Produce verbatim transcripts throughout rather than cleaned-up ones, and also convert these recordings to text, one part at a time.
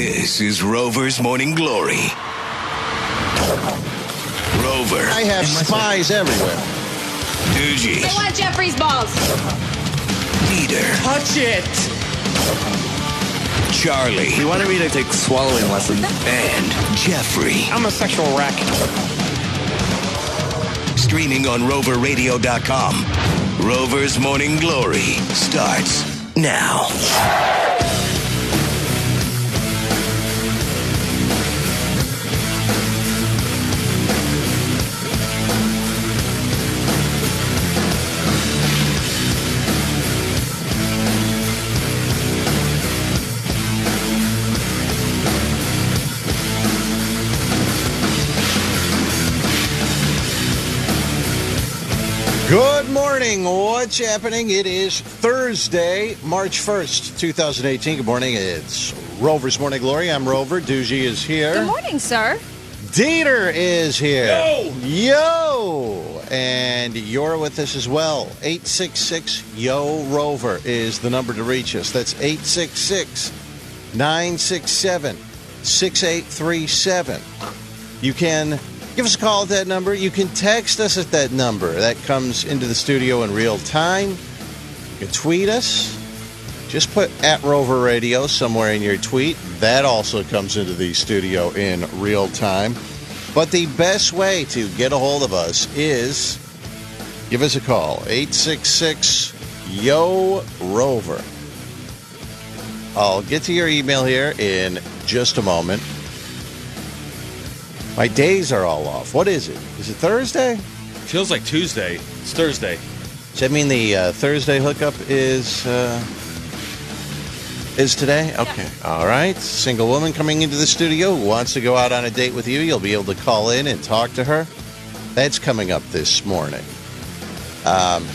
This is Rover's Morning Glory. Rover. I have spies everywhere. Doogie. I want Jeffrey's balls. Peter. Touch it. Charlie. He wanted me to take swallowing lessons. And Jeffrey. I'm a sexual wreck. Streaming on rover radio dot com. Rover's Morning Glory starts now. Good morning. What's happening? It is Thursday, March first, twenty eighteen. Good morning. It's Rover's Morning Glory. I'm Rover. Doogie is here. Good morning, sir. Dieter is here. Yo! Yo! And you're with us as well. eight six six, Y O, Rover is the number to reach us. That's eight six six, nine six seven, six eight three seven. You can give us a call at that number. You can text us at that number. That comes into the studio in real time. You can tweet us. Just put at Rover Radio somewhere in your tweet. That also comes into the studio in real time. But the best way to get a hold of us is give us a call. eight six six, Y O, Rover. I'll get to your email here in just a moment. My days are all off. What is it? Is it Thursday? Feels like Tuesday. It's Thursday. Does that mean the uh, Thursday hookup is uh, is today? Okay. Yeah. All right. Single woman coming into the studio who wants to go out on a date with you. You'll be able to call in and talk to her. That's coming up this morning. Um,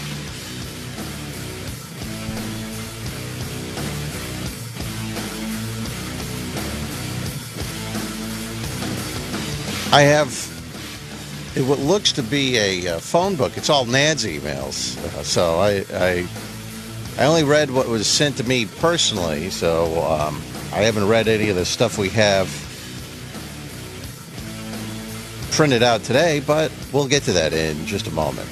I have it what looks to be a uh, phone book. It's all Nad's emails. Uh, so I, I I only read what was sent to me personally, so um, I haven't read any of the stuff we have printed out today, but we'll get to that in just a moment.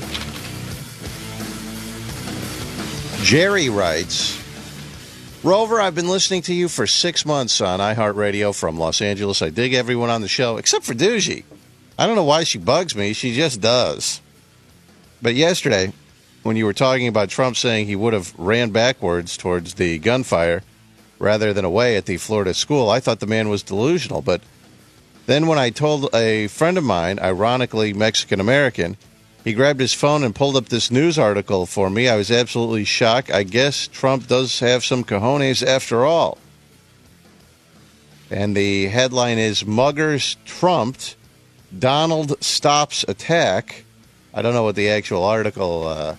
Jerry writes, Rover, I've been listening to you for six months on iHeartRadio from Los Angeles. I dig everyone on the show, except for Doogie. I don't know why she bugs me. She just does. But yesterday, when you were talking about Trump saying he would have ran backwards towards the gunfire rather than away at the Florida school, I thought the man was delusional. But then when I told a friend of mine, ironically Mexican-American, he grabbed his phone and pulled up this news article for me. I was absolutely shocked. I guess Trump does have some cojones after all. And the headline is, Muggers Trumped, Donald Stops Attack. I don't know what the actual article uh,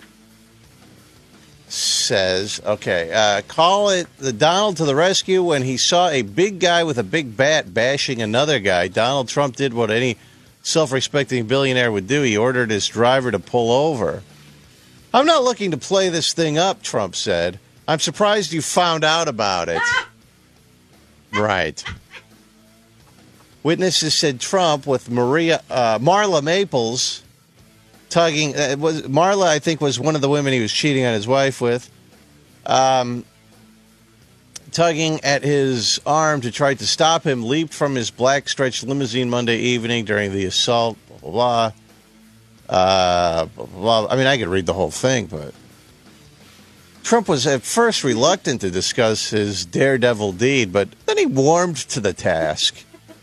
says. Okay, uh, call it the Donald to the rescue. When he saw a big guy with a big bat bashing another guy, Donald Trump did what any self-respecting billionaire would do. He ordered his driver to pull over. I'm not looking to play this thing up, Trump said. I'm surprised you found out about it. Right. Witnesses said Trump with Maria uh, Marla Maples tugging. Uh, was Marla, I think, was one of the women he was cheating on his wife with. Um, tugging at his arm to try to stop him, leaped from his black stretch limousine Monday evening during the assault, blah, blah, blah. Uh, blah, blah. I mean, I could read the whole thing, but Trump was at first reluctant to discuss his daredevil deed, but then he warmed to the task.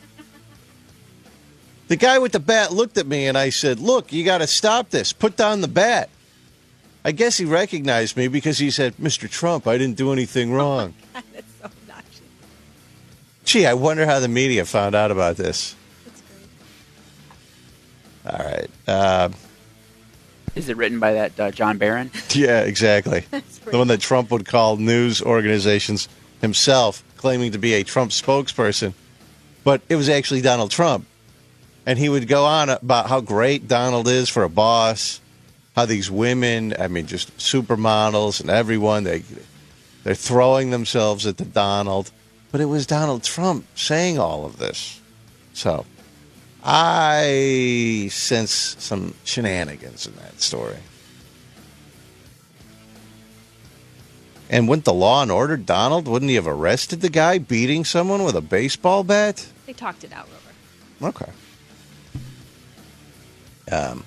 The guy with the bat looked at me and I said, look, you got to stop this. Put down the bat. I guess he recognized me because he said, Mister Trump, I didn't do anything wrong. Oh my God, that's so obnoxious. Gee, I wonder how the media found out about this. That's great. All right. Uh, Is it written by that uh, John Barron? yeah, exactly. The one that Trump would call news organizations himself, claiming to be a Trump spokesperson. But it was actually Donald Trump. And he would go on about how great Donald is for a boss, how these women, I mean, just supermodels and everyone, they, they're throwing themselves at the Donald. but it was Donald Trump saying all of this. So I sense some shenanigans in that story. And wouldn't the Law and Order Donald, wouldn't he have arrested the guy beating someone with a baseball bat? They talked it out, Rover. Okay. Um,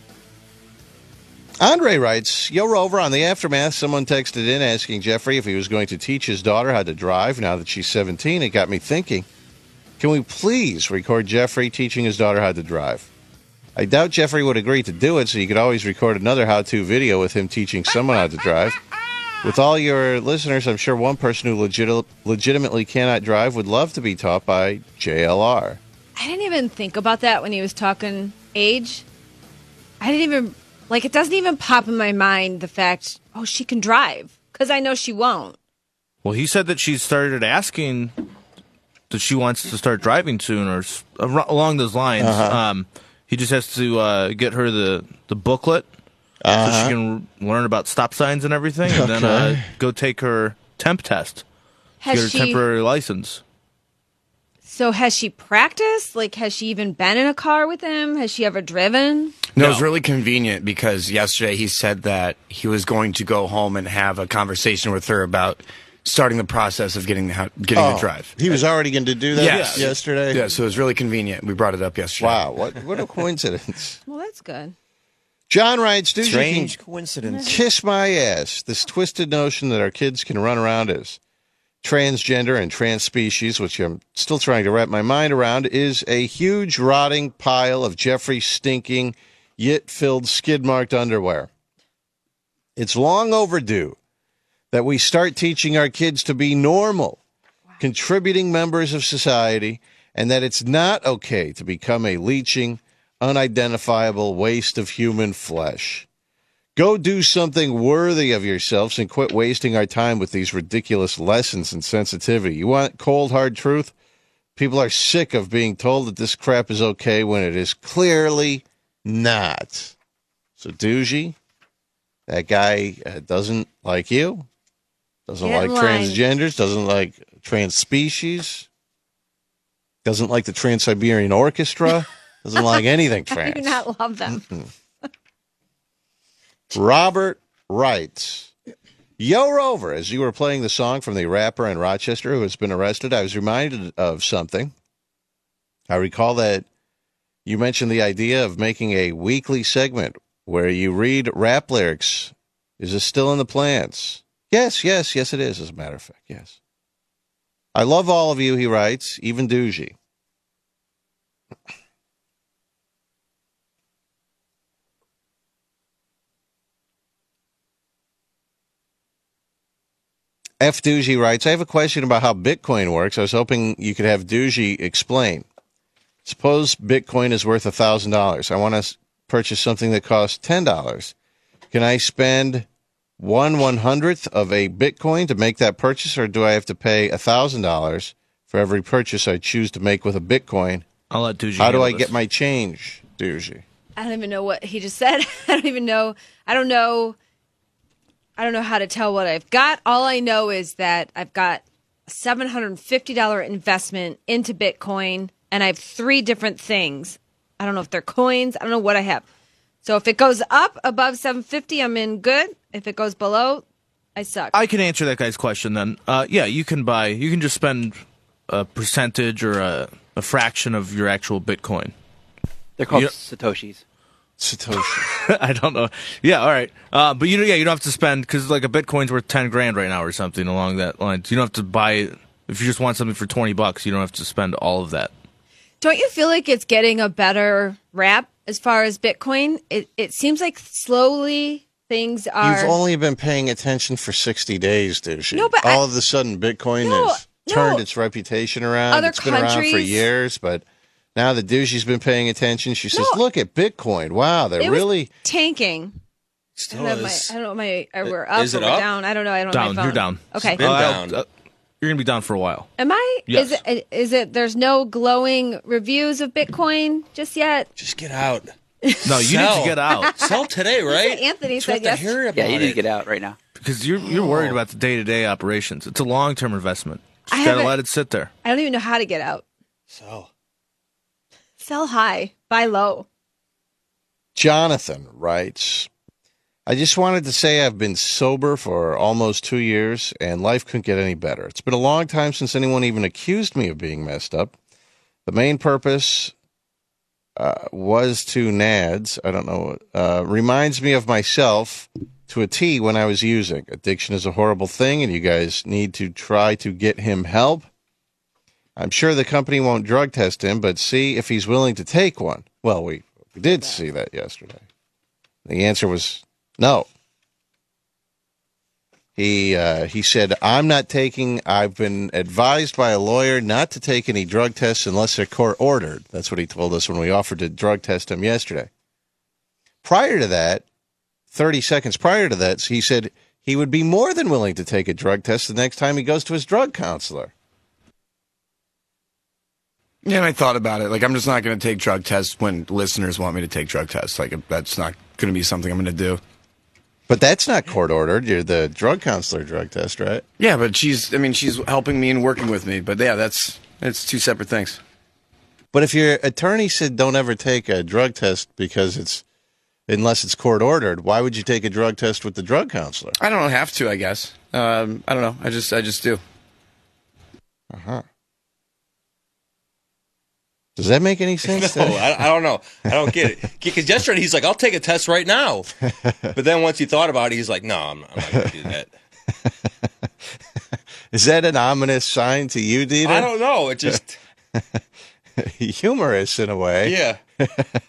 Andre writes, Yo, Rover, on the aftermath, someone texted in asking Jeffrey if he was going to teach his daughter how to drive now that she's seventeen. It got me thinking, can we please record Jeffrey teaching his daughter how to drive? I doubt Jeffrey would agree to do it, so you could always record another how-to video with him teaching someone how to drive. With all your listeners, I'm sure one person who legit- legitimately cannot drive would love to be taught by J L R. I didn't even think about that when he was talking age. I didn't even, like, it doesn't even pop in my mind the fact, oh, she can drive, because I know she won't. Well, he said that she started asking that she wants to start driving soon, or s- ar- along those lines. Uh-huh. Um, he just has to uh, get her the, the booklet Uh-huh. so she can learn about stop signs and everything, and then uh, Okay. go take her temp test. Has get her she, temporary license. so has she practiced? Like, has she even been in a car with him? Has she ever driven? No, No. it was really convenient because yesterday he said that he was going to go home and have a conversation with her about starting the process of getting the, ho- getting Oh, the drive. he was already going to do that Yes. yesterday? Yeah, so it was really convenient. We brought it up yesterday. Wow, what, what a coincidence. Well, that's good. John writes, Dude, you Strange can coincidence. kiss my ass. This twisted notion that our kids can run around as transgender and trans species, which I'm still trying to wrap my mind around, is a huge rotting pile of Jeffrey's stinking, yit-filled, skid-marked underwear. It's long overdue that we start teaching our kids to be normal, contributing members of society, and that it's not okay to become a leeching, unidentifiable waste of human flesh. Go do something worthy of yourselves and quit wasting our time with these ridiculous lessons and sensitivity. You want cold, hard truth? People are sick of being told that this crap is okay when it is clearly not. So, Doogie, that guy uh, doesn't like you, doesn't Get like in line. transgenders, doesn't like trans species, doesn't like the Trans-Siberian Orchestra, doesn't like anything I trans. do not love them. Robert writes, Yo, Rover, as you were playing the song from the rapper in Rochester who has been arrested, I was reminded of something. I recall that you mentioned the idea of making a weekly segment where you read rap lyrics. Is this still in the plans? Yes, yes, yes, it is, as a matter of fact, yes. I love all of you, he writes, even Doogie. F. Doogie writes, I have a question about how Bitcoin works. I was hoping you could have Doogie explain. Suppose Bitcoin is worth one thousand dollars. I want to purchase something that costs ten dollars. Can I spend one one-hundredth of a Bitcoin to make that purchase, or do I have to pay one thousand dollars for every purchase I choose to make with a Bitcoin? I'll let Doogie How do handle I this. get my change, Doogie? I don't even know what he just said. I don't even know. I don't know. I don't know how to tell what I've got. All I know is that I've got a seven hundred fifty dollars investment into Bitcoin, and I have three different things. I don't know if they're coins. I don't know what I have. So if it goes up above seven hundred fifty dollars, I'm in good. If it goes below, I suck. I can answer that guy's question then. Uh, yeah, you can buy, you can just spend a percentage or a, a fraction of your actual Bitcoin. They're called You- Satoshis. Satoshi. I don't know. Yeah, all right. Uh, but you know, yeah, you don't have to spend, because like a Bitcoin's worth ten grand right now or something along that line. You don't have to buy it. If you just want something for twenty bucks, you don't have to spend all of that. Don't you feel like it's getting a better rap as far as Bitcoin? It it seems like slowly things are. You've only been paying attention for sixty days, Doogie. No, but all I- of a sudden, Bitcoin No, has turned no. its reputation around. Other It's been around for countries- years, but now that Doogie's been paying attention, she says, No. look at Bitcoin. Wow, they're it was really... tanking. I Still don't, know, my, is. I don't know. My uh, we're up Is or it we're up? down. I don't know. I don't. Down. know my phone. You're down. Okay. Been Uh, down. uh, you're going to be down for a while. Am I? Yes. Is it? Is it? There's no glowing reviews of Bitcoin just yet. Just get out. No, you need Sell. to get out Sell today, right? Anthony That's said what yes. hear about Yeah, you need it. to get out right now. because you're you're worried about the day to day operations. It's a long term investment. I Just gotta haven't- let it sit there. I don't even know how to get out. So, Sell high, buy low. Jonathan writes, I just wanted to say I've been sober for almost two years, and life couldn't get any better. It's been a long time since anyone even accused me of being messed up. The main purpose uh, was to N A D S, I don't know, uh, reminds me of myself to a T when I was using. Addiction is a horrible thing, and you guys need to try to get him help. I'm sure the company won't drug test him, but see if he's willing to take one. Well, we, we did see that yesterday. The answer was no. He uh, he said, I'm not taking, I've been advised by a lawyer not to take any drug tests unless they're court ordered. That's what he told us when we offered to drug test him yesterday. Prior to that, thirty seconds prior to that, he said he would be more than willing to take a drug test the next time he goes to his drug counselor. Yeah, and I thought about it. Like, I'm just not going to take drug tests when listeners want me to take drug tests. Like, that's not going to be something I'm going to do. But that's not court ordered. You're the drug counselor drug test, right? Yeah, but she's, I mean, she's helping me and working with me. But yeah, that's, it's two separate things. But if your attorney said don't ever take a drug test because it's, unless it's court ordered, why would you take a drug test with the drug counselor? I don't have to, I guess. Um, I don't know. I just, I just do. Uh-huh. Does that make any sense? No, I, I don't know. I don't get it. Because yesterday he's like, I'll take a test right now. But then once he thought about it, he's like, no, I'm, I'm not going to do that. Is that an ominous sign to you, Dieter? I don't know. It just... Humorous in a way. Yeah.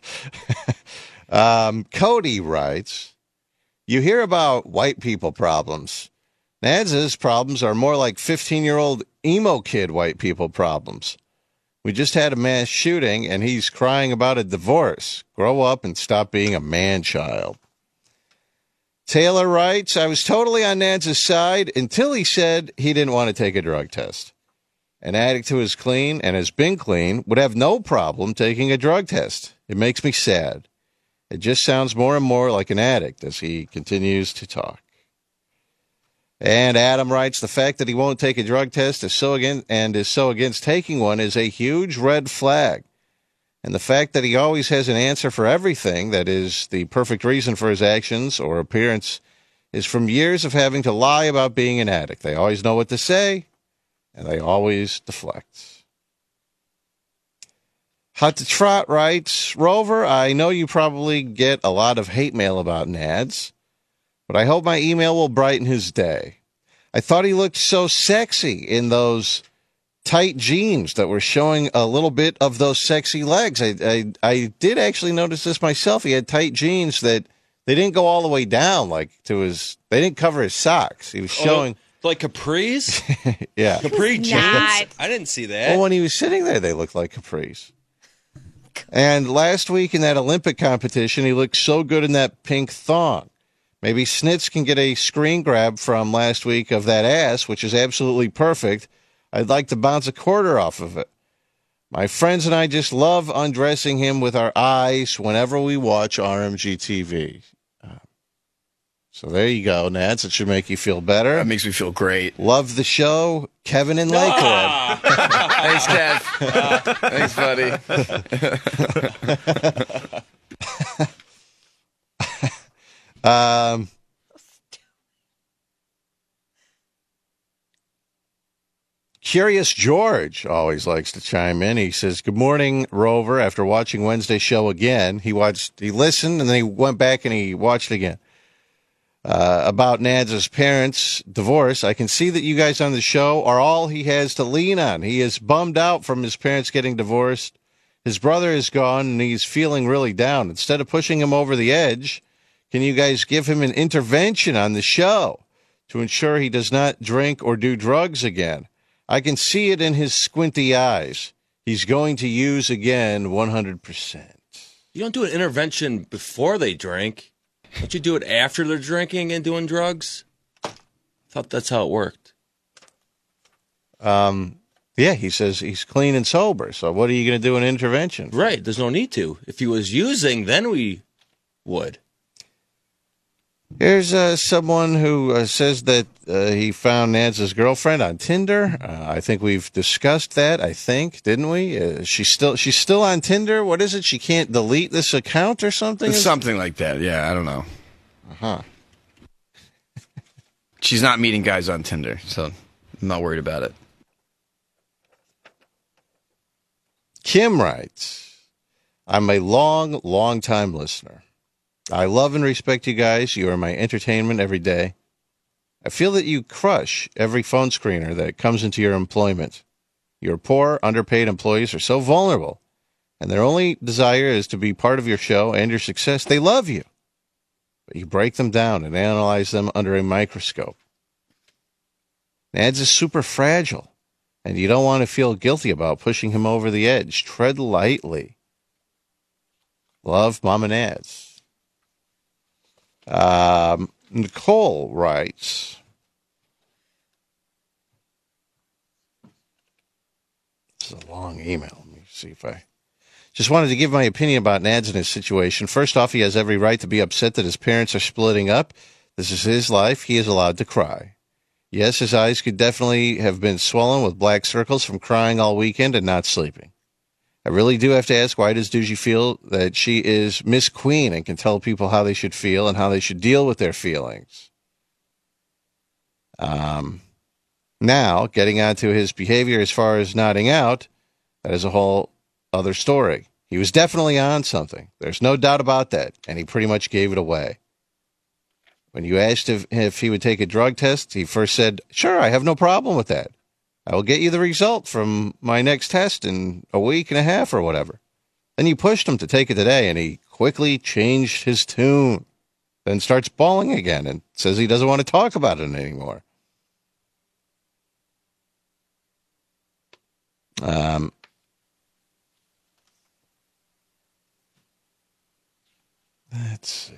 um, Cody writes, you hear about white people problems. N A D S's problems are more like fifteen-year-old emo kid white people problems. We just had a mass shooting, and he's crying about a divorce. Grow up and stop being a man-child. Taylor writes, I was totally on N A D S's side until he said he didn't want to take a drug test. An addict who is clean and has been clean would have no problem taking a drug test. It makes me sad. It just sounds more and more like an addict as he continues to talk. And Adam writes, the fact that he won't take a drug test is so against, and is so against taking one is a huge red flag. And the fact that he always has an answer for everything that is the perfect reason for his actions or appearance is from years of having to lie about being an addict. They always know what to say, and they always deflect. Hot to Trot writes, Rover, I know you probably get a lot of hate mail about N A D S, but I hope my email will brighten his day. I thought he looked so sexy in those tight jeans that were showing a little bit of those sexy legs. I, I, I did actually notice this myself. He had tight jeans that they didn't go all the way down, like to his, they didn't cover his socks. He was showing. Oh, like capris? Yeah. Capri jeans? Not. I didn't see that. Well, when he was sitting there, they looked like capris. And last week in that Olympic competition, he looked so good in that pink thong. Maybe Snitz can get a screen grab from last week of that ass, which is absolutely perfect. I'd like to bounce a quarter off of it. My friends and I just love undressing him with our eyes whenever we watch R M G T V. Uh, so there you go, Nats. It should make you feel better. That makes me feel great. Love the show. Kevin in Lakewood. Thanks, Kev. Thanks, buddy. Um, Curious George always likes to chime in. He says, good morning, Rover. After watching Wednesday's show again, he watched, he listened, and then he went back and he watched again. Uh, about N A D S's parents' divorce, I can see that you guys on the show are all he has to lean on. He is bummed out from his parents getting divorced. His brother is gone, and he's feeling really down. Instead of pushing him over the edge, can you guys give him an intervention on the show to ensure he does not drink or do drugs again? I can see it in his squinty eyes. He's going to use again one hundred percent. You don't do an intervention before they drink. Don't you do it after they're drinking and doing drugs? I thought that's how it worked. Um, yeah, he says he's clean and sober. So what are you going to do an intervention for? Right. There's no need to. If he was using, then we would. Here's uh, someone who uh, says that uh, he found Nads' girlfriend on Tinder. Uh, I think we've discussed that. I think, didn't we? Uh, she's still she's still on Tinder. What is it? She can't delete this account or something? It's something like that. Yeah, I don't know. Uh huh. She's not meeting guys on Tinder, so I'm not worried about it. Kim writes, I'm a long, long time listener. I love and respect you guys. You are my entertainment every day. I feel that you crush every phone screener that comes into your employment. Your poor, underpaid employees are so vulnerable, and their only desire is to be part of your show and your success. They love you, but you break them down and analyze them under a microscope. Nads is super fragile, and you don't want to feel guilty about pushing him over the edge. Tread lightly. Love, Mama Nads. Um, Nicole writes, this is a long email. Let me see if I just wanted to give my opinion about Nads and his situation. First off, he has every right to be upset that his parents are splitting up. This is his life. He is allowed to cry. Yes, his eyes could definitely have been swollen with black circles from crying all weekend and not sleeping. I really do have to ask, why does Doogie feel that she is Miss Queen and can tell people how they should feel and how they should deal with their feelings? Um, now, getting on to his behavior as far as nodding out, that is a whole other story. He was definitely on something. There's no doubt about that, and he pretty much gave it away. When you asked if, if he would take a drug test, he first said, sure, I have no problem with that. I will get you the result from my next test in a week and a half or whatever. Then you pushed him to take it today, and he quickly changed his tune. Then starts bawling again and says he doesn't want to talk about it anymore. Um, let's see.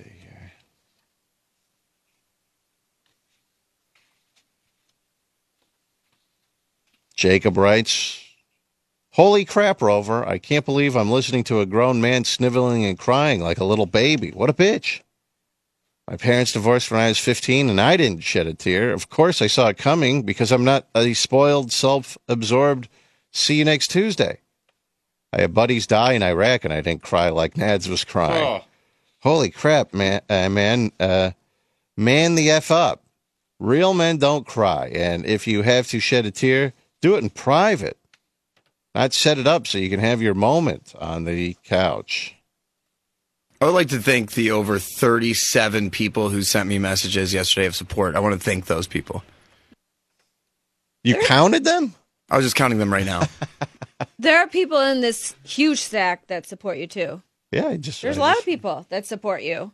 Jacob writes, holy crap, Rover. I can't believe I'm listening to a grown man sniveling and crying like a little baby. What a bitch. My parents divorced when I was fifteen, and I didn't shed a tear. Of course, I saw it coming because I'm not a spoiled, self-absorbed, see you next Tuesday. I had buddies die in Iraq, and I didn't cry like Nads was crying. Oh. Holy crap, man. Uh, man, uh, man the F up. Real men don't cry, and if you have to shed a tear, do it in private, not set it up so you can have your moment on the couch. I would like to thank the over thirty-seven people who sent me messages yesterday of support. I want to thank those people. You counted them? I was just counting them right now. There are people in this huge stack that support you, too. Yeah, I just... There's I a lot just, of people that support you.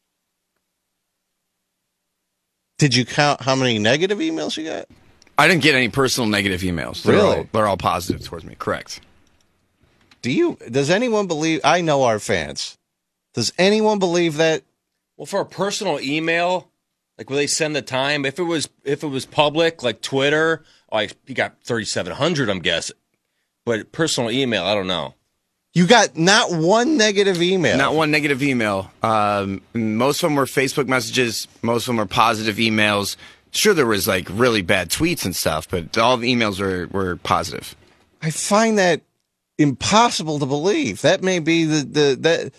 Did you count how many negative emails you got? I didn't get any personal negative emails. They're Really? all, they're all positive towards me. Correct. Do you? Does anyone believe? I know our fans. Does anyone believe that? Well, for a personal email, like when they send the time, if it was if it was public, like Twitter, like you got thirty-seven hundred, I'm guessing. But personal email, I don't know. You got not one negative email. Not one negative email. Um, most of them were Facebook messages. Most of them were positive emails. Sure, there was like really bad tweets and stuff, but all the emails were, were positive. I find that impossible to believe. That may be the, the that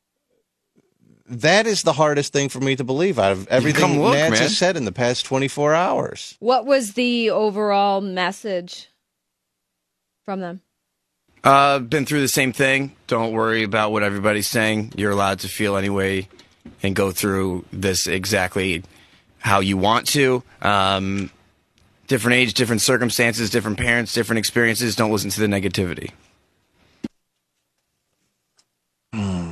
that is the hardest thing for me to believe out of everything look, Nance man. has said in the past twenty-four hours. What was the overall message from them? Uh, been through the same thing. Don't worry about what everybody's saying. You're allowed to feel anyway and go through this exactly how you want to. Um, different age, different circumstances, different parents, different experiences. Don't listen to the negativity. Hmm.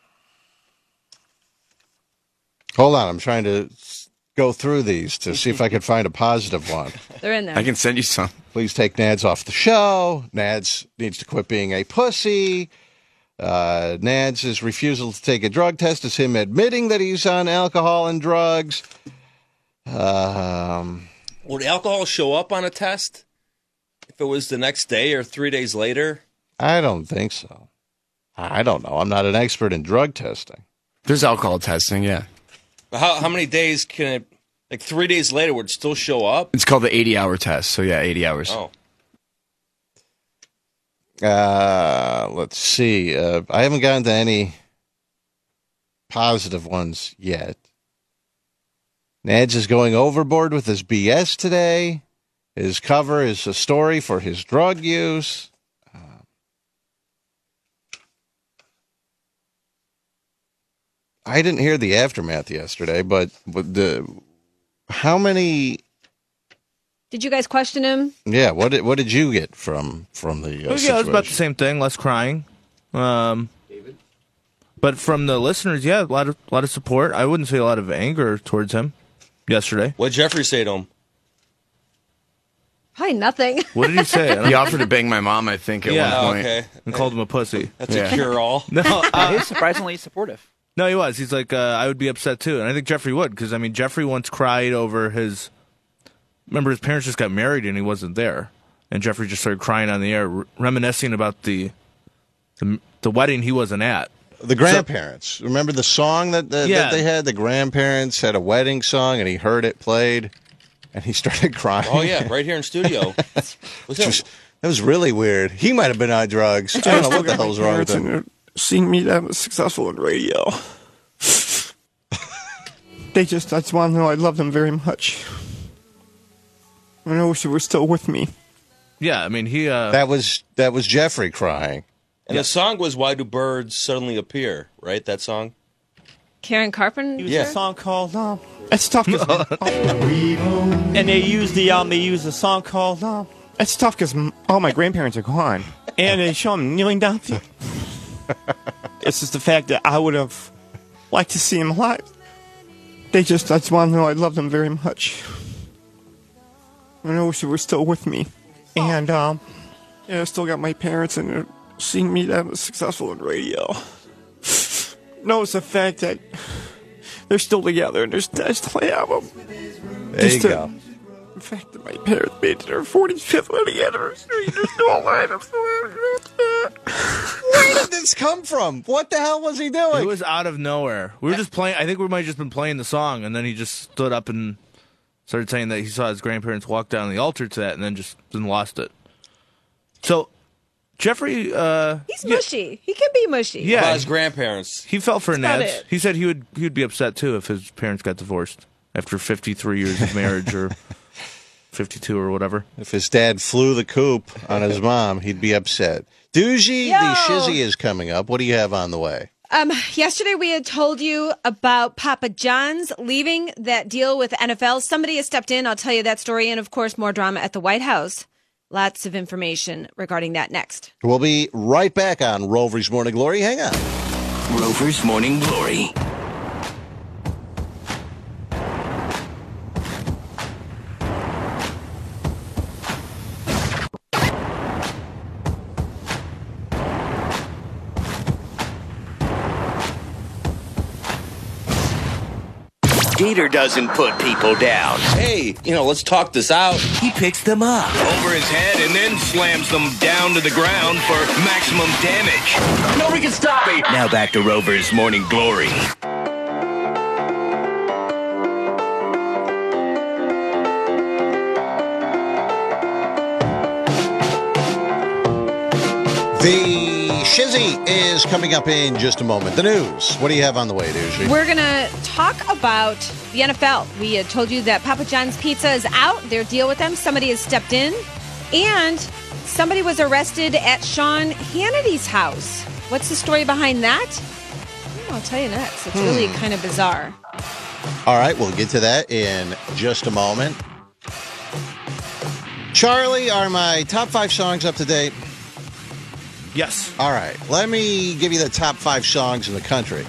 Hold on. I'm trying to go through these to see if I can find a positive one. They're in there. I can send you some. Please take Nads off the show. Nads needs to quit being a pussy. Uh, Nads' refusal to take a drug test is him admitting that he's on alcohol and drugs. Um, Would alcohol show up on a test if it was the next day or three days later? I don't think so. I don't know. I'm not an expert in drug testing. There's alcohol testing, yeah. How how many days can it? Like three days later, would it still show up? It's called the eighty-hour test. So yeah, eighty hours. Oh. Uh, let's see. Uh, I haven't gotten to any positive ones yet. Nads is going overboard with his B S today. His cover is a story for his drug use. Uh, I didn't hear the aftermath yesterday, but, but the how many? Did you guys question him? Yeah, what did what did you get from from the? Uh, Well, yeah, it was situation? about the same thing. Less crying. Um, but from the listeners, yeah, a lot of a lot of support. I wouldn't say a lot of anger towards him yesterday. What did Jeffrey say to him? Probably nothing. What did he say? I don't- He offered to bang my mom, I think, at Yeah. one Oh, point. okay. and called him a pussy. That's Yeah. a cure-all. No, Uh, uh, he's surprisingly supportive. no, he was. He's like, uh, I would be upset too, and I think Jeffrey would, because I mean, Jeffrey once cried over his. Remember, his parents just got married and he wasn't there, and Jeffrey just started crying on the air, re- reminiscing about the, the the wedding he wasn't at. The grandparents. Remember the song that, that, Yeah. that they had? The grandparents had a wedding song, and he heard it played, and he started crying. Oh yeah, right here in studio. What's It was- that was really weird. He might have been on drugs. I don't know what the hell's wrong with him. Seeing me that was successful in radio. They just, I just want to know I love them very much. And I wish they were still with me. Yeah, I mean, he. Uh, That was that was Jeffrey crying. And the song was "Why Do Birds Suddenly Appear?" Right, that song. Karen Carpenter? It was Yeah. a song called, um, it's tough because, and they used the, um, they used a song called, um, it's tough because all my grandparents are gone. And they show them kneeling down. To, it's just the fact that I would have liked to see them alive. They just, I just want to know I love them very much. And I wish they were still with me. And, um, yeah, I still got my parents and they're seeing me that was successful in radio. No, it's the fact that they're still together and there's that's the album. There you Just to- go. The fact that my parents made their forty-fifth wedding anniversary, they're still alive. I'm so happy about that. Where did this come from? What the hell was he doing? It was out of nowhere. We were just playing. I think we might have just been playing the song, and then he just stood up and started saying that he saw his grandparents walk down the altar to that, and then just then lost it. So, Jeffrey, uh, He's yeah, mushy. He can be mushy. Yeah. About his grandparents. he fell for about Nads. it. He said he would he would be upset too if his parents got divorced after fifty-three years of marriage or fifty-two or whatever. If his dad flew the coop on his mom, he'd be upset. Doogie, Yo! the shizzy is coming up. What do you have on the way? Um, yesterday we had told you about Papa John's leaving that deal with N F L. Somebody has stepped in. I'll tell you that story. And of course, more drama at the White House. Lots of information regarding that next. We'll be right back on Rover's Morning Glory. Hang on. Rover's Morning Glory. Gator doesn't put people down. Hey, you know, let's talk this out. He picks them up over his head and then slams them down to the ground for maximum damage. Nobody can stop me. Now back to Rover's Morning Glory. The shizzy is coming up in just a moment. The news. What do you have on the way, Doogie? We're going to talk about the N F L. We had told you that Papa John's Pizza is out, their deal with them. Somebody has stepped in, and somebody was arrested at Sean Hannity's house. What's the story behind that? Hmm, I'll tell you next. It's really kind of bizarre. All right, we'll get to that in just a moment. Charlie, are my top five songs up to date? Yes. All right, let me give you the top five songs in the country.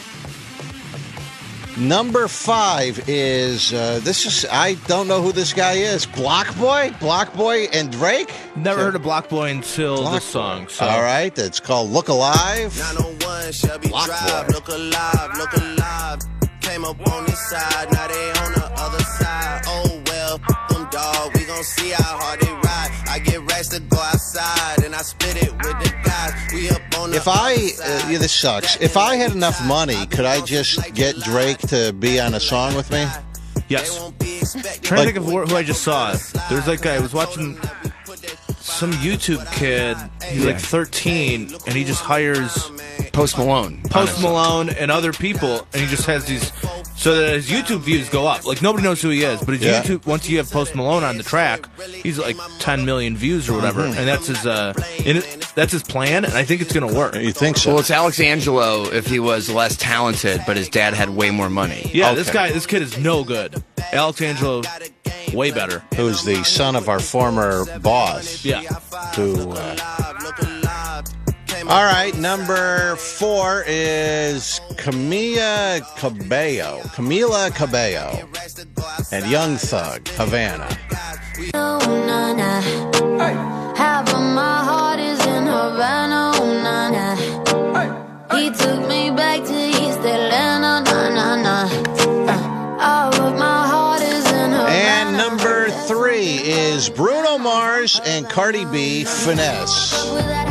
Number five is, uh, this is, I don't know who this guy is. Block Boy? Block Boy and Drake? Never heard of Block Boy until Block this song. So. All right, that's called Look Alive. nine oh one Shelby Block Drive, Boy. look alive, look alive. Came up on this side, now they on the other side. Oh well, f- them dog. We gon' see how hard they ride. I get racks to go outside, and I split it with the guys. We up on the If I, uh, yeah, this sucks. If I had enough money, could I just get Drake to be on a song with me? Yes. Trying Like- to think of who I just saw. There's like I was watching some YouTube kid. He's like thirteen, and he just hires Post Malone. Post Malone and other people, and he just has these, so that his YouTube views go up. Like nobody knows who he is, but his Yeah. YouTube, once you have Post Malone on the track, he's like ten million views or whatever, Mm-hmm. and that's his uh, and it, that's his plan, and I think it's gonna work. You think so? Well, it's Alex Angelo if he was less talented, but his dad had way more money. Yeah, Okay. this guy, this kid is no good. Alex Angelo, way better. Who's the son of our former boss? Yeah. Who? Uh... All right, number four is Camila Cabello. Camila Cabello and Young Thug, Havana. Oh, na, na. Half of my heart is in Havana. Oh, na, na. He took me back to East Atlanta. Na, na, na. Uh, all of my heart is in Havana. And number three is Bruno Mars and Cardi B, Finesse.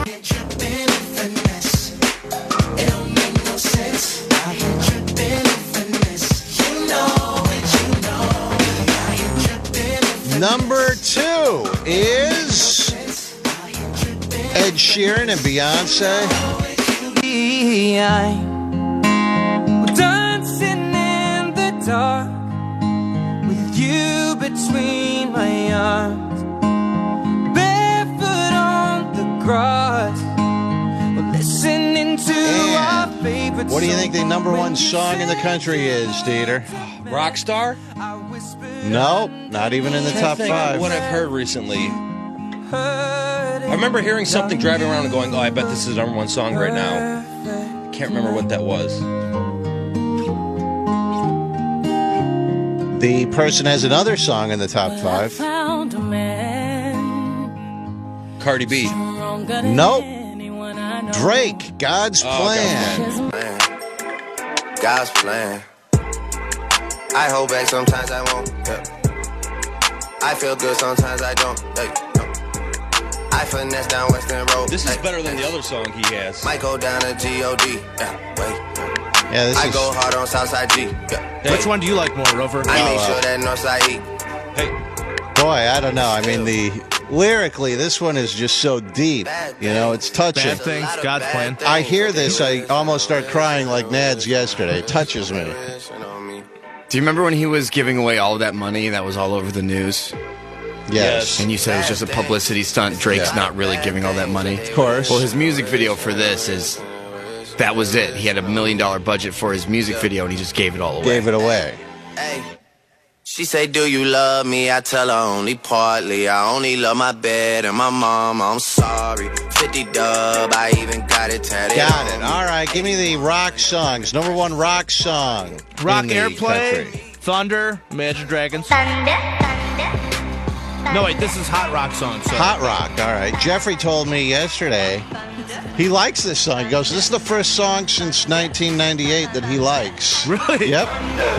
Number two is Ed Sheeran and Beyonce. Dancing in the dark with you between my arms, barefoot on the grass, listening to our favorite. What do you think the number one song in the country is, Dieter? Rockstar? No, not even in the I top think five. What I've heard recently. I remember hearing something driving around and going, oh, I bet this is the number one song right now. Can't remember what that was. The person has another song in the top five. Found a man. Cardi B. Nope. Drake, God's Oh, Plan. plan. God's plan. I hold back sometimes I won't. Yeah. I feel good sometimes I don't. Hey, no. I finesse down Western Road. This is hey, better than hey. the other song he has. Might go down to G O D. Yeah, wait. Yeah, this I is. go hard on Southside G. Yeah. Hey, Which one do you like more, Rover? I make Oh, uh, sure that Northside E. Hey, Boy, I don't know. I mean, the lyrically, this one is just so deep. You know, it's touching. Bad Things, God's Plan. I hear this, I almost start crying like Nads yesterday. It touches me. Do you remember when he was giving away all of that money that was all over the news? Yes. And you said it was just a publicity stunt. Drake's Yeah. not really giving all that money. Of course. Well, his music video for this is that was it. He had a million dollar budget for his music video, and he just gave it all away. Gave it away. Hey. She say, do you love me? I tell her only partly. I only love my bed and my mom. I'm sorry. fifty dub, I even got it tatted. Got on it. me. All right, give me the rock songs. Number one rock song. Rock in the Airplay, country. Thunder, Imagine Dragons. Thunder, thunder. No, wait, this is Hot Rock song. So. Hot rock. All right. Jeffrey told me yesterday he likes this song. He goes, this is the first song since nineteen ninety-eight that he likes. Really? Yep.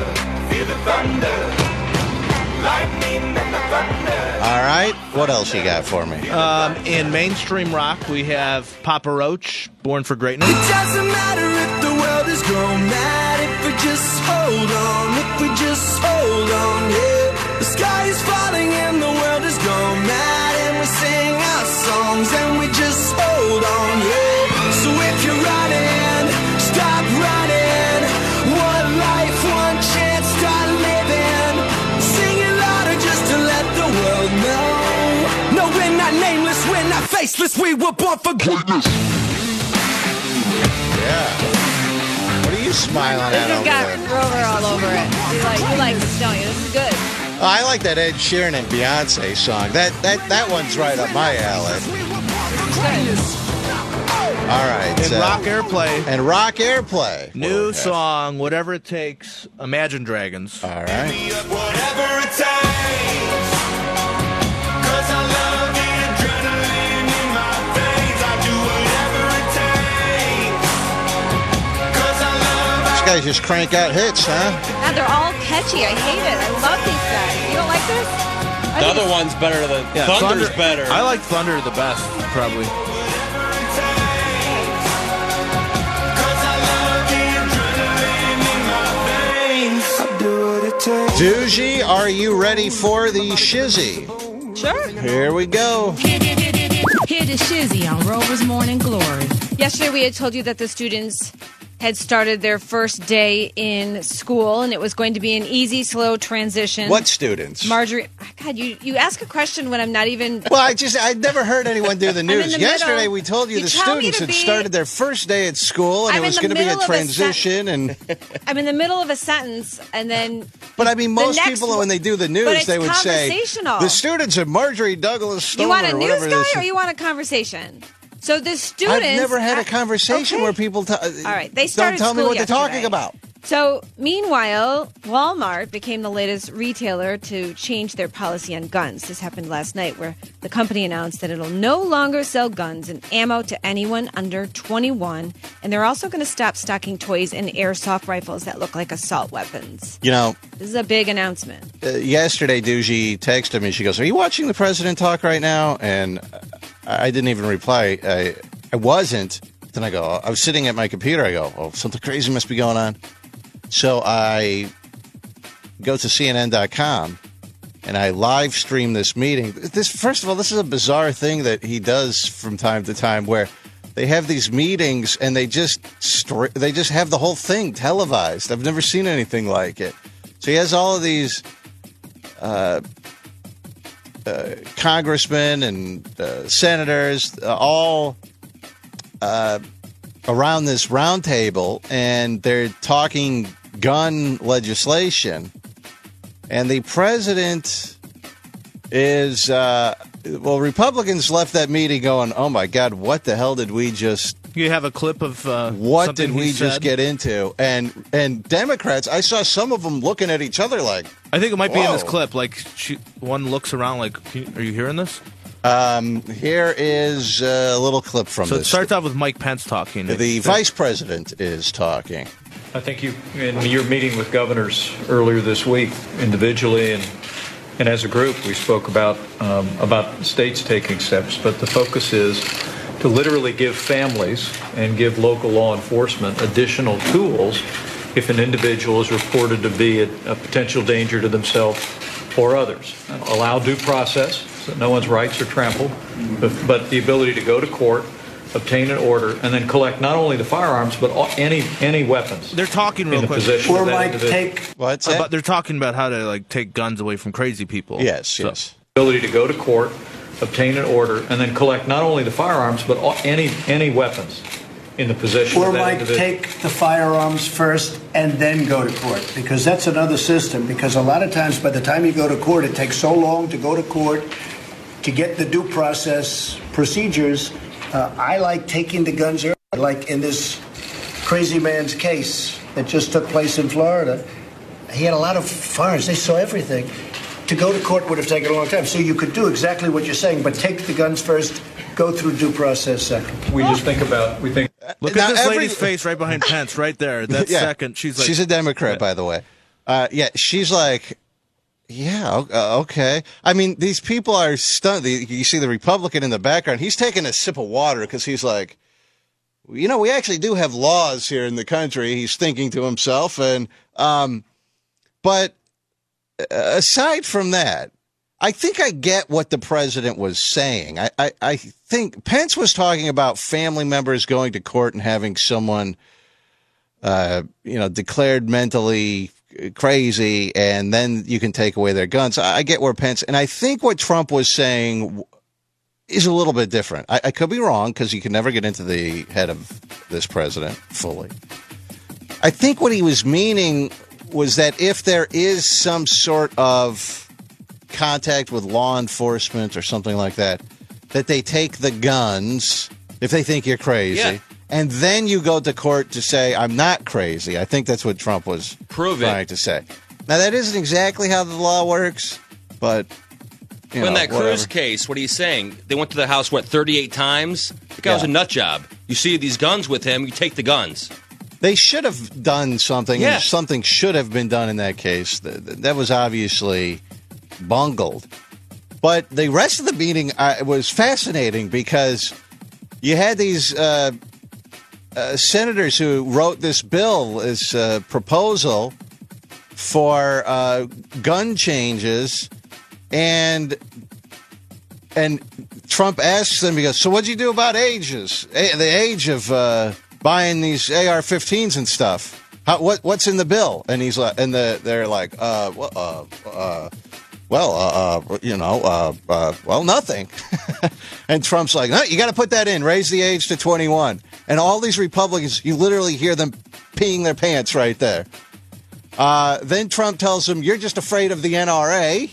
All right. What else you got for me? Um, in mainstream rock, we have Papa Roach, Born for Greatness. It doesn't matter if the world is gone mad, if we just hold on, if we just hold on, yeah. The sky is falling and the world is gone mad, and we sing our songs and we just hold on, yeah. So if you're running, stop running. One life, one chance, start living. Sing it louder just to let the world know. No, we're not nameless, we're not faceless, we were born for greatness. Yeah. What are you smiling This at has over got there? Rover all over it. You like, you like this, don't you? This is good. Oh, I like that Ed Sheeran and Beyonce song. That that that one's right up my alley. All right. In so- Rock Airplay, and Rock Airplay. new song, Whatever It Takes, Imagine Dragons. All right. Whatever it takes, 'cause I love the adrenaline in my veins. I do whatever it takes, 'cause I love. These guys just crank out hits, huh? God, they're all catchy. I hate it. I love these guys. You don't like this? The other one's better than Yeah, Thunder's Thunder- better. I like Thunder the best, probably. Doogie, are you ready for the shizzy? Sure. Here we go. Here to Shizzy on Rover's Morning Glory. Yesterday we had told you that the students had started their first day in school, and it was going to be an easy, slow transition. What students? Marjorie, God, you, you ask a question when I'm not even... Well, I just, I'd never heard anyone do the I'm in news. the Yesterday middle. we told you, You the tell me students to had be- started their first day at school, and I'm it in was the going to be a middle of a transition. and I'm in the middle of a sentence, and then... But I mean, the most next people, one- when they do the But news, it's they would say, conversational. the students of Marjorie Douglas Stoner, You want a or news whatever guy, this or is. you want a conversation? So the students... I've never had a I- conversation okay. where people t- All right, they don't started tell me school what they're talking yesterday. about. So, meanwhile, Walmart became the latest retailer to change their policy on guns. This happened last night, where the company announced that it'll no longer sell guns and ammo to anyone under twenty-one, and they're also going to stop stocking toys and airsoft rifles that look like assault weapons. You know, This is a big announcement. uh, yesterday, Doogie texted me. She goes, "Are you watching the president talk right now?" And I I didn't even reply. I, I wasn't. Then I go, I was sitting at my computer. I go, oh, something crazy must be going on. So I go to C N N dot com and I live stream this meeting. This, first of all, this is a bizarre thing that he does from time to time, where they have these meetings and they just stri- they just have the whole thing televised. I've never seen anything like it. So he has all of these uh, uh, congressmen and uh, senators, uh, all uh, around this round table, and they're talking gun legislation. And the president is, uh, well, Republicans left that meeting going, oh my God, what the hell did we just... You have a clip of uh, What something did we he just said? get into? And and Democrats, I saw some of them looking at each other like, I think it might be in this Whoa. clip. Like, she, one looks around like, "Can you- are you hearing this? um, here is a little clip from So it this. starts out with Mike Pence talking. The It- vice president is talking. I think you, in your meeting with governors earlier this week, individually and and as a group, we spoke about um, about states taking steps. But the focus is to literally give families and give local law enforcement additional tools if an individual is reported to be a, a potential danger to themselves or others. Allow due process so that no one's rights are trampled, but, but the ability to go to court, obtain an order, and then collect not only the firearms but all, any any weapons. They're talking in real the quick. possession of that individual. What's that? About, they're talking about how to like take guns away from crazy people. Yes, So- yes. Ability to go to court, obtain an order, and then collect not only the firearms but all, any any weapons in the possession Or of that might individual. take the firearms first and then go to court, because that's another system. Because a lot of times, by the time you go to court, it takes so long to go to court to get the due process procedures. Uh, I like taking the guns early, like in this crazy man's case that just took place in Florida. He had a lot of firearms. They saw everything. To go to court would have taken a long time. So you could do exactly what you're saying, but take the guns first, go through due process second. We just think about, we think. Look Now, at this every- lady's face right behind Pence, right there. That Yeah. second, she's like, she's a Democrat, by the way. Uh, yeah, she's like, yeah, o- uh, okay. I mean, these people are stunned. The- You see the Republican in the background. He's taking a sip of water because he's like, you know, we actually do have laws here in the country. He's thinking to himself. And, um, but aside from that, I think I get what the president was saying. I, I, I think Pence was talking about family members going to court and having someone, uh, you know, declared mentally crazy, and then you can take away their guns. I, I get where Pence, and I think what Trump was saying is a little bit different. I, I could be wrong because you can never get into the head of this president fully. I think what he was meaning was that if there is some sort of contact with law enforcement or something like that, that they take the guns if they think you're crazy. Yeah. And then you go to court to say, I'm not crazy. I think that's what Trump was Prove it. trying to say. Now, that isn't exactly how the law works, but, you Well, in know, that whatever. Cruz case, what are you saying? They went to the house, what, thirty-eight times? The guy was Yeah. a nut job. You see these guns with him, you take the guns. They should have done something. Yeah. And something should have been done in that case. That, that was obviously bungled. But the rest of the meeting uh, was fascinating because you had these uh, uh, senators who wrote this bill, this uh, proposal for uh, gun changes, and and Trump asks them, he goes, so what'd you do about ages, a- the age of uh, buying these A R fifteens and stuff? How, what what's in the bill? And he's like, and the, they're like, uh, well, uh, uh, well, uh, uh, you know, uh, uh, well, nothing. And Trump's like, no, you got to put that in, raise the age to twenty-one. And all these Republicans, you literally hear them peeing their pants right there. Uh, then Trump tells them, you're just afraid of the N R A.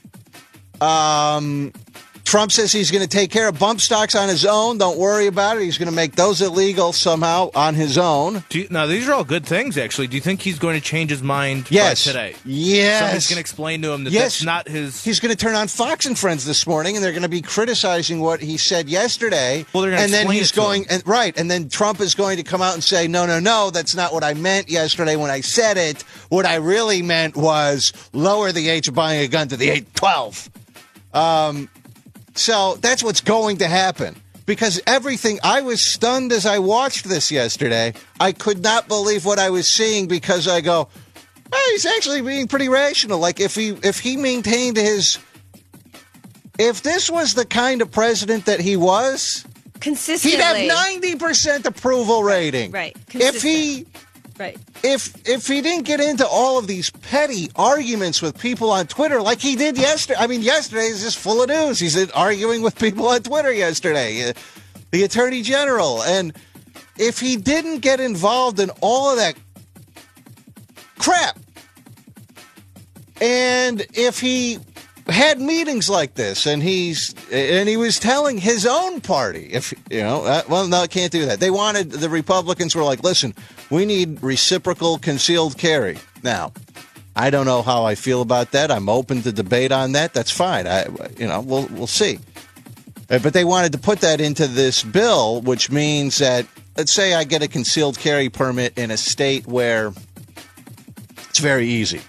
Um, Trump says he's going to take care of bump stocks on his own. Don't worry about it. He's going to make those illegal somehow on his own. Do you, now, these are all good things, actually. Do you think he's going to change his mind yes. by today? Yes. Somebody's going to explain to him that yes. that's not his... He's going to turn on Fox and Friends this morning, and they're going to be criticizing what he said yesterday. Well, they're going to and then explain he's it to going him. and right, and then Trump is going to come out and say, no, no, no, that's not what I meant yesterday when I said it. What I really meant was lower the age of buying a gun to the age of twelve. Um... So that's what's going to happen because everything I was stunned as I watched this yesterday. I could not believe what I was seeing because I go, hey, he's actually being pretty rational. Like if he if he maintained his if this was the kind of president that he was, consistently, he'd have ninety percent approval rating. Right. If he Right. If if he didn't get into all of these petty arguments with people on Twitter like he did yesterday, I mean, yesterday is just full of news. He's arguing with people on Twitter yesterday, uh, the Attorney General. And if he didn't get involved in all of that crap, and if he had meetings like this and he's and he was telling his own party, if you know, uh, well, no, can't do that. They wanted, the Republicans were like, listen, we need reciprocal concealed carry. Now, I don't know how I feel about that. I'm open to debate on that. That's fine. I, you know, we'll we'll see. Uh, But they wanted to put that into this bill, which means that, let's say I get a concealed carry permit in a state where it's very easy.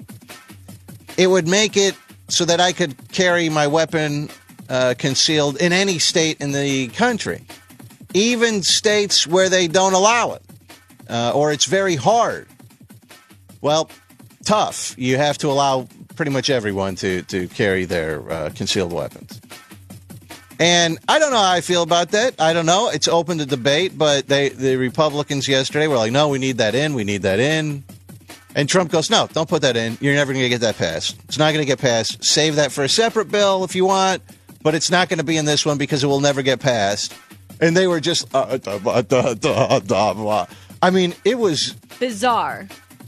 It would make it so that I could carry my weapon uh, concealed in any state in the country, even states where they don't allow it, uh, or it's very hard. Well, tough. You have to allow pretty much everyone to, to carry their uh, concealed weapons. And I don't know how I feel about that. I don't know. It's open to debate, but they the Republicans yesterday were like, no, we need that in. We need that in. And Trump goes, no, don't put that in. You're never going to get that passed. It's not going to get passed. Save that for a separate bill if you want, but it's not going to be in this one because it will never get passed. And they were just, uh, uh, uh, uh, uh, I mean, it was bizarre.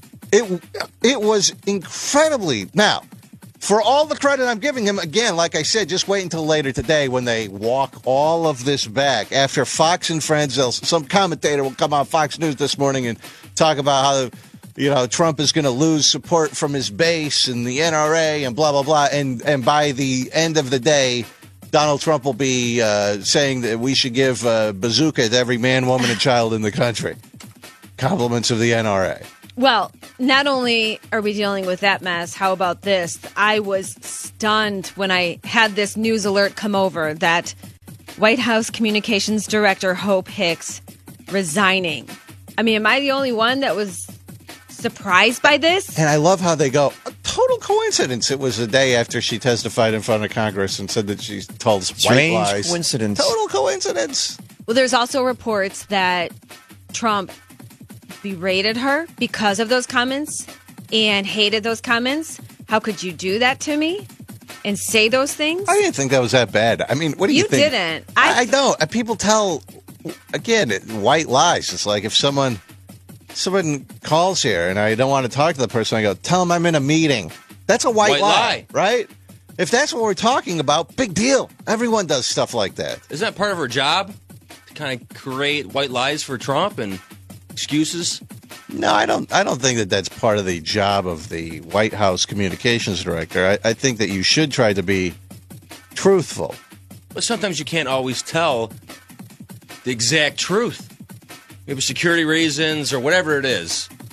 It it was incredibly. Now, for all the credit I'm giving him, again, like I said, just wait until later today when they walk all of this back. After Fox and Friends, some commentator will come on Fox News this morning and talk about how the You know, Trump is going to lose support from his base and the N R A and blah, blah, blah. And and by the end of the day, Donald Trump will be uh, saying that we should give a bazooka to every man, woman, and child in the country. Compliments of the N R A. Well, not only are we dealing with that mess, how about this? I was stunned when I had this news alert come over that White House Communications Director Hope Hicks resigning. I mean, am I the only one that was surprised by this? And I love how they go, a total coincidence. It was the day after she testified in front of Congress and said that she told us white lies. Strange coincidence. Total coincidence. Well, there's also reports that Trump berated her because of those comments and hated those comments. How could you do that to me and say those things? I didn't think that was that bad. I mean, what do you, You think? didn't. I, I don't. People tell, again, white lies. It's like if someone... Someone calls here and I don't want to talk to the person. I go, tell them I'm in a meeting. That's a white, White lie, lie. right? If that's what we're talking about, big deal. Everyone does stuff like that. Isn't that part of her job? To kind of create white lies for Trump and excuses? No, I don't. I don't think that that's part of the job of the White House communications director. I, I think that you should try to be truthful. But sometimes you can't always tell the exact truth. Maybe security reasons or whatever it is.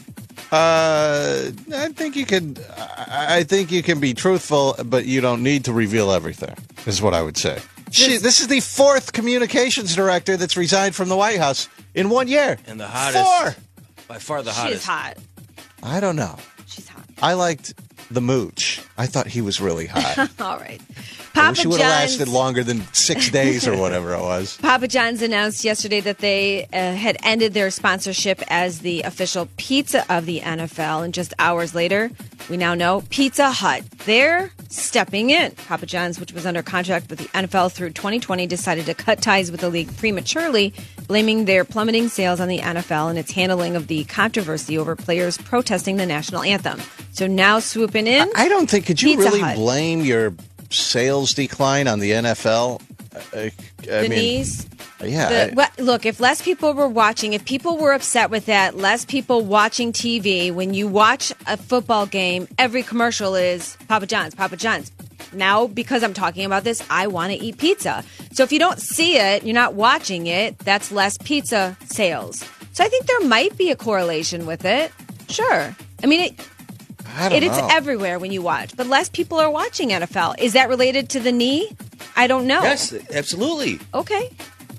Uh, I think you can. I I think you can be truthful, but you don't need to reveal everything. Is what I would say. She, this is the fourth communications director that's resigned from the White House in one year. And the hottest. Four. By far the She's hottest. hot. I don't know. She's hot. I liked the mooch. I thought he was really hot. All right. I Papa wish he would have John's- lasted longer than six days or whatever it was. Papa John's announced yesterday that they uh, had ended their sponsorship as the official pizza of the N F L. And just hours later, we now know Pizza Hut. They're stepping in. Papa John's, which was under contract with the N F L through twenty twenty, decided to cut ties with the league prematurely, blaming their plummeting sales on the N F L and its handling of the controversy over players protesting the national anthem. So now swooping in. I don't think, could you Pizza really Hut. blame your sales decline on the N F L? Uh, I The mean, knees? Yeah. The, I- what, look, if less people were watching, if people were upset with that, less people watching T V, when you watch a football game, every commercial is Papa John's, Papa John's. Now, because I'm talking about this, I want to eat pizza. So if you don't see it, you're not watching it, that's less pizza sales. So I think there might be a correlation with it. Sure. I mean, it, I don't it, it's know. everywhere when you watch, but less people are watching N F L. Is that related to the knee? I don't know. Yes, absolutely. Okay.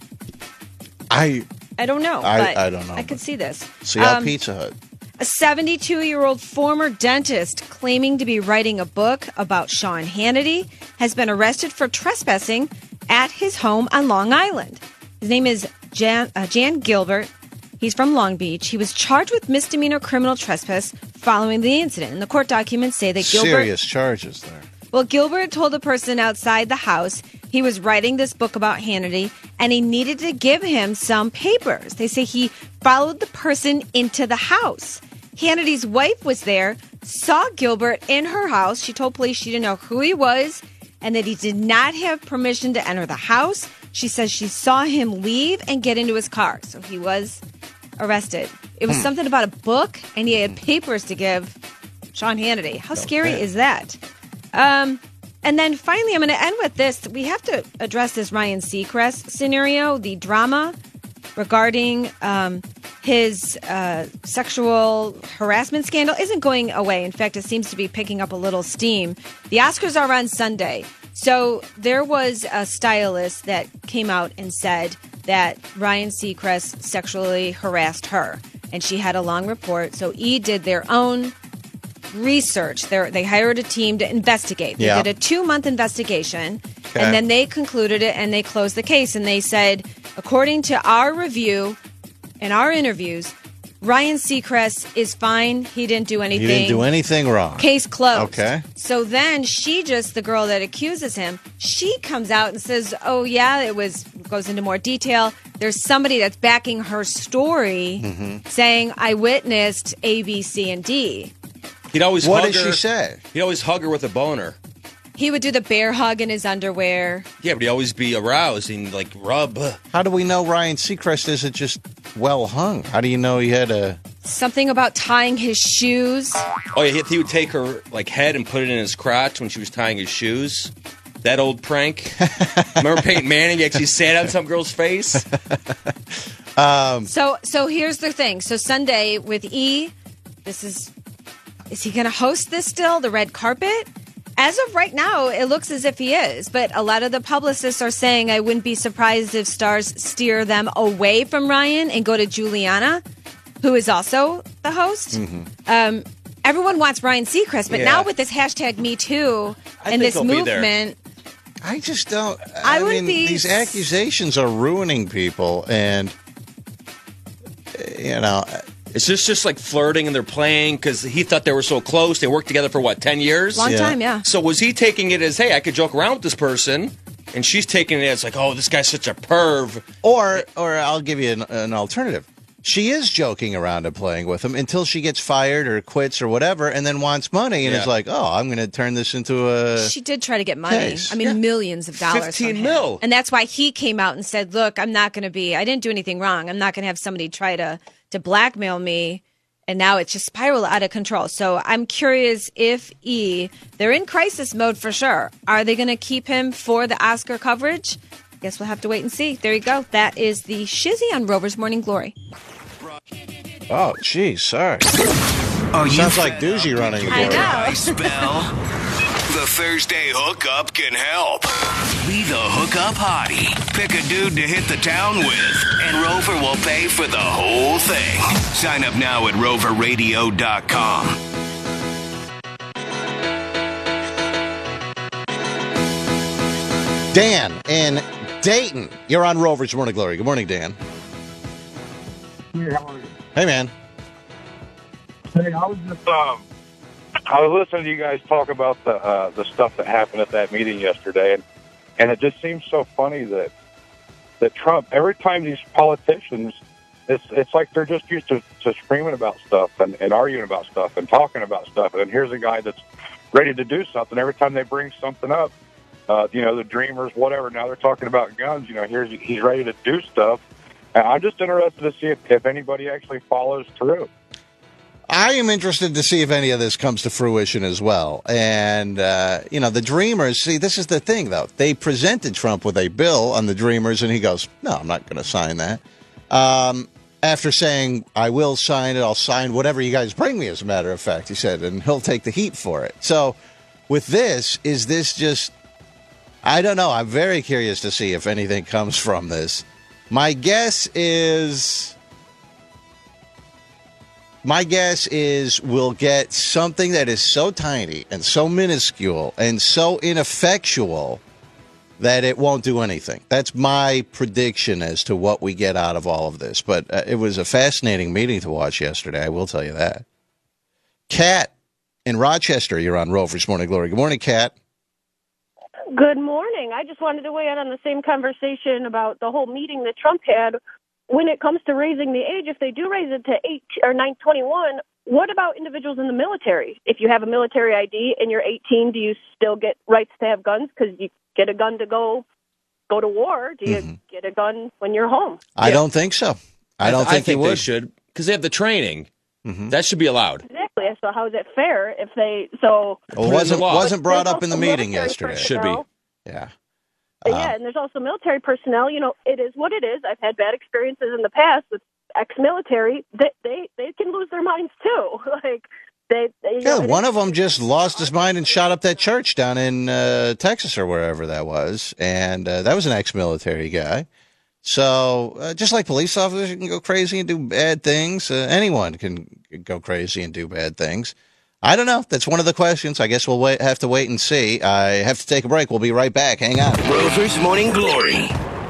I I don't know. I- but I don't know, I could see this. see how Um, Pizza Hut. A seventy-two-year-old former dentist claiming to be writing a book about Sean Hannity has been arrested for trespassing at his home on Long Island. His name is Jan, uh, Jan Gilbert. He's from Long Beach. He was charged with misdemeanor criminal trespass following the incident. And the court documents say that Gilbert... Serious charges there. Well, Gilbert told the person outside the house he was writing this book about Hannity and he needed to give him some papers. They say he followed the person into the house. Hannity's wife was there, saw Gilbert in her house. She told police she didn't know who he was and that he did not have permission to enter the house. She says she saw him leave and get into his car. So he was arrested. It was Hmm. something about a book and he had papers to give Sean Hannity. How scary Okay. is that? Um, and then finally, I'm going to end with this. We have to address this Ryan Seacrest scenario, the drama regarding um, his uh, sexual harassment scandal isn't going away. In fact, it seems to be picking up a little steam. The Oscars are on Sunday. So there was a stylist that came out and said that Ryan Seacrest sexually harassed her. And she had a long report. So E! did their own research. They're, they hired a team to investigate. They Yeah. did a two-month investigation, Okay. and then they concluded it and they closed the case. And they said, according to our review and our interviews, Ryan Seacrest is fine. He didn't do anything. He didn't do anything wrong. Case closed. Okay. So then she just, the girl that accuses him, she comes out and says, oh, yeah, it was, goes into more detail. There's somebody that's backing her story Mhm. saying, I witnessed A, B, C, and D. He'd always What hug did she her. say? He'd always hug her with a boner. He would do the bear hug in his underwear. Yeah, but he'd always be aroused and like rub. How do we know Ryan Seacrest isn't just well hung? How do you know he had a... Something about tying his shoes. Oh yeah, he, he would take her like head and put it in his crotch when she was tying his shoes. That old prank. Remember Peyton Manning? He actually sat on some girl's face. Um, So so here's the thing. So Sunday with E, this is is he going to host this still, the red carpet? As of right now, it looks as if he is, but a lot of the publicists are saying I wouldn't be surprised if stars steer them away from Ryan and go to Juliana, who is also the host. Mm-hmm. Um, everyone wants Ryan Seacrest, but Yeah. now with this hashtag Me Too I and think this he'll be there. movement, I just don't. I I, would mean, be- these accusations are ruining people, and you know, It's just just like flirting and they're playing because he thought they were so close. They worked together for what, ten years? Long Yeah. time, yeah. So was he taking it as, hey, I could joke around with this person? And she's taking it as like, oh, this guy's such a perv. or or I'll give you an, an alternative. She is joking around and playing with him until she gets fired or quits or whatever, and then wants money and Yeah. is like, "Oh, I'm going to turn this into a." she did try to get money. Case. I mean, millions of dollars. fifteen from him. mil. And that's why he came out and said, look, I'm not going to be, I didn't do anything wrong. I'm not going to have somebody try to, to blackmail me. And now it's just spiraled out of control. So I'm curious if E, they're in crisis mode for sure. Are they going to keep him for the Oscar coverage? Guess we'll have to wait and see. There you go. That is the Shizzy on Rover's Morning Glory. Oh, geez, sorry. Are you Sounds like Doogie running the board. I spell? The Thursday hookup can help. Be the hookup hottie. Pick a dude to hit the town with, and Rover will pay for the whole thing. Sign up now at rover radio dot com. Dan in Dayton, you're on Rover's Morning Glory. Good morning, Dan. Hey, how are you? Hey, man. Hey, I was just um, I was listening to you guys talk about the uh, the stuff that happened at that meeting yesterday, and and it just seems so funny that that Trump, every time these politicians, it's it's like they're just used to, to screaming about stuff and, and arguing about stuff and talking about stuff, and here's a guy that's ready to do something. Every time they bring something up, uh, you know, the Dreamers, whatever. Now they're talking about guns. You know, here's he's ready to do stuff. And I'm just interested to see if, if anybody actually follows through. I am interested to see if any of this comes to fruition as well. And, uh, you know, the Dreamers, see, this is the thing, though. They presented Trump with a bill on the Dreamers, and he goes, no, I'm not going to sign that. Um, after saying, I will sign it, I'll sign whatever you guys bring me, as a matter of fact, he said, and he'll take the heat for it. So with this, is this just, I don't know. I'm very curious to see if anything comes from this. My guess is... My guess is we'll get something that is so tiny and so minuscule and so ineffectual that it won't do anything. That's my prediction as to what we get out of all of this. But uh, it was a fascinating meeting to watch yesterday, I will tell you that. Kat in Rochester, you're on Rover's Morning Glory. Good morning, Kat. Good morning. I just wanted to weigh in on the same conversation about the whole meeting that Trump had. When it comes to raising the age, if they do raise it to eight or nine twenty-one, what about individuals in the military? If you have a military I D and you're eighteen, do you still get rights to have guns? Because you get a gun to go go to war. Do you mm-hmm. get a gun when you're home? I yeah. don't think so. I don't I, think, I think they, they should because they have the training. Mm-hmm. That should be allowed. Exactly. So how is it fair if they so? Well, it wasn't wasn't brought up in the meeting yesterday. Should be. Yeah. Uh, yeah, and there's also military personnel. You know, it is what it is. I've had bad experiences in the past with ex-military. They they, they can lose their minds too. like they, they yeah, know, one of them just lost his mind and shot up that church down in uh, Texas or wherever that was, and uh, that was an ex-military guy. So uh, just like police officers can go crazy and do bad things, uh, anyone can go crazy and do bad things. I don't know. That's one of the questions. I guess we'll wait, have to wait and see. I have to take a break. We'll be right back. Hang on. Rover's Morning Glory.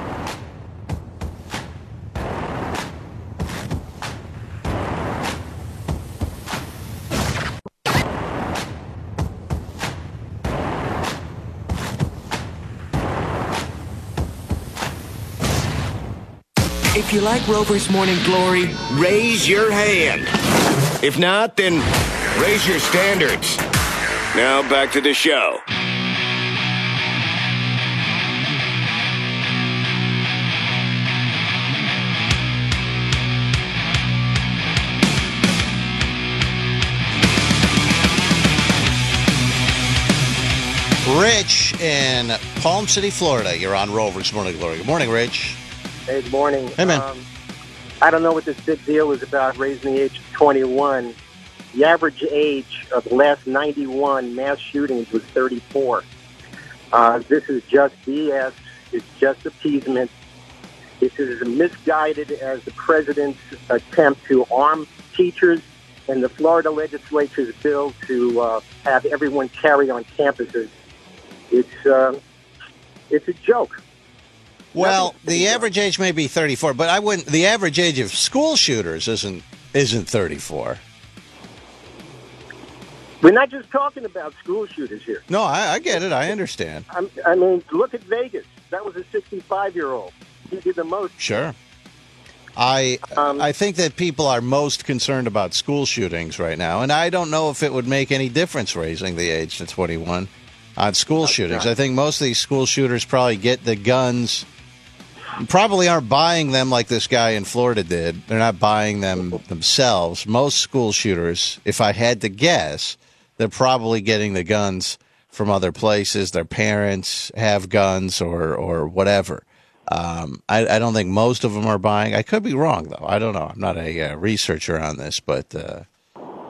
If you like Rover's Morning Glory, raise your hand. If not, then raise your standards. Now back to the show. Rich in Palm City, Florida. You're on Rover's Morning Glory. Good morning, Rich. Hey, good morning. Hey, man. Um, I don't know what this big deal is about raising the age to twenty-one. The average age of the last ninety-one mass shootings was thirty-four. Uh, this is just B S. It's just appeasement. This is as misguided as the president's attempt to arm teachers and the Florida legislature's bill to uh, have everyone carry on campuses. It's uh, it's a joke. Well, the average age may be thirty-four, but I wouldn't. The average age of school shooters isn't isn't thirty-four. We're not just talking about school shooters here. No, I, I get it. I understand. I'm, I mean, look at Vegas. That was a sixty-five-year-old. He did the most. Sure. I um, I think that people are most concerned about school shootings right now, and I don't know if it would make any difference raising the age to twenty-one on school shootings. I think most of these school shooters probably get the guns, probably aren't buying them like this guy in Florida did. They're not buying them themselves. Most school shooters, if I had to guess, they're probably getting the guns from other places. Their parents have guns or, or whatever. Um, I, I don't think most of them are buying. I could be wrong, though. I don't know. I'm not a uh, researcher on this, but uh,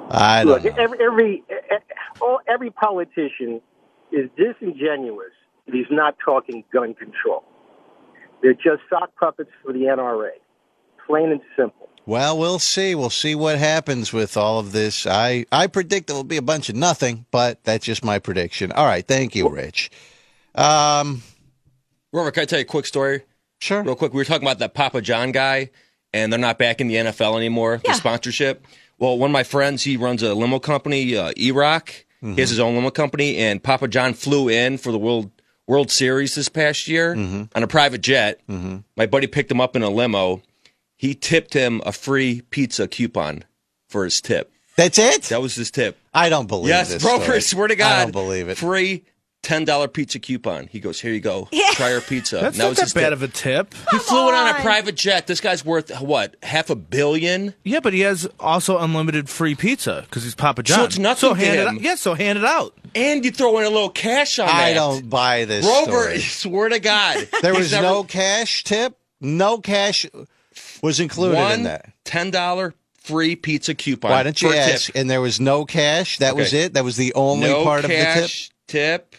I don't Look, know. every every all, every politician is disingenuous if he's not talking gun control. They're just sock puppets for the N R A, plain and simple. Well, we'll see. We'll see what happens with all of this. I, I predict it will be a bunch of nothing, but that's just my prediction. All right. Thank you, Rich. Um, Robert, can I tell you a quick story? Sure. Real quick. We were talking about that Papa John guy, and they're not back in the N F L anymore, Yeah. the sponsorship. Well, one of my friends, he runs a limo company, uh, E-Rock. Mm-hmm. He has his own limo company, and Papa John flew in for the World World Series this past year Mm-hmm. on a private jet. Mhm. My buddy picked him up in a limo. He tipped him a free pizza coupon for his tip. That's it? That was his tip. I don't believe yes, this. Broker, story. swear to God. I don't believe it. Free ten dollar pizza coupon. He goes, here you go. Yeah. Try our pizza. That's And that not was that his bad tip. of a tip. He flew it on a on. private jet. This guy's worth, what, half a billion? Yeah, but he has also unlimited free pizza because he's Papa John. So it's nothing So to hand it him. out. Yeah, so hand it out. And you throw in a little cash on that. I don't buy this Rover, story. swear to God. There He's was never- no cash tip? No cash was included one in that. ten dollar free pizza coupon. Why don't you for a ask? tip. And there was no cash? That was Okay. it? That was the only no part of the tip? cash tip?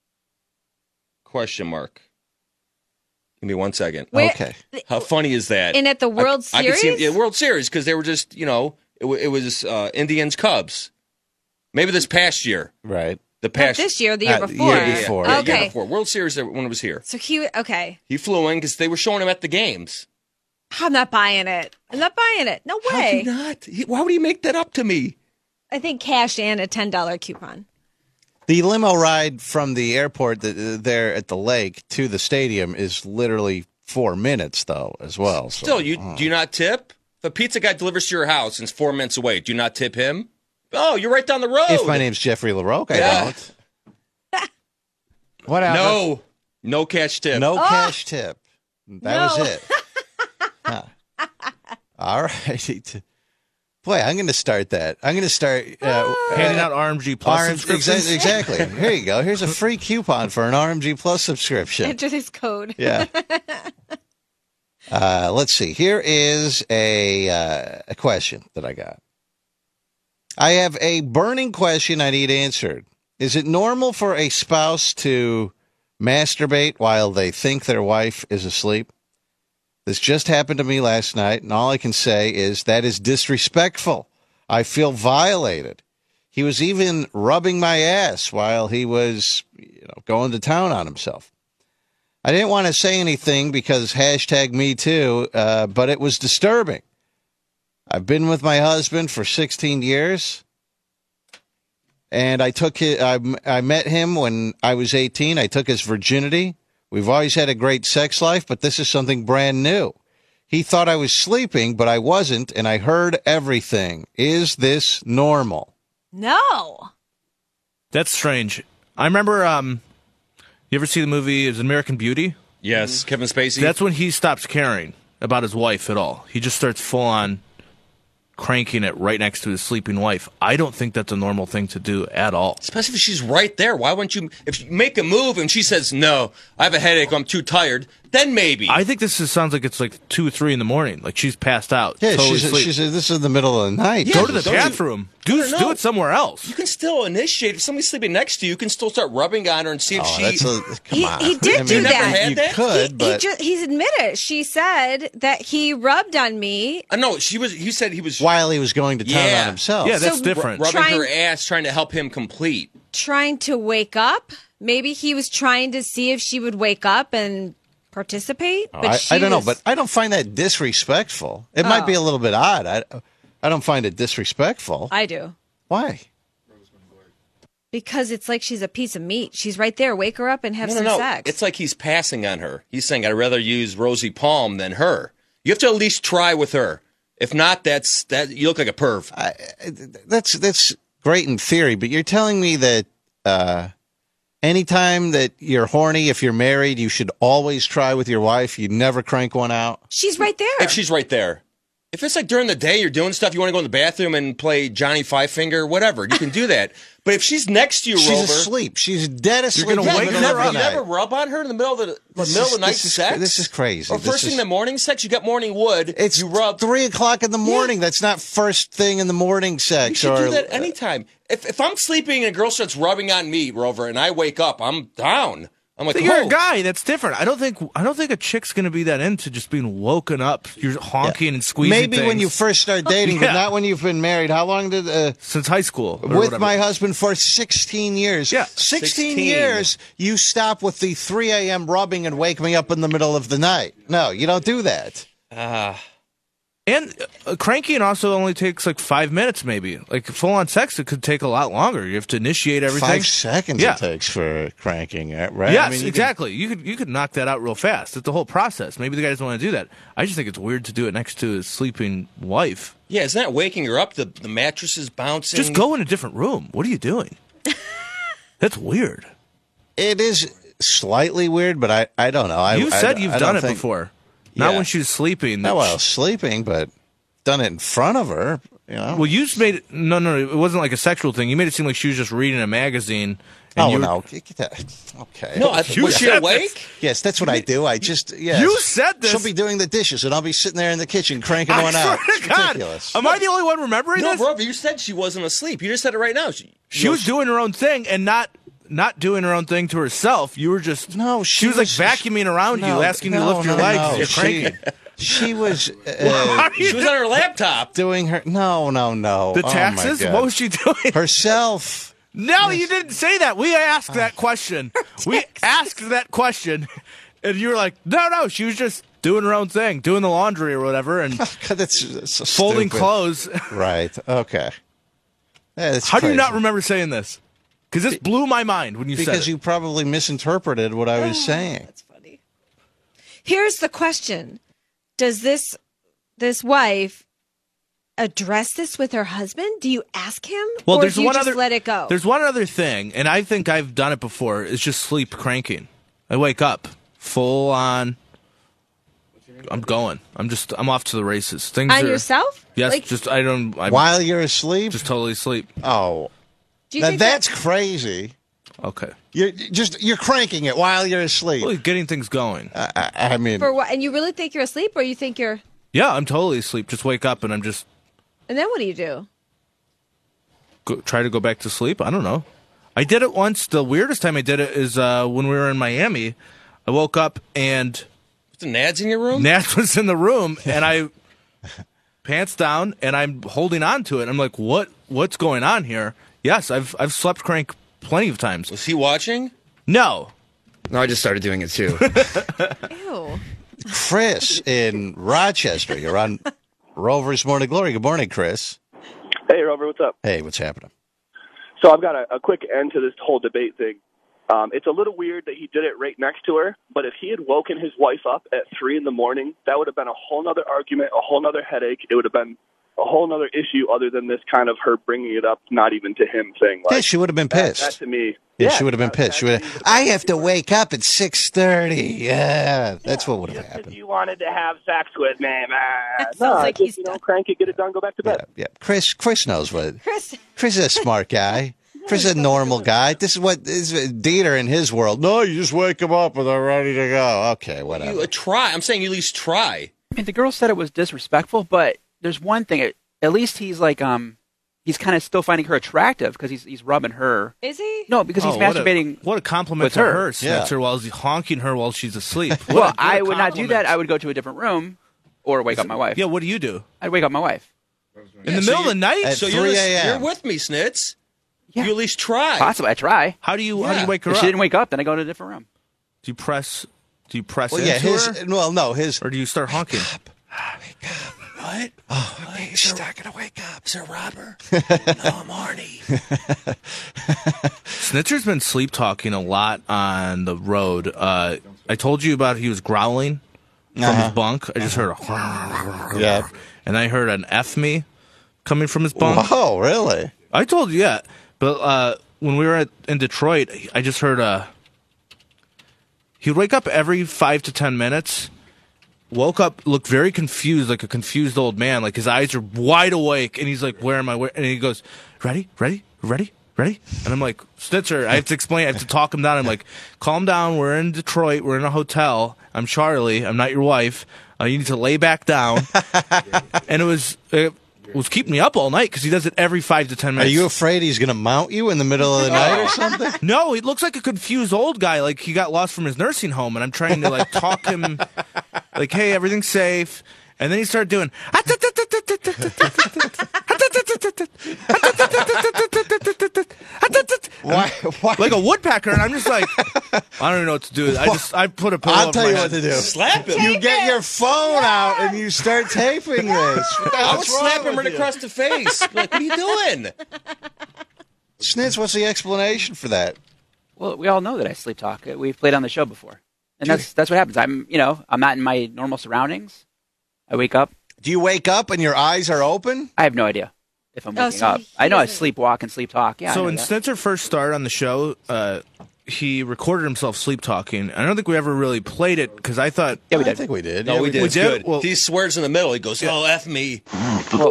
Question mark. Give me one second. Where- Okay. How funny is that? And at the World I, I could see Series? yeah, World Series because they were just, you know, it, wa- it was uh, Indians Cubs. Maybe this past year. Right. The Not past this year, the year Uh, before. year before. Yeah, Okay. year before. World Series when it was here. So he, okay. He flew in because they were showing him at the games. I'm not buying it. I'm not buying it. No How way. do you not? He- Why would he make that up to me? I think cash and a ten dollar coupon. The limo ride from the airport th- there at the lake to the stadium is literally four minutes, though, as well. So, Still, you uh, do you not tip? If a pizza guy delivers to your house and it's four minutes away, do you not tip him? Oh, you're right down the road. If my name's Jeffrey LaRocque, I Yeah. don't. Whatever. No, no cash tip. No Oh. cash tip. That No. was it. Huh. All right. Boy, I'm going to start that. I'm going to start uh, Handing uh, out R M G Plus R M- subscriptions. exa- Exactly. Here you go. Here's a free coupon for an R M G Plus subscription. Enter this code. Yeah. Uh, let's see. Here is a uh, a question that I got. I have a burning question I need answered. Is it normal for a spouse to masturbate while they think their wife is asleep? This just happened to me last night, and all I can say is that is disrespectful. I feel violated. He was even rubbing my ass while he was, you know, going to town on himself. I didn't want to say anything because hashtag me too, uh, but it was disturbing. I've been with my husband for sixteen years, and I took his, I, I met him when I was eighteen. I took his virginity. We've always had a great sex life, but this is something brand new. He thought I was sleeping, but I wasn't, and I heard everything. Is this normal? No. That's strange. I remember, um, you ever see the movie Is American Beauty? Yes, Kevin Spacey. That's when he stops caring about his wife at all. He just starts full on cranking it right next to his sleeping wife. I don't think that's a normal thing to do at all. Especially if she's right there. Why wouldn't you? If you make a move and she says, no, I have a headache, I'm too tired, then maybe. I think this is, sounds like it's like two or three in the morning. Like she's passed out. Yeah, totally she's, asleep. she's this is the middle of the night. Yeah, Go to the don't you- bathroom. Do, No, no, do no. it somewhere else. You can still initiate. If somebody's sleeping next to you, you can still start rubbing on her and see if Oh, she. that's a, come He- on. he did I mean, do you that. never had You that? could, he, but he just, he's admitted. She said that he rubbed on me. Uh, no, she was. He said he was while he was going to town Yeah. on himself. Yeah, that's So- different. rubbing Trying- her ass, trying to help him complete. Trying to wake up. Maybe he was trying to see if she would wake up and participate. But I, she I don't know, was- but I don't find that disrespectful. It might be a little bit odd. I, I don't find it disrespectful. I do. Why? Because it's like she's a piece of meat. She's right there. Wake her up and have No, no, some no. sex. It's like he's passing on her. He's saying, I'd rather use Rosie Palm than her. You have to at least try with her. If not, that's that. You look like a perv. I, that's that's great in theory, but you're telling me that uh, anytime that you're horny, if you're married, you should always try with your wife. You never crank one out. She's right there. If she's right there. If it's like during the day, you're doing stuff, you want to go in the bathroom and play Johnny Five Finger, whatever, you can do that. But if she's next to you, she's Rover, asleep. She's dead asleep. You're going to wake in the her middle up. of You the never night. rub on her in the middle of the, the This middle is- of the night this is- sex. this is crazy. Or This first thing is- in the morning sex. You got morning wood. It's you rub three o'clock in the morning. That's not first thing in the morning You sex. should or do that anytime. If if I'm sleeping and a girl starts rubbing on me, Rover, and I wake up, I'm down. I'm like, So you're oh. a guy. That's different. I don't think I don't think a chick's gonna be that into just being woken up. You're honking and squeezing. Maybe when things. you first start dating, Yeah. but not when you've been married. How long did uh, since high school or with whatever. my husband for sixteen years? Yeah, sixteen, sixteen. years. You stop with the three a.m. rubbing and wake me up in the middle of the night. No, you don't do that. Ah. And uh, cranking also only takes like five minutes, maybe. Like full on sex, it could take a lot longer. You have to initiate everything. Five seconds Yeah. it takes for cranking, uh, right? Yes, I mean, you exactly. You could you could knock that out real fast. It's the whole process. Maybe the guy doesn't want to do that. I just think it's weird to do it next to his sleeping wife. Yeah, isn't that waking her up? The the mattress is bouncing. Just go in a different room. What are you doing? That's weird. It is slightly weird, but I, I don't know. I, You've I- said you've I done don't it think- before. Not Yeah. when she's sleeping. Not while sleeping, but done it in front of her. You know. Well, you made it. No, no, it wasn't like a sexual thing. You made it seem like she was just reading a magazine. And Oh you were- no! Get that. Okay. No, I- You was she said awake? this. Yes, that's what I do. I just yes. You said this. She'll be doing the dishes, and I'll be sitting there in the kitchen cranking I one swear out. to It's God. ridiculous. Am I the only one remembering No, this? Rover, you said she wasn't asleep. You just said it right now. She, She was doing her own thing and not not doing her own thing to herself. You were just no. She, was, was- like vacuuming around No, you, asking you no, to lift your no, legs. no. You're She- cranking. She was. Why Uh, are you She was on her laptop doing her. No, no, no. The Oh, my taxes? God. What was she doing? Herself. No, you didn't say that. We asked that question. We asked that question, and you were like, "No, no, she was just doing her own thing, doing the laundry or whatever, and that's, that's so folding stupid. clothes." Right. Okay. That's How do you crazy. not remember saying this? Because this blew my mind when you said Because it. you probably misinterpreted what I was saying. Here's the question: Does this this wife address this with her husband? Do you ask him, Well, or there's do you one just other. let it go? There's one other thing, and I think I've done it before. Is just sleep cranking. I wake up full on. I'm going. I'm just. I'm off to the races. Things On are, yourself? Yes. Like- just I don't. I, While you're asleep? Just totally asleep. Oh. Do you Now think that's crazy. Okay. You're just you're cranking it while you're asleep. Well, getting things going. I, I, I mean, for what? And you really think you're asleep, or you think you're? Yeah, I'm totally asleep. Just wake up and I'm just And then what do you do? go, try to go back to sleep. I don't know. I did it once. The weirdest time I did it is uh, when we were in Miami. I woke up and Was the Nads in your room? Nat was in the room, and I pants down, and I'm holding on to it. I'm like, what? What's going on here? Yes, I've I've slept crank plenty of times. Was he watching? No. No, I just started doing it too. Ew. Chris in Rochester. You're on Rover's Morning Glory. Good morning, Chris. Hey, Rover, what's up? Hey, what's happening? So I've got a, a quick end to this whole debate thing. Um, it's a little weird that he did it right next to her, but if he had woken his wife up at three in the morning, that would have been a whole nother argument, a whole nother headache. It would have been a whole nother issue other than this kind of her bringing it up, not even to him thing. Like, Yeah, she would have been that- pissed. That, to me, Yeah, she would have been pissed. She would have, I have to wake up at six thirty. Yeah, that's what would have happened. you wanted to have sex with me, man. Sounds No, like just, he's you know, crank it, get it done, go back to bed. Yeah, Chris. Chris knows what. Chris. Chris is a smart guy. Chris is a normal guy. This is what is Dieter in his world. No, you just wake him up and they're ready to go. Okay, whatever. You uh, try. I'm saying you at least try. I mean, the girl said it was disrespectful, but there's one thing. At, at least he's like, um, he's kind of still finding her attractive because he's he's rubbing her. Is he? No, because he's Oh, what a- masturbating. What a compliment with to her. her, Snitzer, while he's honking her while she's asleep. What a- Well, what a I would not do compliment. that. I would go to a different room or wake up my wife. Yeah, what do you do? I'd wake up my wife. In the middle of the night? At So you're, three lis- a.m. you're with me, Snitz. Yeah. You at least try. Possibly, I try. How do you how do Yeah. you wake her If up? she didn't wake up, then I go to a different room. Do you press? Do you press Well, into yeah, his. her, Well, no, his. or do you start honking? What? Oh, okay, she's not going to wake up. Is there a robber? no, I'm Arnie. Snitzer's been sleep talking a lot on the road. Uh, I told you about he was growling from Uh-huh. his bunk. I just heard a Yeah. and I heard an F me coming from his bunk. Whoa, really? I told you, yeah. But uh, when we were at, in Detroit, I just heard a. He'd wake up every five to ten minutes, woke up, looked very confused, like a confused old man. Like his eyes are wide awake, and he's like, "Where am I?" Where? And he goes, "Ready, ready, ready, ready." And I'm like, "Snitzer," I have to explain. I have to talk him down. I'm like, "Calm down. We're in Detroit. We're in a hotel. I'm Charlie. I'm not your wife. Uh, you need to lay back down." And it was. It, was keeping me up all night because he does it every five to ten minutes. Are you afraid he's going to mount you in the middle of the night or something? No, he looks like a confused old guy, like he got lost from his nursing home, and I'm trying to like talk him, like, "Hey, everything's safe." And then he started doing, why, why? like a woodpecker, and I'm just like, I don't even know what to do. I just, I put a pillow I'll over tell my you head. what to do. Slap him. You get your phone out and you start taping this. I would What's slap wrong him with right you? across the face. Like, what are you doing? Schnitz, what's the explanation for that? Well, we all know that I sleep talk. We've played on the show before, and that's that's what happens. I'm, you know, I'm not in my normal surroundings. I wake up. Do you wake up and your eyes are open? I have no idea if I'm Oh, waking so up. he I know I doesn't- sleepwalk and sleep talk. Yeah. I So know when that. Snitzer first started on the show, uh, he recorded himself sleep talking. I don't think we ever really played it because I thought, yeah, we I did. think we did. No, Yeah, we did. We It's did? good. Well- he swears in the middle. He goes, "Oh, F me." Well,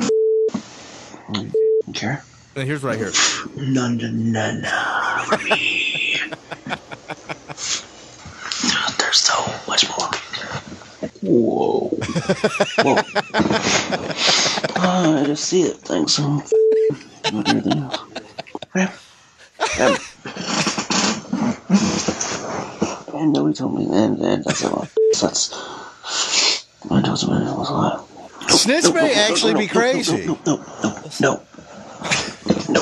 Okay. and here's what I hear. None to none. There's so much more. Whoa. Whoa. Uh, I just see it. Thanks. Um, what everything else. Okay. Um, and nobody told me, and, and that's a lot. That's. I told somebody else a lot. Snitz may actually be crazy. No, no, no, no, no.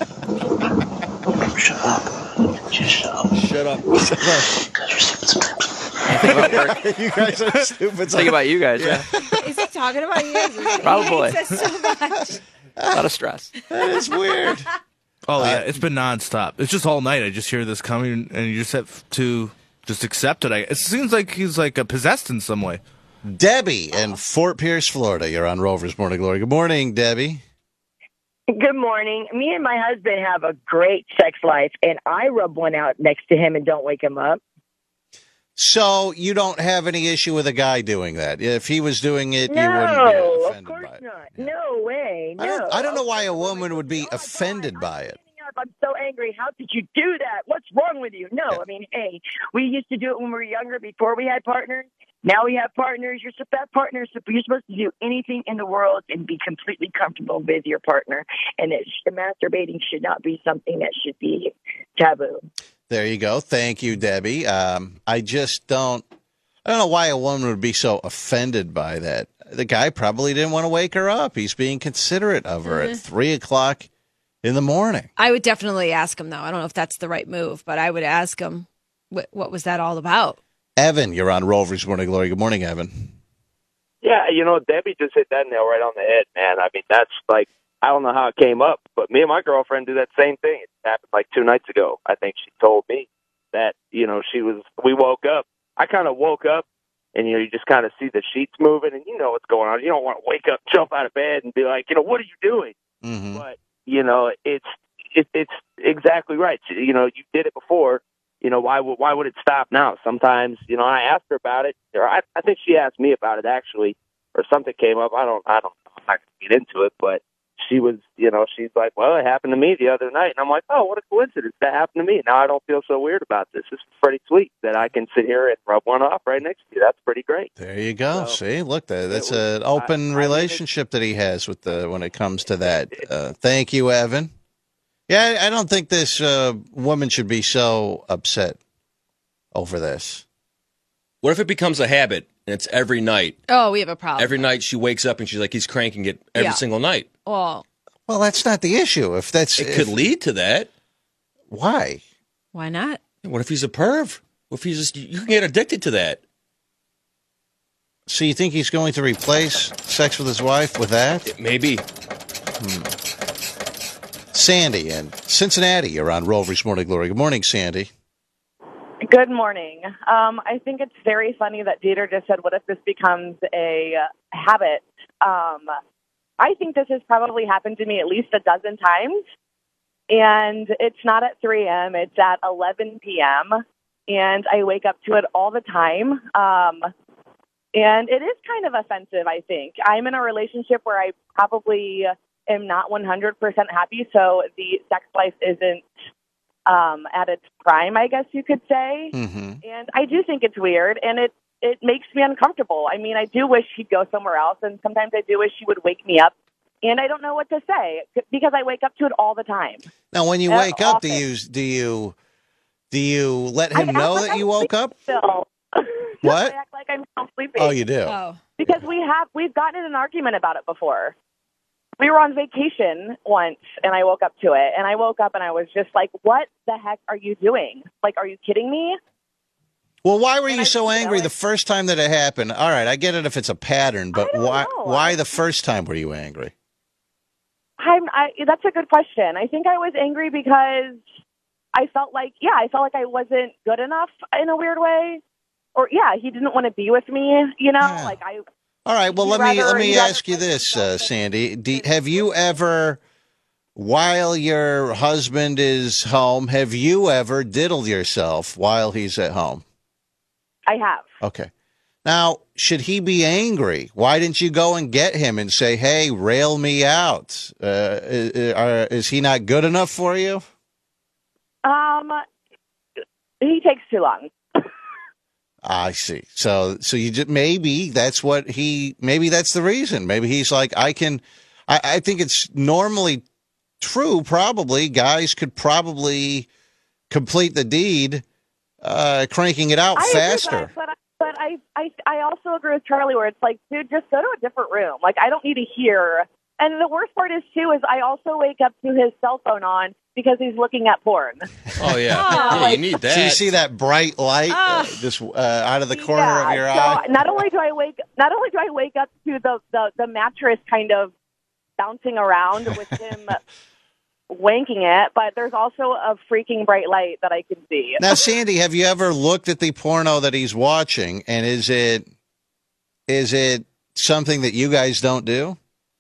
No. Shut up. Just shut up. Shut up. Because you're stupid sometimes. You guys are stupid. think about you guys. Yeah. Is he talking about you? Probably. He hates us so much. A lot of stress. That is weird. Oh yeah, it's been nonstop. It's just all night. I just hear this coming, and you just have to just accept it. I, it seems like he's like uh, possessed in some way. Debbie in Fort Pierce, Florida. You're on Rover's Morning Glory. Good morning, Debbie. Good morning. Me and my husband have a great sex life, and I rub one out next to him and don't wake him up. So you don't have any issue with a guy doing that? If he was doing it, No, you wouldn't be of offended course by it. not. No way. No. I don't, I don't know why a woman would be offended by it. I'm so angry. How did you do that? What's wrong with you? No, I mean, hey, we used to do it when we were younger before we had partners. Now we have partners. You're supposed that partner. You're supposed to do anything in the world and be completely comfortable with your partner. And it, masturbating should not be something that should be taboo. There you go. Thank you, Debbie. Um, I just don't. I don't know why a woman would be so offended by that. The guy probably didn't want to wake her up. He's being considerate of her Mhm. at three o'clock in the morning. I would definitely ask him, though. I don't know if that's the right move, but I would ask him, what, what was that all about? Evan, you're on Rover's Morning Glory. Good morning, Evan. Yeah, you know, Debbie just hit that nail right on the head, man. I mean, that's like, I don't know how it came up, but me and my girlfriend do that same thing. It happened like two nights ago. I think she told me that, you know, she was, we woke up. I kind of woke up, and, you know, you just kind of see the sheets moving, and you know what's going on. You don't want to wake up, jump out of bed, and be like, you know, what are you doing? Mm-hmm. But, you know, it's it, it's exactly right. You know, you did it before. You know, why would why would it stop now? Sometimes, you know, I asked her about it, or I, I think she asked me about it actually, or something came up. I don't, I don't know. I'm not going to get into it, but she was, you know, she's like, well, it happened to me the other night, and I'm like, oh, what a coincidence that happened to me. Now I don't feel so weird about this. This is pretty sweet that I can sit here and rub one off right next to you. That's pretty great. There you go. So, See, look, that that's was- an open I- I mean, relationship that he has with the when it comes to that. Uh, thank you, Evan. Yeah, I, I don't think this uh, woman should be so upset over this. What if it becomes a habit and it's every night? Oh, we have a problem. Every night she wakes up and she's like, he's cranking it every Yeah. single night. Well, Well, that's not the issue. If that's It if- could lead to that. Why? why not? What if he's a perv? What if he's just, you can get addicted to that. So you think he's going to replace sex with his wife with that? Maybe. Hmm. Sandy in Cincinnati, you're on Rover's Morning Glory. Good morning, Sandy. Good morning. Um, I think it's very funny that Dieter just said, what if this becomes a uh, habit? Um, I think this has probably happened to me at least a dozen times. And it's not at three a.m., it's at eleven p.m., and I wake up to it all the time. Um, And it is kind of offensive, I think. I'm in a relationship where I probably am not one hundred percent happy, so the sex life isn't um, at its prime, I guess you could say. Mm-hmm. And I do think it's weird, and it, it makes me uncomfortable. I mean, I do wish he'd go somewhere else, and sometimes I do wish he would wake me up. And I don't know what to say because I wake up to it all the time. Now, when you Uh, wake up, do often. you do you do you let I him act know like that I'm you woke up? Still. What? I act like I'm still sleeping. Oh, you do. Oh. Because we have we've gotten in an argument about it before. We were on vacation once, and I woke up to it, and I woke up and I was just like, "What the heck are you doing? Like, are you kidding me?" Well, why were you I- so you know, angry like- the first time that it happened? All right, I get it if it's a pattern, but why know. why the first time were you angry? I'm, I, that's a good question. I think I was angry because I felt like, yeah, I felt like I wasn't good enough in a weird way, or yeah, he didn't want to be with me. You know, Yeah. like I. All right, well, He'd let me rather- let me he'd rather ask you this, uh, Sandy. Do, have you ever, while your husband is home, have you ever diddled yourself while he's at home? I have. Okay. Now, should he be angry? Why didn't you go and get him and say, "Hey, rail me out"? Uh, is, is he not good enough for you? Um, he takes too long. I see. So, so you just, maybe that's what he, maybe that's the reason. Maybe he's like, I can, I, I think it's normally true. Probably guys could probably complete the deed, uh, cranking it out I agree, faster. but, but I, I, I also agree with Charlie where it's like, dude, just go to a different room. Like, I don't need to hear. And the worst part is, too, is I also wake up to his cell phone on because he's looking at porn. Oh, yeah. Oh. Yeah, you need that. So you see that bright light uh, just uh, out of the corner Yeah, of your so eye? not only do I wake, not only do I wake up to the, the, the mattress kind of bouncing around with him wanking it, but there's also a freaking bright light that I can see. Now, Sandy, have you ever looked at the porno that he's watching, and is it is it something that you guys don't do?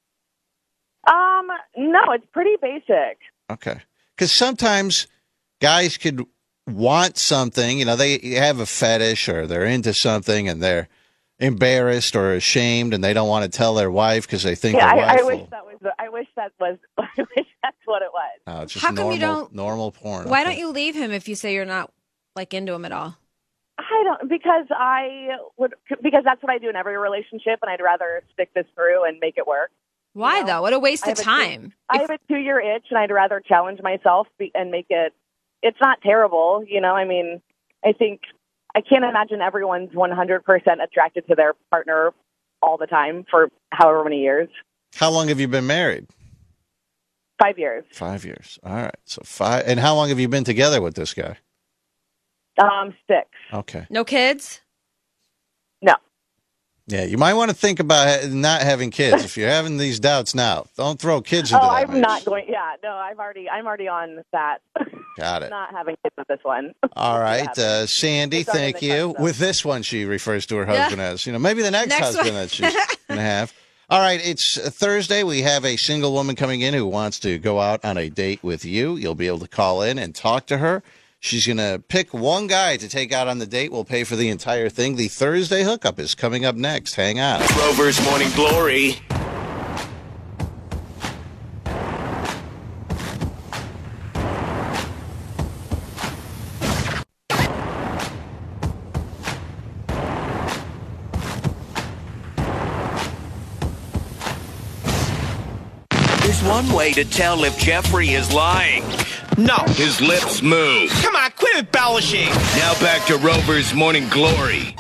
Um, no, it's pretty basic. Okay. Because sometimes guys could want something, you know, they have a fetish or they're into something and they're embarrassed or ashamed and they don't want to tell their wife because they think Yeah, their I, wife I wish will. that was. I wish that was. I wish that's what it was. Oh, it's just How come normal, you don't- normal porn. Why Okay. don't you leave him if you say you're not like into him at all? I don't because I would because that's what I do in every relationship, and I'd rather stick this through and make it work. Why though? What a waste I of have a time. two- I have a two-year itch, and I'd rather challenge myself be- and make it. It's not terrible, you know. I mean, I think I can't imagine everyone's one hundred percent attracted to their partner all the time for however many years. How long have you been married? Five years. Five years. All right. So five. And how long have you been together with this guy? Um, six. Okay. No kids? No. Yeah, you might want to think about ha- not having kids. If you're having these doubts now, don't throw kids into Oh, that I'm mix. not going. Yeah, no, I've already. I'm already on that. Got it. Not having kids with this one. All right, uh, Sandy, It's already thank been you. cut, so. With this one, she refers to her Yeah. husband as, you know, maybe the next, Next husband one. that she's going to have. All right, it's Thursday. We have a single woman coming in who wants to go out on a date with you. You'll be able to call in and talk to her. She's going to pick one guy to take out on the date. We'll pay for the entire thing. The Thursday hookup is coming up next. Hang on. Rover's Morning Glory. There's one way to tell if Jeffrey is lying. No. His lips move. Come on, quit embellishing. Now back to Rover's Morning Glory.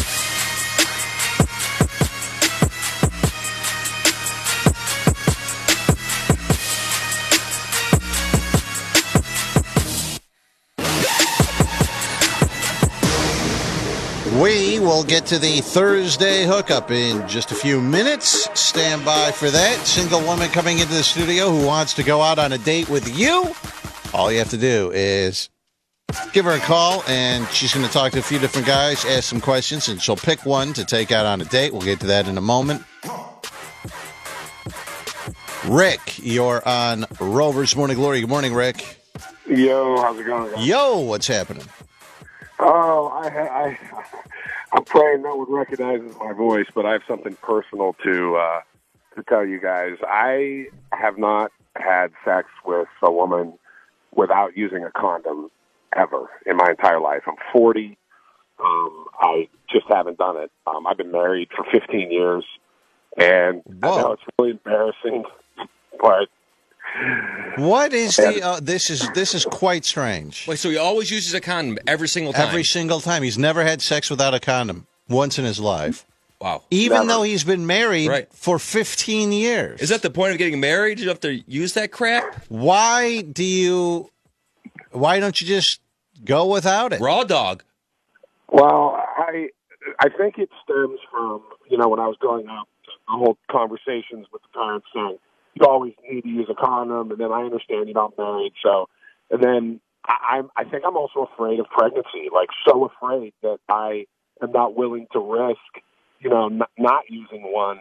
We will get to the Thursday hookup in just a few minutes. Stand by for that. Single woman coming into the studio who wants to go out on a date with you. All you have to do is give her a call, and she's going to talk to a few different guys, ask some questions, and she'll pick one to take out on a date. We'll get to that in a moment. Rick, you're on Rover's Morning Glory. Good morning, Rick. Yo, how's it going, guys? Yo, what's happening? Oh, I, I, I'm praying no one recognizes my voice, but I have something personal to uh, to tell you guys. I have not had sex with a woman without using a condom ever in my entire life. I'm forty. Um, I just haven't done it. Um, I've been married for fifteen years, and Whoa. I know it's really embarrassing, but what is the? Uh, this is this is quite strange. Wait, so he always uses a condom every single time? Every single time. He's never had sex without a condom once in his life. Wow. Even Never. though he's been married Right. for fifteen years. Is that the point of getting married? You have to use that crap? Why do you? Why don't you just go without it? Raw dog. Well, I I think it stems from, you know, when I was growing up, the whole conversations with the parents saying, you always need to use a condom, and then I understand you're not married, so, and then I, I'm, I think I'm also afraid of pregnancy, like so afraid that I am not willing to risk, you know, n- not using one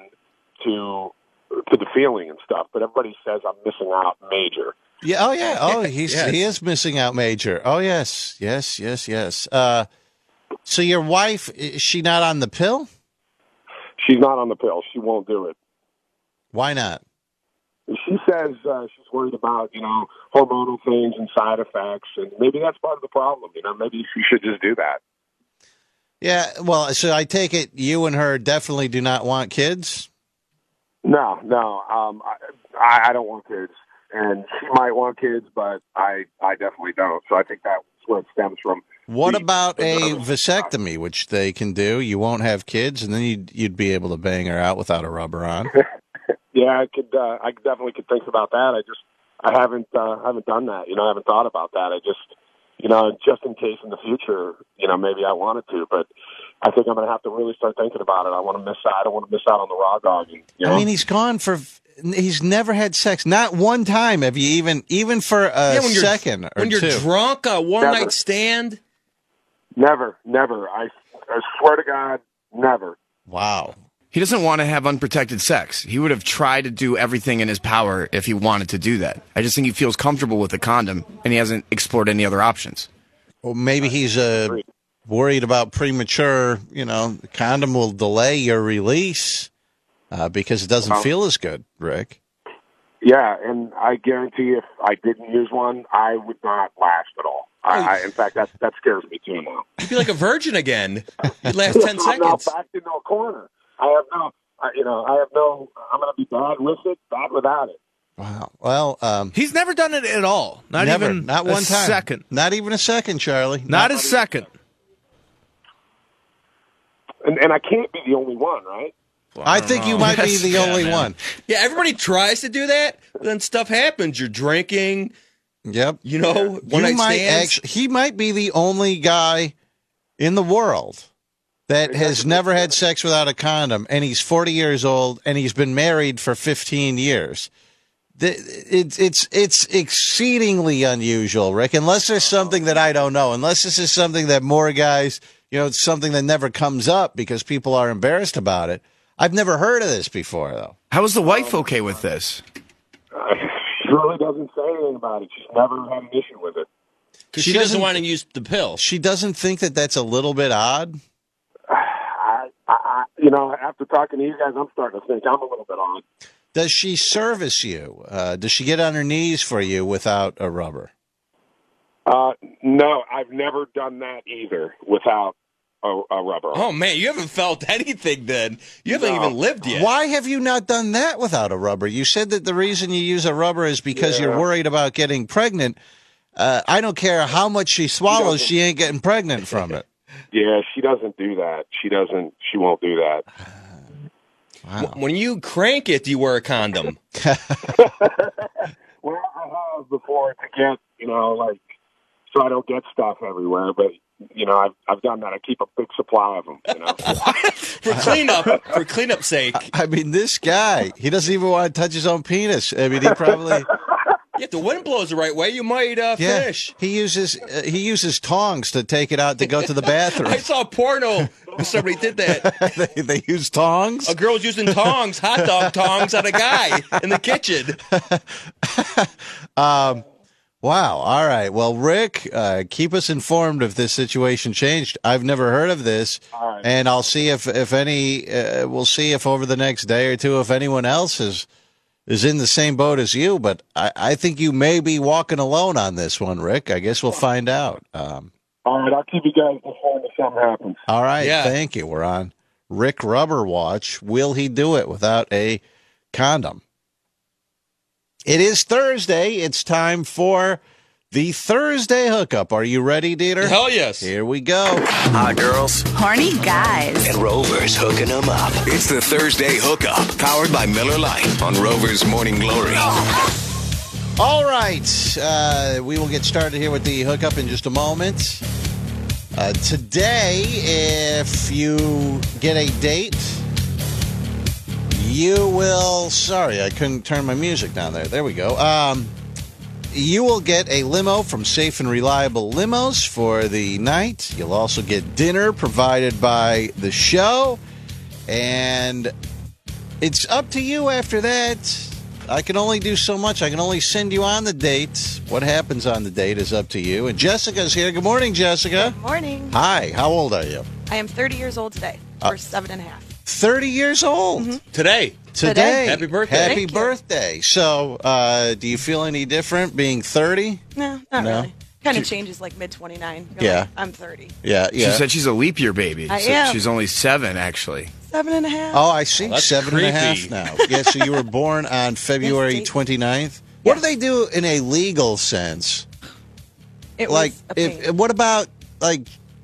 to to the feeling and stuff, but everybody says I'm missing out major. Yeah. Oh, yeah. Oh, he's Yes. he is missing out major. Oh, yes. Yes. Yes. Yes. Uh, so your wife, is she not on the pill? She's not on the pill. She won't do it. Why not? She says uh, she's worried about, you know, hormonal things and side effects, and maybe that's part of the problem. You know, maybe she should just do that. Yeah. Well, so I take it you and her definitely do not want kids. No, no, um, I, I don't want kids, and she might want kids, but I, I definitely don't. So I think that's where it stems from. What The- about a vasectomy, which they can do? You won't have kids, and then you'd, you'd be able to bang her out without a rubber on. Yeah, I could. Uh, I definitely could think about that. I just, I haven't, uh, haven't done that. You know, I haven't thought about that. I just, you know, just in case in the future, you know, maybe I wanted to. But I think I'm going to have to really start thinking about it. I want to miss out. I don't want to miss out on the raw dogging. You know? I mean, he's gone for. He's never had sex. Not one time have you even, even for a Yeah, when you're- second or when you're two. drunk, a one Never. night stand. Never, never. I, I swear to God, never. Wow. He doesn't want to have unprotected sex. He would have tried to do everything in his power if he wanted to do that. I just think he feels comfortable with a condom, and he hasn't explored any other options. Well, maybe he's uh, worried about premature. You know, the condom will delay your release uh, because it doesn't Well- feel as good, Rick. Yeah, and I guarantee if I didn't use one, I would not last at all. I, I, in fact, that that scares me too now. You'd be like a virgin again. You'd last ten I'm seconds. now backed into a corner. I have no, I, you know, I have no. I'm going to be bad with it, bad without it. Wow. Well, um, He's never done it at all. Not never, even not a one time. second. Not even a second, Charlie. Not a second. And, and I can't be the only one, right? I think you might be the only one. Yeah, everybody tries to do that, but then stuff happens. You're drinking. Yep. You know, one You night might stands. actu- he might be the only guy in the world that has never had sex without a condom, and he's forty years old, and he's been married for fifteen years. The- It's it's it's exceedingly unusual, Rick. Unless there's something that I don't know. Unless this is something that more guys, you know, it's something that never comes up because people are embarrassed about it. I've never heard of this before, though. How is the wife okay with this? Uh, she really doesn't say anything about it. She's never had an issue with it. Because she, doesn't want to use the pill. She doesn't think that that's a little bit odd. I, I, I, you know, after talking to you guys, I'm starting to think I'm a little bit on. Does she service you? Uh, does she get on her knees for you without a rubber? Uh, no, I've never done that either without a, a rubber. Oh man, you haven't felt anything then. You haven't No. even lived yet. Why have you not done that without a rubber? You said that the reason you use a rubber is because Yeah. you're worried about getting pregnant. Uh, I don't care how much she swallows, she ain't getting pregnant from it. Yeah, she doesn't do that. She doesn't. She won't do that. Wow. When you crank it, do you wear a condom? Well, I have before to get, you know, like, so I don't get stuff everywhere. But you know, I've I've done that. I keep a big supply of them. You know, For cleanup, for cleanup sake. I mean, this guy, he doesn't even want to touch his own penis. I mean, he probably... Yeah, if the wind blows the right way, you might uh, Yeah, finish. he uses uh, he uses tongs to take it out to go to the bathroom. I saw a porno where somebody did that. they, they use tongs. A girl's using tongs, hot dog tongs, on a guy in the kitchen. Um, Wow. All right. Well, Rick, uh, keep us informed if this situation changed. I've never heard of this, All right. and I'll see if if any. Uh, we'll see if over the next day or two, if anyone else is is in the same boat as you. But I, I think you may be walking alone on this one, Rick. I guess we'll find out. Um, All right, I'll keep you guys informed if something happens. all right. Yeah. Thank you. We're on Rick Rubber Watch. Will he do it without a condom? It is Thursday. It's time for the Thursday hookup. Are you ready, Dieter? Hell yes. Here we go. Hot girls Horny guys. and Rover's hooking them up. It's the Thursday hookup, powered by Miller Lite on Rover's Morning Glory. All right. Uh, we will get started here with the hookup in just a moment. Uh, today, if you get a date, you will... Sorry, I couldn't turn my music down there. There we go. Um, you will get a limo from Safe and Reliable Limos for the night. You'll also get dinner provided by the show. And it's up to you after that. I can only do so much. I can only send you on the date. What happens on the date is up to you. And Jessica's here. Good morning, Jessica. Good morning. Hi. How old are you? I am thirty years old today, or seven and a half. thirty years old. Mm-hmm. Today. Today. Happy birthday. Happy Thank you. birthday. So, uh, do you feel any different being thirty? No, not No? really. Kind of changes like mid twenty-nine. Yeah. I'm thirty. Yeah, yeah. She said she's a leap year baby. I so am. She's only seven, actually. Seven and a half. Oh, I see. Oh, that's Seven and a half creepy. now. Yeah, so you were born on February Yes, twenty-ninth. What do they do in a legal sense? It like, was a pain. if what about, like,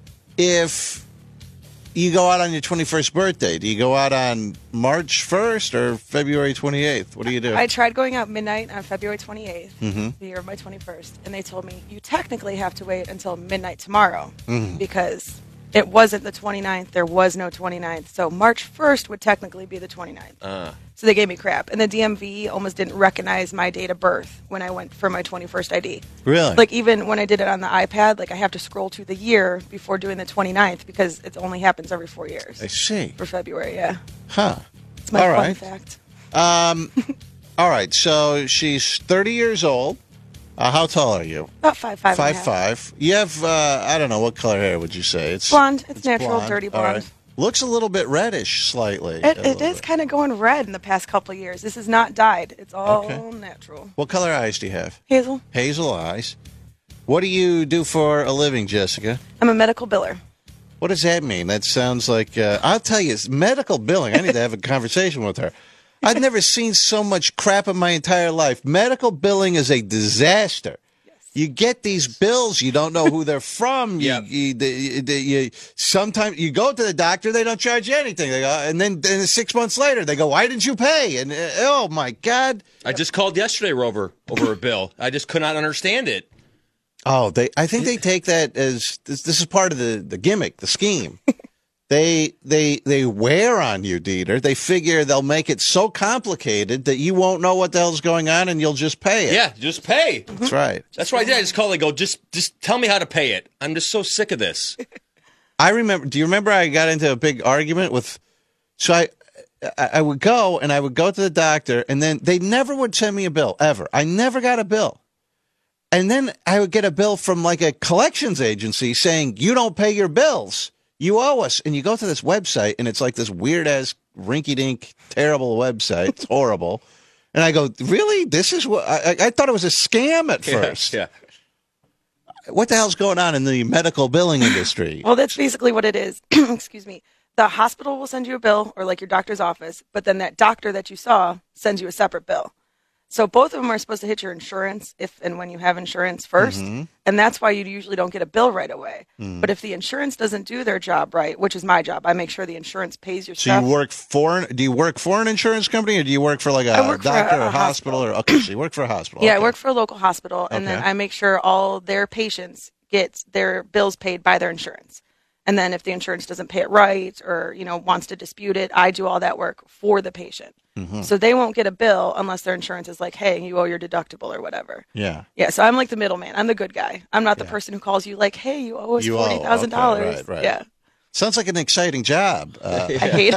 if you go out on your twenty-first birthday? Do you go out on March first or February twenty-eighth? What do you do? I tried going out midnight on February twenty-eighth, Mhm. the year of my twenty-first, and they told me you technically have to wait until midnight tomorrow Mhm. because it wasn't the twenty-ninth. There was no twenty-ninth. So March first would technically be the twenty-ninth. Uh, So they gave me crap. And the D M V almost didn't recognize my date of birth when I went for my twenty-first I D. Really? Like, even when I did it on the iPad, like, I have to scroll to the year before doing the twenty-ninth because it only happens every four years. I see. For February, yeah. Huh. It's my All fun right. fact. Um, all right. So she's thirty years old. Uh, how tall are you? About five, five and a Five, half. five. You have, uh, I don't know, what color hair would you say? It's Blonde. It's natural, dirty All blonde. Looks a little bit reddish, slightly. It, A it little is bit. kind of going red in the past couple of years. This is not dyed. It's all Okay. natural. What color eyes do you have? Hazel. Hazel eyes. What do you do for a living, Jessica? I'm a medical biller. What does that mean? That sounds like, uh, I'll tell you, it's medical billing. I need to have a conversation with her. I've never seen so much crap in my entire life. Medical billing is a disaster. You get these bills, you don't know who they're from. You, you, you, you, you sometimes you go to the doctor, they don't charge you anything. They go, and then, then six months later, they go, "Why didn't you pay?" And uh, oh my God! I just called yesterday, Rover, over a bill. I just could not understand it. Oh, they. I think they take that as this, this is part of the, the gimmick, the scheme. They they they wear on you, Dieter. They figure they'll make it so complicated that you won't know what the hell's going on, and you'll just pay it. Yeah, just pay. That's right. That's what I did. I just called and go, just, just tell me how to pay it. I'm just so sick of this. I remember. Do you remember I got into a big argument with? So I, I, I would go and I would go to the doctor, and then they never would send me a bill ever. I never got a bill, and then I would get a bill from like a collections agency saying you don't pay your bills, you owe us. And you go to this website, and it's like this weird ass rinky-dink terrible website. It's horrible. And I go, really? This is what I, I thought it was a scam at Yeah, first. yeah. What the hell's going on in the medical billing industry? Well, that's basically what it is. Excuse me. The hospital will send you a bill, or like your doctor's office, but then that doctor that you saw sends you a separate bill. So both of them are supposed to hit your insurance if and when you have insurance first, Mhm. and that's why you usually don't get a bill right away. Mm. But if the insurance doesn't do their job right, which is my job, I make sure the insurance pays your So stuff. you work for? Do you work for an insurance company, or do you work for like a I work for doctor a- or a hospital? Or okay, so you work for a hospital. Yeah, I Okay. work for a local hospital, and then Okay. I make sure all their patients get their bills paid by their insurance. And then if the insurance doesn't pay it right, or you know wants to dispute it, I do all that work for the patient. Mhm. So they won't get a bill unless their insurance is like, "Hey, you owe your deductible or whatever." Yeah. Yeah, so I'm like the middleman. I'm the good guy. I'm not the person who calls you like, "Hey, you owe us You owe, forty thousand dollars." okay, right, right. Yeah. Sounds like an exciting job. Uh, I hate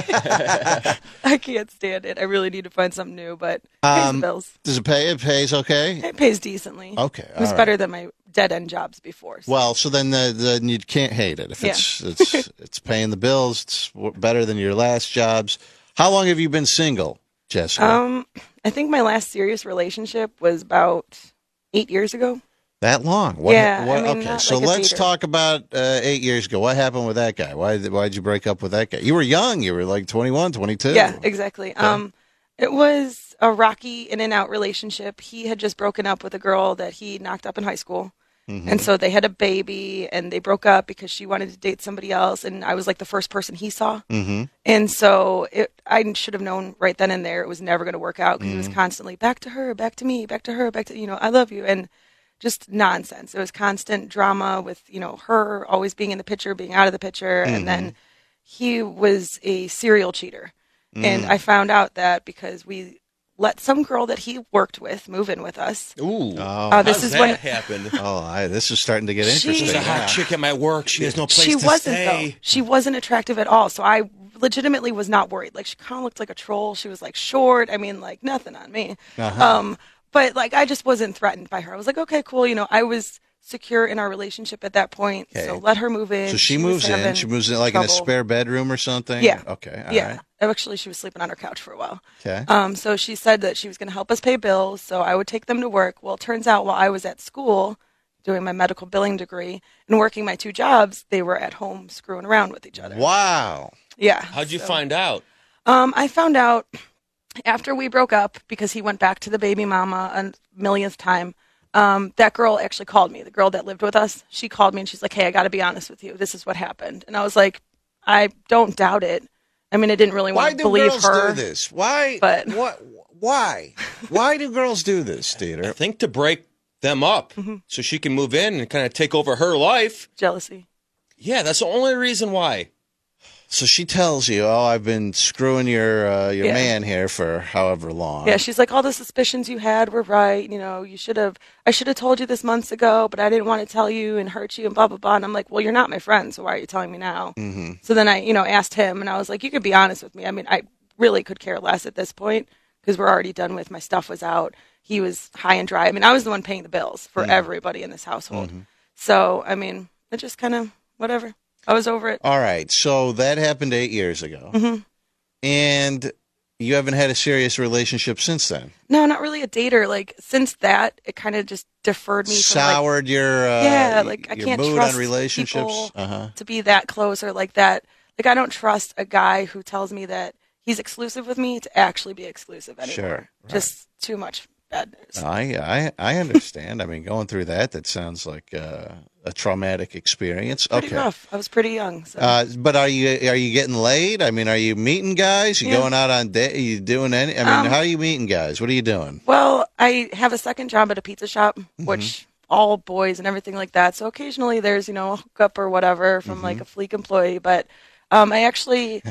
it. I can't stand it. I really need to find something new, but it pays um, the bills. Does it pay? It pays okay? It pays decently. Okay, It was all better right. than my dead-end jobs before. so- Well, so then the, then you can't hate it. If Yeah. it's it's it's paying the bills, it's w- better than your last jobs. How long have you been single, Jessica? Um, I think my last serious relationship was about eight years ago. that long? What, Yeah, what- I mean, okay, not so like a let's dater. talk about uh, eight years ago. What happened with that guy? Why why did you break up with that guy? You were young. You were like twenty-one, twenty-two. Yeah, exactly. Um, it was a rocky in and out relationship. He had just broken up with a girl that he knocked up in high school. Mhm. And so they had a baby and they broke up because she wanted to date somebody else. And I was like the first person he saw. Mm-hmm. And so it, I should have known right then and there it was never going to work out because it was Mhm. constantly back to her, back to me, back to her, back to, you know, I love you. And just nonsense. It was constant drama with, you know, her always being in the picture, being out of the picture. Mhm. And then he was a serial cheater. And Mm. I found out that because we let some girl that he worked with move in with us. Ooh. Oh, Uh, this How's is that when- happened? oh, I, this is starting to get She- interesting. There's a hot now. chick at my work. She has no place She to wasn't stay. though. She wasn't attractive at all. So I legitimately was not worried. Like she kind of looked like a troll. She was like short. I mean, like nothing on me. Uh-huh. Um, but like I just wasn't threatened by her. I was like, okay, cool. You know, I was secure in our relationship at that point. Okay. So let her move in. So she, was moves in. having She moves in like in a trouble. spare bedroom or something? Yeah. Okay. all yeah. right. Actually, she was sleeping on her couch for a while. Okay. Um, so she said that she was going to help us pay bills, so I would take them to work. Well, it turns out while I was at school doing my medical billing degree and working my two jobs, they were at home screwing around with each other. Wow. Yeah. How'd you so- find out? Um, I found out after we broke up because he went back to the baby mama a millionth time. Um, that girl actually called me, the girl that lived with us. She called me and she's like, hey, I got to be honest with you. This is what happened. And I was like, I don't doubt it. I mean, I didn't really Why want to do believe girls her. do this? Why? But what? Why? Why do girls do this, Dieter? I think to break them up Mm-hmm. so she can move in and kind of take over her life. Jealousy. Yeah, that's the only reason why. So she tells you, "Oh, I've been screwing your uh, your Yeah. man here for however long." Yeah, she's like, all the suspicions you had were right. You know, you should have, I should have told you this months ago, but I didn't want to tell you and hurt you and blah, blah, blah. And I'm like, well, you're not my friend, so why are you telling me now? Mm-hmm. So then I, you know, asked him and I was like, you could be honest with me. I mean, I really could care less at this point because we're already done with, my stuff was out. He was high and dry. I mean, I was the one paying the bills for Mhm. everybody in this household. Mm-hmm. So, I mean, it just kind of, whatever. I was over it. All right. So that happened eight years ago, Mhm. and you haven't had a serious relationship since then. No, not really a dater. Like, since that, it kind of just deferred me from like, Soured your uh, yeah, like I your can't mood trust on relationships. people Uh-huh. to be that close or like that. Like I don't trust a guy who tells me that he's exclusive with me to actually be exclusive anymore. Sure, right. Just too much bad news. I I I understand. I mean, going through that, that sounds like uh, a traumatic experience. Pretty okay. rough. I was pretty young. So. Uh, but are you are you getting laid? I mean, are you meeting guys? You Yeah. going out on date? Are you doing any? I mean, Um, how are you meeting guys? What are you doing? Well, I have a second job at a pizza shop, Mm-hmm. which all boys and everything like that. So occasionally there's, you know, a hookup or whatever from Mm-hmm. like a Fleek employee. But um, I actually,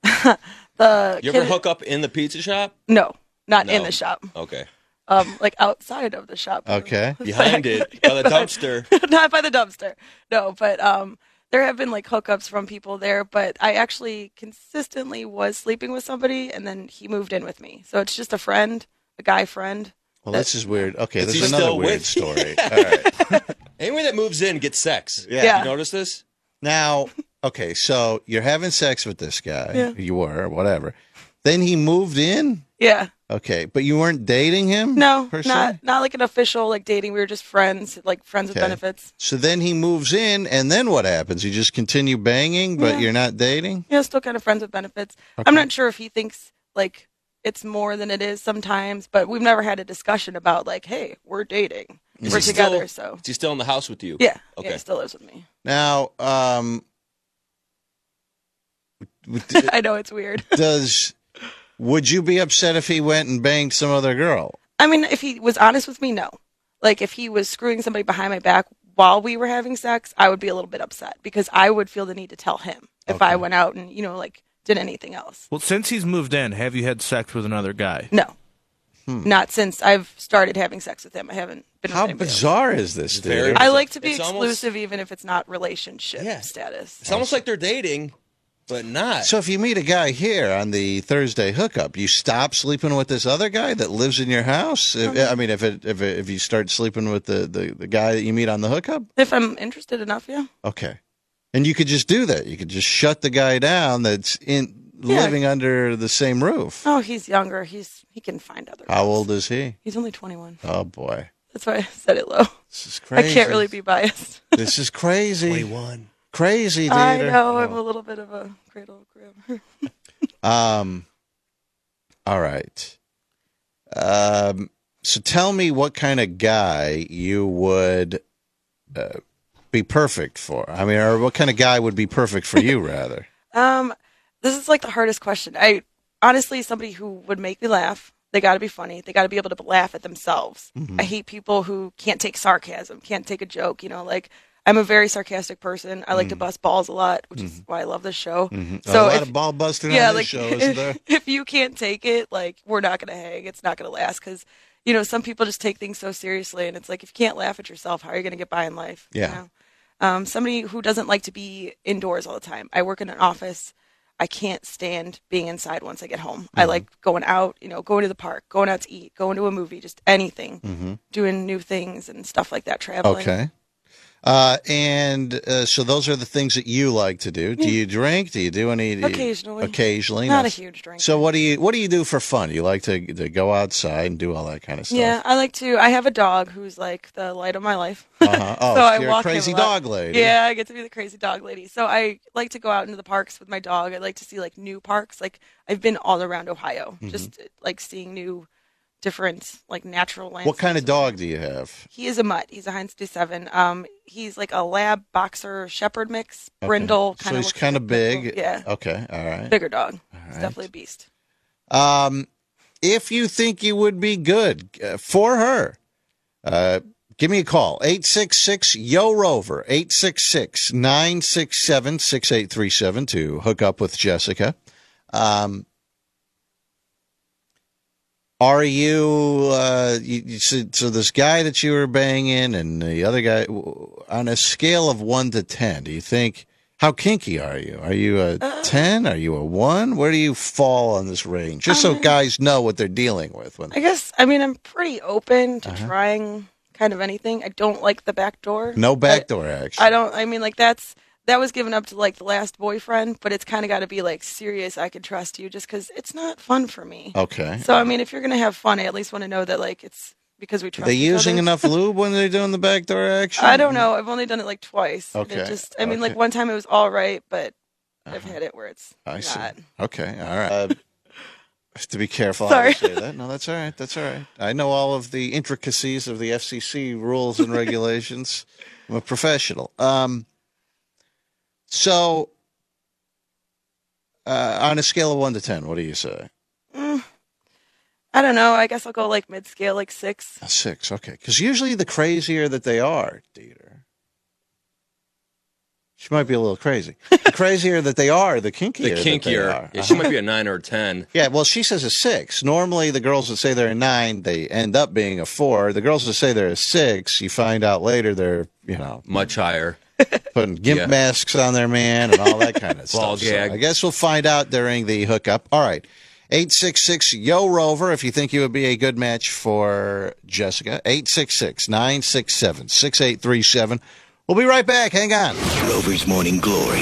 the You kid, ever hook up in the pizza shop? no, not in No. the shop. Okay. Um, like outside of the shop. Okay. Behind it, by the dumpster. Not by the dumpster. No, but um, there have been like hookups from people there. But I actually consistently was sleeping with somebody, and then he moved in with me. So it's just a friend, a guy friend. Well, this is weird. Okay, Is this he is another still weird with- story. All right. Anyone that moves in gets sex. Yeah. Yeah. You notice this? Now, okay, so you're having sex with this guy. Yeah. You were, whatever. Then he moved in. Yeah. Okay, but you weren't dating him. No, per se? not not like an official like dating. We were just friends, like friends with Okay. benefits. So then he moves in, and then what happens? You just continue banging, but Yeah. you're not dating. Yeah, still kind of friends with benefits. Okay. I'm not sure if he thinks like it's more than it is sometimes, but we've never had a discussion about like, hey, we're dating, Is we're he together. Still, so is he still in the house with you? yeah, Okay. yeah, he still lives with me. Now, um, I know it's weird. does would you be upset if he went and banged some other girl? I mean, if he was honest with me, no. Like if he was screwing somebody behind my back while we were having sex, I would be a little bit upset because I would feel the need to tell him if I went out and you know like did anything else. Well, since he's moved in, have you had sex with another guy? No, Hmm. not since I've started having sex with him. I haven't been. How with anybody else. bizarre is this, dude? Very I like to be It's almost- exclusive, even if it's not relationship Yeah. status. It's almost like they're dating, but not. So if you meet a guy here on the Thursday hookup, you stop sleeping with this other guy that lives in your house? If, I mean, if it, if it, if you start sleeping with the, the, the guy that you meet on the hookup? If I'm interested enough, yeah. Okay. And you could just do that. You could just shut the guy down that's in Yeah. living under the same roof. Oh, he's younger. He's he can find other. How old is he? He's only twenty-one. Oh, boy. That's why I said it low. This is I crazy. can't really be biased. This is crazy. twenty-one. Crazy, Dieter. I know. I'm a little bit of a cradle crib. Um, all right. Um, so tell me what kind of guy you would uh, be perfect for. I mean, or what kind of guy would be perfect for you, rather? Um, this is like the hardest question. I honestly, somebody who would make me laugh. They got to be funny. They got to be able to laugh at themselves. Mhm. I hate people who can't take sarcasm, can't take a joke. You know, like I'm a very sarcastic person. I like to bust balls a lot, which is why I love this show. Mhm. So a lot if- of ball busting yeah, on this like show, isn't if, there? if you can't take it, like we're not gonna hang. It's not gonna last because you know some people just take things so seriously, and it's like if you can't laugh at yourself, how are you gonna get by in life? you Yeah. know? Um, somebody who doesn't like to be indoors all the time. I work in an office. I can't stand being inside once I get home. I Mm-hmm. like going out, you know, going to the park, going out to eat, going to a movie, just anything, Mhm. doing new things and stuff like that, traveling. Okay. Uh, and uh, so those are the things that you like to do. Do you drink? Do you do any? Occasionally. Occasionally. Not a That's- huge drinker. So what do you what do you do for fun? You like to to go outside and do all that kind of stuff. Yeah, I like to. I have a dog who's like the light of my life. Uh-huh. Oh, so I you're a walk crazy him a lot. dog lady. Yeah, I get to be the crazy dog lady. So I like to go out into the parks with my dog. I like to see like new parks. Like I've been all around Ohio, Mhm. just like seeing new, different like natural landscapes. What kind of dog do you have? He is a mutt. He's a Heinz D seven. Um, he's like a lab boxer shepherd mix, Okay. brindle. So Kind of. he's kind of big. Yeah. Okay. All right. Bigger dog. All He's right. definitely a beast. Um, if you think you would be good uh, for her, uh, give me a call. eight six six, Y O, ROVER. eight six six, nine six seven, six eight three seven to hook up with Jessica. Um, are you, uh, you, you so, so this guy that you were banging and the other guy, w- on a scale of one to ten, do you think, how kinky are you? Are you a ten? Are you a one? Where do you fall on this range? Just so Um, guys know what they're dealing with. When I guess. I mean, I'm pretty open to Uh-huh. trying kind of anything. I don't like the back door. No I- backdoor action. I don't. I mean, like that's that was given up to like the last boyfriend, but it's kind of got to be like serious. I can trust you, just because it's not fun for me. Okay. So I mean, if you're gonna have fun, I at least want to know that like it's because we Are trust. they each using other. enough lube when they're doing the backdoor action? I don't know. I've only done it like twice. and Okay, It just. I mean, okay. like one time it was all right, but I've had it where it's I see. not. Okay. All right. Uh, have to be careful Sorry. how to say that. No, that's all right. That's all right. I know all of the intricacies of the F C C rules and regulations. I'm a professional. Um, so, uh, on a scale of one to ten, what do you say? Mm, I don't know. I guess I'll go like mid scale, like six. A six. Okay. Because usually the crazier that they are, Dieter. She might be a little crazy. The crazier that they are, the kinkier. The that they kinkier. are. Yeah, she Uh-huh. might be a nine or a ten. Yeah, well, she says a six. Normally, the girls that say they're a nine, they end up being a four. The girls that say they're a six, you find out later they're, you know, Much higher. putting gimp Yeah. masks on their man and all that kind of Ball stuff. So gag. I guess we'll find out during the hookup. All right. eight six six, Y O, ROVER if you think you would be a good match for Jessica. eight six six, nine six seven, six eight three seven. We'll be right back. Hang on. Rover's Morning Glory.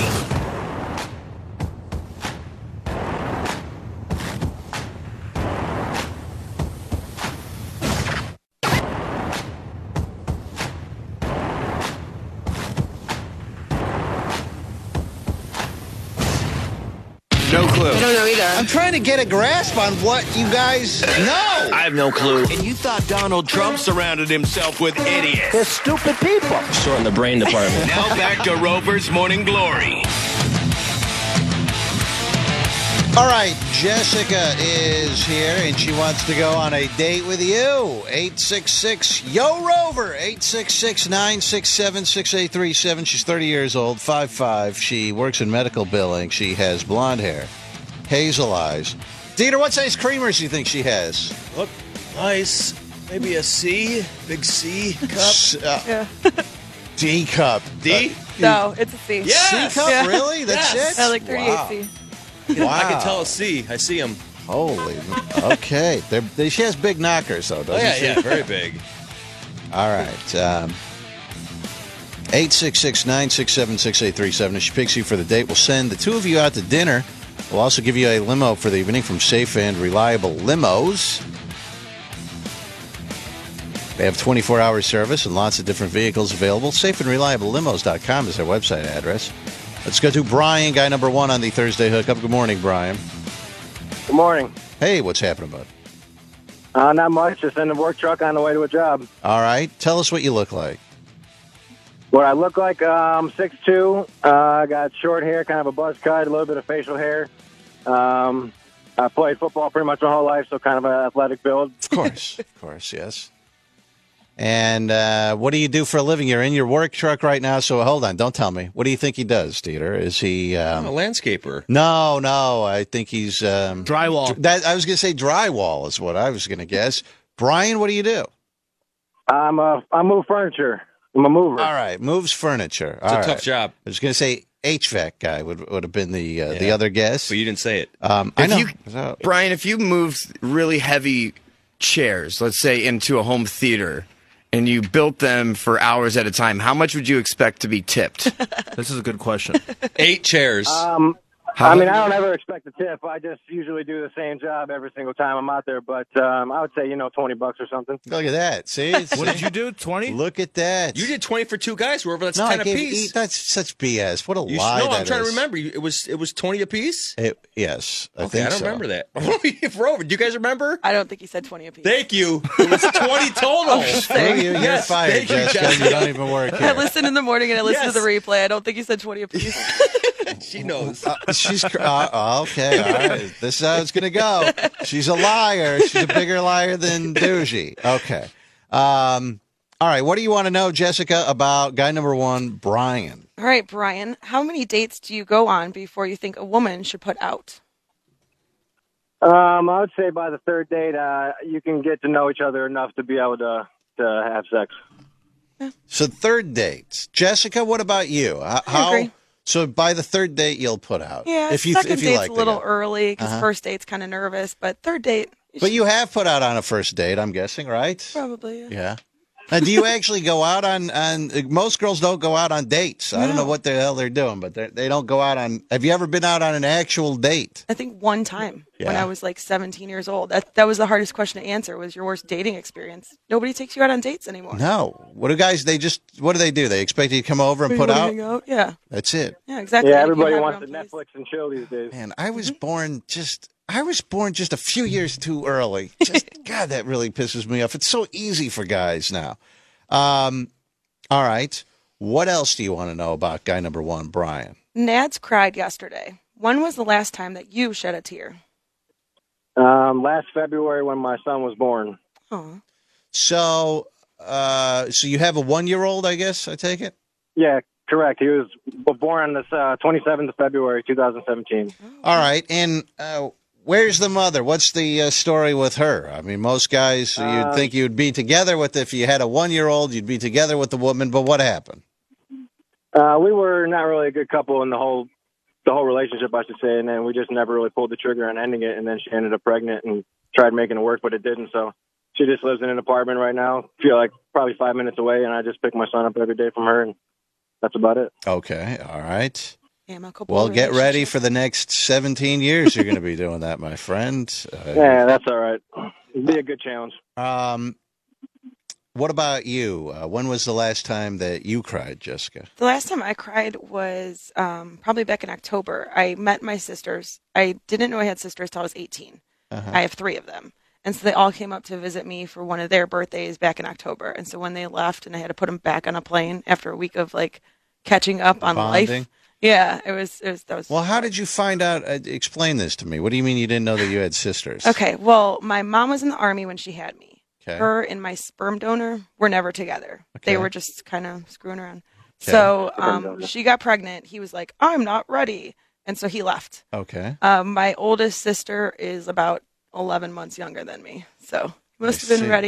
No clue. I don't know either. I'm trying to get a grasp on what you guys know. I have no clue. And you thought Donald Trump surrounded himself with idiots. They're stupid people. Short in the brain department. Now back to Rover's Morning Glory. All right, Jessica is here, and she wants to go on a date with you. eight six six, Y O, ROVER, eight six six, nine six seven, six eight three seven. She's thirty years old, five five. She works in medical billing. She has blonde hair, hazel eyes. Dieter, what size creamers do you think she has? Look, nice. Maybe a C, big C cup. S- uh, Yeah. D cup. D? No, it's a C. Yes! C cup? Yeah. Really? That's Yes. it? I like thirty-eight Wow. C. Wow. I can tell a C. I see him. Holy. Okay. They're, they, she has big knockers, though, doesn't Oh, yeah, she? yeah, very big. All right. Um, eight six six, nine six seven, six eight three seven. If she picks you for the date, we'll send the two of you out to dinner. We'll also give you a limo for the evening from Safe and Reliable Limos. They have twenty-four hour service and lots of different vehicles available. safe and reliable limos dot com is their website address. Let's go to Brian, guy number one on the Thursday hookup. Good morning, Brian. Good morning. Hey, what's happening, bud? Uh, not much. Just in the work truck on the way to a job. All right. Tell us what you look like. What I look like, uh, I'm six two. Uh, I got short hair, kind of a buzz cut, a little bit of facial hair. Um, I played football pretty much my whole life, so kind of an athletic build. Of course. Of course, yes. And uh, what do you do for a living? You're in your work truck right now, so hold on. Don't tell me. What do you think he does, Dieter? Is he... Um, I'm a landscaper. No, no. I think he's... Um, drywall. That, I was going to say drywall is what I was going to guess. Brian, what do you do? I'm a, I move furniture. I'm a mover. All right. Moves furniture. It's All a tough right. job. I was going to say H V A C guy would would have been the uh, the Yeah. other guess. But you didn't say it. Um, I If know. you- So- Brian, if you moved really heavy chairs, let's say into a home theater, and you built them for hours at a time, how much would you expect to be tipped? This is a good question. Eight chairs. Um, How- I mean, I don't ever expect a tip. I just usually do the same job every single time I'm out there. But um, I would say, you know, twenty bucks or something. Look at that. See? What did you do? twenty? Look at that. You did twenty for two guys, wherever that's no, ten I gave apiece. you- that's such B S. What a You lie no, that I'm trying is. to remember. You- It was it was twenty apiece. It, yes, I Okay, think I don't so. remember that. Rover, do you guys remember? I don't think he said twenty apiece. Thank you. It was twenty total. Screw you. You're Yes, fired, thank you, Jessica. You, Jessica. don't even work I here. listened in the morning and I listened Yes. to the replay. I don't think he said twenty apiece. She knows. Uh, she's cr- uh, okay. All right. This is how it's going to go. She's a liar. She's a bigger liar than Doogie. Okay. Um, all right. What do you want to know, Jessica, about guy number one, Brian? All right, Brian, how many dates do you go on before you think a woman should put out? Um, I would say by the third date, uh, you can get to know each other enough to be able to to have sex. So third dates, Jessica. What about you? H- I How? agree. So by the third date, you'll put out. Yeah, if you second if you date's like a the little guy. early because Uh-huh. first date's kind of nervous, but third date, But you have put out on a first date, I'm guessing, right? probably. Yeah. Yeah. Now, do you actually go out on, on most girls don't go out on dates. I don't know No. what the hell they're doing, but they're- they don't go out on. Have you ever been out on an actual date? I think one time when Yeah. I was like seventeen years old. That that was the hardest question to answer. Was your worst dating experience? Nobody takes you out on dates anymore. No. What do guys, they just, what do they do? They expect you to come over and You put wanna out? hang out? Yeah. That's it. Yeah, exactly. Yeah, You everybody have wants to your own Netflix and chill these days. Man, I was born just, I was born just a few years too early. Just, God, that really pisses me off. It's so easy for guys now. Um, all right. What else do you want to know about guy number one, Brian? Nads cried yesterday. When was the last time that you shed a tear? Um, last February when my son was born. Oh. So, uh, so you have a one-year-old, I guess, I take it? Yeah, correct. He was born on this uh, twenty-seventh of February, two thousand seventeen. All right. And uh, where's the mother? What's the uh, story with her? I mean, most guys, you'd Uh, think you'd be together with, if you had a one-year-old, you'd be together with the woman, but what happened? Uh, we were not really a good couple in the whole the whole relationship, I should say, and then we just never really pulled the trigger on ending it, and then she ended up pregnant and tried making it work, but it didn't, so she just lives in an apartment right now, feel like probably five minutes away, and I just pick my son up every day from her, and that's about it. Okay. All right. Amicable Well, get ready relationship. for the next seventeen years. You're going to be doing that, my friend. Uh, Yeah, that's all right. It'd be a good challenge. Um, what about you? Uh, when was the last time that you cried, Jessica? The last time I cried was um, probably back in October. I met my sisters. I didn't know I had sisters till I was eighteen. Uh-huh. I have three of them. And so they all came up to visit me for one of their birthdays back in October. And so when they left and I had to put them back on a plane after a week of like catching up on Bonding? life. Yeah, it was, it was, that was. Well, how did you find out? Uh, explain this to me. What do you mean you didn't know that you had sisters? Okay, well, my mom was in the Army when she had me. Okay. Her and my sperm donor were never together. Okay. They were just kind of screwing around. Okay. So Sperm um, donor. she got pregnant. He was like, I'm not ready. And so he left. Okay. Um, my oldest sister is about eleven months younger than me. So he must I have been see. ready.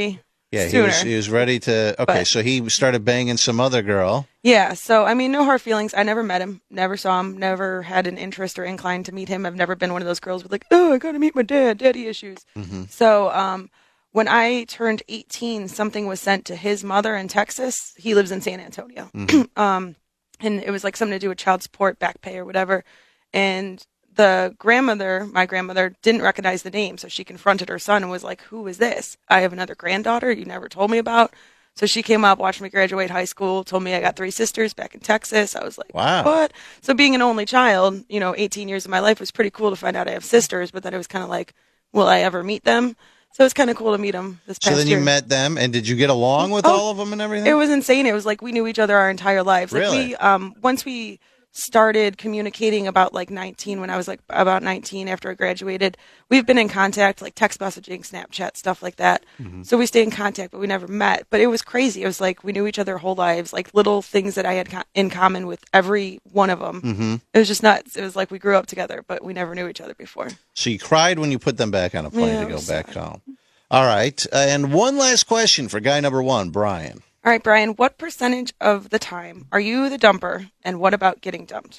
Yeah, he sooner. was, he was ready to. Okay, But- so he started banging some other girl. Yeah, so I mean, no hard feelings. I never met him, never saw him, never had an interest or inclined to meet him. I've never been one of those girls with like, oh, I gotta meet my dad, daddy issues. Mm-hmm. So um, when I turned eighteen, something was sent to his mother in Texas. He lives in San Antonio. Mhm. um, and it was like something to do with child support, back pay, or whatever. And the grandmother, my grandmother, didn't recognize the name, so she confronted her son and was like, who is this? I have another granddaughter you never told me about. So she came up, watched me graduate high school, told me I got three sisters back in Texas. I was like, Wow. what? So being an only child, you know, eighteen years of my life was pretty cool to find out I have sisters, but then it was kind of like, will I ever meet them? So it was kind of cool to meet them this past So then year. you met them, and did you get along with Oh, all of them and everything? It was insane. It was like we knew each other our entire lives. Like Really? we, um, once we started communicating about like nineteen, when I was like about nineteen after I graduated, we've been in contact, like text messaging, Snapchat, stuff like that. Mm-hmm. So we stayed in contact, but we never met. But it was crazy. It was like we knew each other our whole lives, like little things that I had co- in common with every one of them. Mm-hmm. It was just nuts. It was like we grew up together, but we never knew each other before. So you cried when you put them back on a plane Yeah, to it go was back home. All right, uh, and one last question for guy number one, Brian. All right, Brian, what percentage of the time are you the dumper, and what about getting dumped?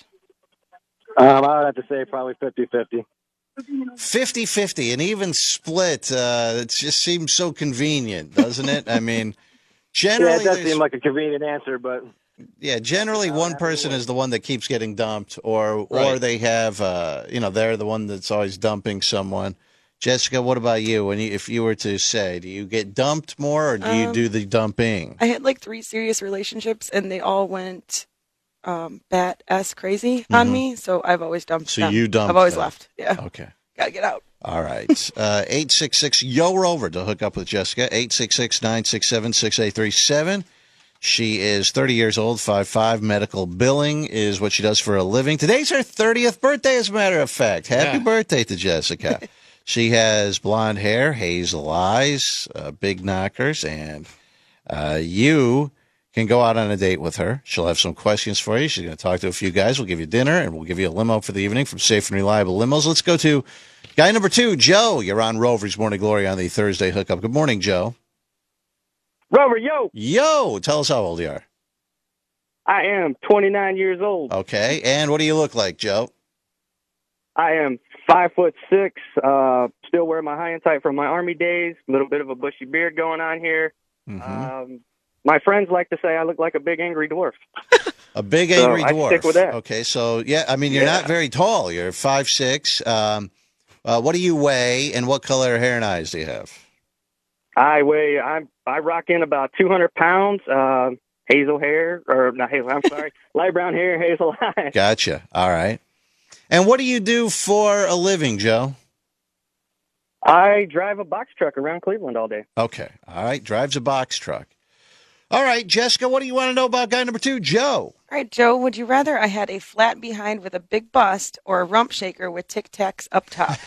Um, I would have to say probably fifty-fifty. fifty-fifty, an even split. Uh, it just seems so convenient, doesn't it? I mean, Yeah, generally, it does there's- seem like a convenient answer, but yeah, generally one person is the one that keeps getting dumped, or or Right. they have, uh, you know, they're the one that's always dumping someone. Jessica, what about you? When you, if you were to say, do you get dumped more, or do you Um, do the dumping? I had like three serious relationships, and they all went um, bat ass crazy on Mhm. me. So I've always dumped So them. you dumped I've always them. left. Yeah. Okay. Gotta get out. All right. Uh, eight six six, Y O Rover to hook up with Jessica. eight six six, nine six seven, six eight three seven. She is thirty years old, five five. Medical billing is what she does for a living. Today's her thirtieth birthday, as a matter of fact. Happy Yeah. birthday to Jessica. She has blonde hair, hazel eyes, uh, big knockers, and uh, you can go out on a date with her. She'll have some questions for you. She's going to talk to a few guys. We'll give you dinner, and we'll give you a limo for the evening from Safe and Reliable Limos. Let's go to guy number two, Joe. You're on Rover's Morning Glory on the Thursday hookup. Good morning, Joe. Rover, yo, Yo, tell us how old you are. I am twenty-nine years old. Okay, and what do you look like, Joe? I am five foot six. Uh, still wear my high and tight from my army days. A little bit of a bushy beard going on here. Um, my friends like to say I look like a big angry dwarf. A big So angry I dwarf. stick with that. Okay, so yeah, I mean you're Yeah. not very tall. You're five six. Um, uh, what do you weigh, and what color hair and eyes do you have? I weigh. I I rock in about two hundred pounds. Uh, hazel hair, or not hazel. I'm sorry, light brown hair, hazel eyes. Gotcha. All right. And what do you do for a living, Joe? I drive a box truck around Cleveland all day. Okay. All right. Drives a box truck. All right, Jessica, what do you want to know about guy number two, Joe? All right, Joe, would you rather I had a flat behind with a big bust or a rump shaker with Tic Tacs up top?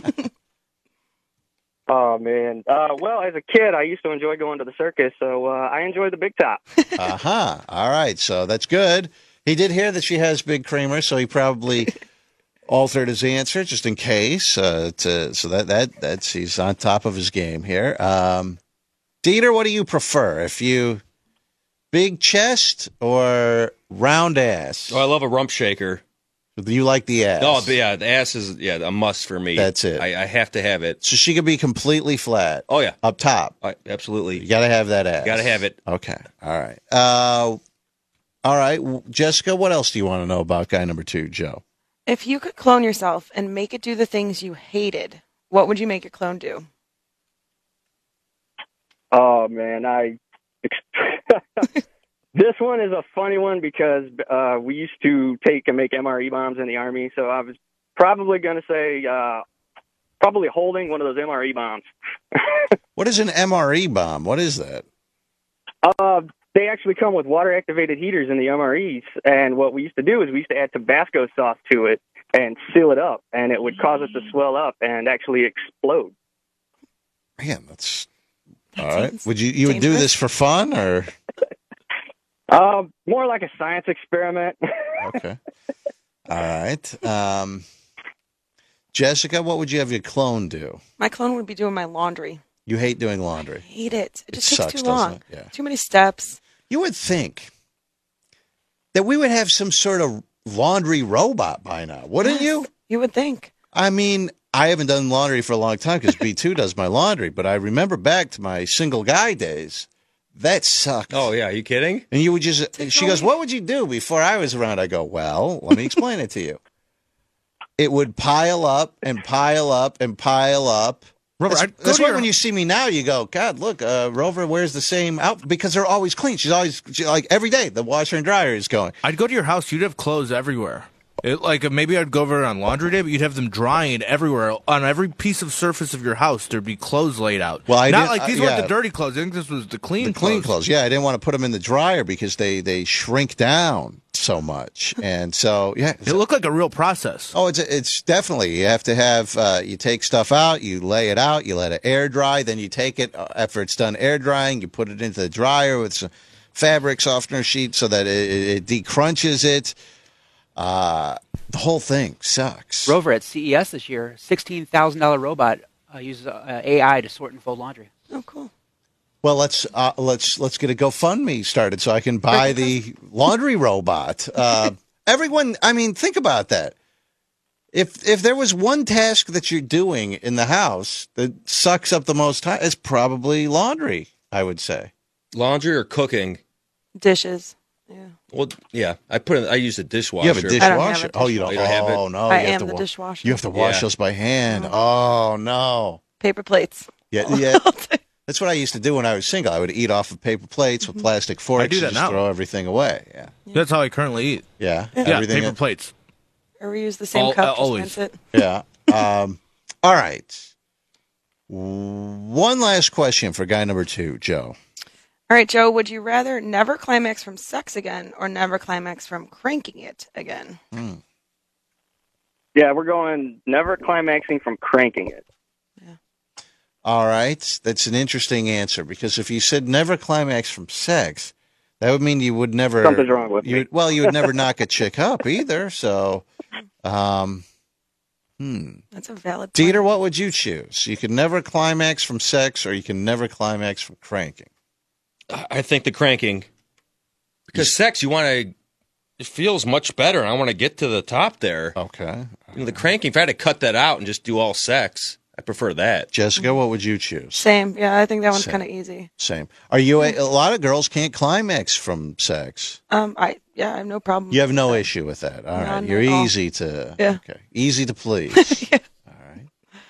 Oh man. Uh, well, as a kid, I used to enjoy going to the circus, so uh, I enjoy the big top. Uh huh. All right. So that's good. He did hear that she has big creamer, so he probably altered his answer just in case. Uh, to, so that that that's he's on top of his game here. Um, Dieter, what do you prefer? If you big chest or round ass? Oh, I love a rump shaker. Do you like the ass? Oh, yeah, the ass is yeah a must for me. That's it. I, I have to have it. So she could be completely flat. Oh yeah, up top. I, absolutely. You got to have that ass. Got to have it. Okay. All right. Uh, all right, Jessica. What else do you want to know about guy number two, Joe? If you could clone yourself and make it do the things you hated, what would you make your clone do? Oh man, I. This one is a funny one because uh, we used to take and make M R E bombs in the Army, so I was probably going to say uh, probably holding one of those M R E bombs. What is an M R E bomb? What is that? Uh, they actually come with water-activated heaters in the M R Es, and what we used to do is we used to add Tabasco sauce to it and seal it up, and it would cause it to swell up and actually explode. Man, that's all right. Would you you would do this for fun or? Uh, more like a science experiment. Okay. All right. Um, Jessica, what would you have your clone do? My clone would be doing my laundry. You hate doing laundry. Hate it. It just It takes sucks, too long. doesn't it? Yeah. Too many steps. You would think that we would have some sort of laundry robot by now, wouldn't Yes, you? You would think. I mean, I haven't done laundry for a long time because B two does my laundry, but I remember back to my single guy days. That sucked. Oh, yeah. Are you kidding? And you would just, she goes, what would you do before I was around? I go, well, let me explain it to you. It would pile up and pile up and pile up. Rover, that's I'd go that's to why your- when you see me now, you go, God, look, uh, Rover wears the same outfit because they're always clean. She's always, she, like, every day, the washer and dryer is going. I'd go to your house. You'd have clothes everywhere. It, like maybe I'd go over on laundry day, but you'd have them drying everywhere on every piece of surface of your house. There'd be clothes laid out. Well, I not didn't- like uh, these yeah. weren't the dirty clothes. I think this was the clean The clean clothes. Yeah, I didn't want to put them in the dryer because they, they shrink down so much. And so, yeah. It looked like a real process. Oh, it's it's definitely. You have to have, uh, you take stuff out, you lay it out, you let it air dry, then you take it, uh, after it's done air drying, you put it into the dryer with some fabric softener sheet so that it, it, it decrunches it. Uh, the whole thing sucks. Rover at C E S this year, sixteen thousand dollars robot uh, uses uh, A I to sort and fold laundry. Oh, cool. Well, let's uh, let's let's get a GoFundMe started so I can buy the laundry robot. Uh, everyone, I mean, think about that. If if there was one task that you're doing in the house that sucks up the most time, it's probably laundry. I would say Laundry or cooking? Dishes. Well, yeah. I put in, I use a dishwasher. you have a I don't have dishwasher. a Oh, you don't. You don't have it? Oh no, I you have am to the wa- dishwasher. You have to wash Yeah. those by hand. Oh no. Paper plates. Yeah, yeah. That's what I used to do when I was single. I would eat off of paper plates with plastic forks. I do that and just now. Throw everything away. Yeah, That's how I currently eat. yeah. Yeah, Everything. paper plates. Or we use the same Al- cup. uh, just always. rinse it. Yeah. Um, all right. One last question for guy number two, Joe. All right, Joe, would you rather never climax from sex again or never climax from cranking it again? Hmm. Yeah, we're going never climaxing from cranking it. All right. That's an interesting answer because if you said never climax from sex, that would mean you would never. Something's wrong with you, me. Well, you would never knock a chick up either. So, um, hmm. That's a valid point. Dieter, what would you choose? You can never climax from sex or you can never climax from cranking. I think the cranking. Because sex, you want to, it feels much better. And I want to get to the top there. Okay. You know, the cranking, if I had to cut that out and just do all sex, I prefer that. Jessica, what would you choose? Same. Yeah, I think that one's Same. kind of easy. Same. Are you a, a lot of girls can't climax from sex? Um, I yeah, I have no problem. You have no issue with that. All right. None You're at all. easy to Yeah. okay. Easy to please. All right.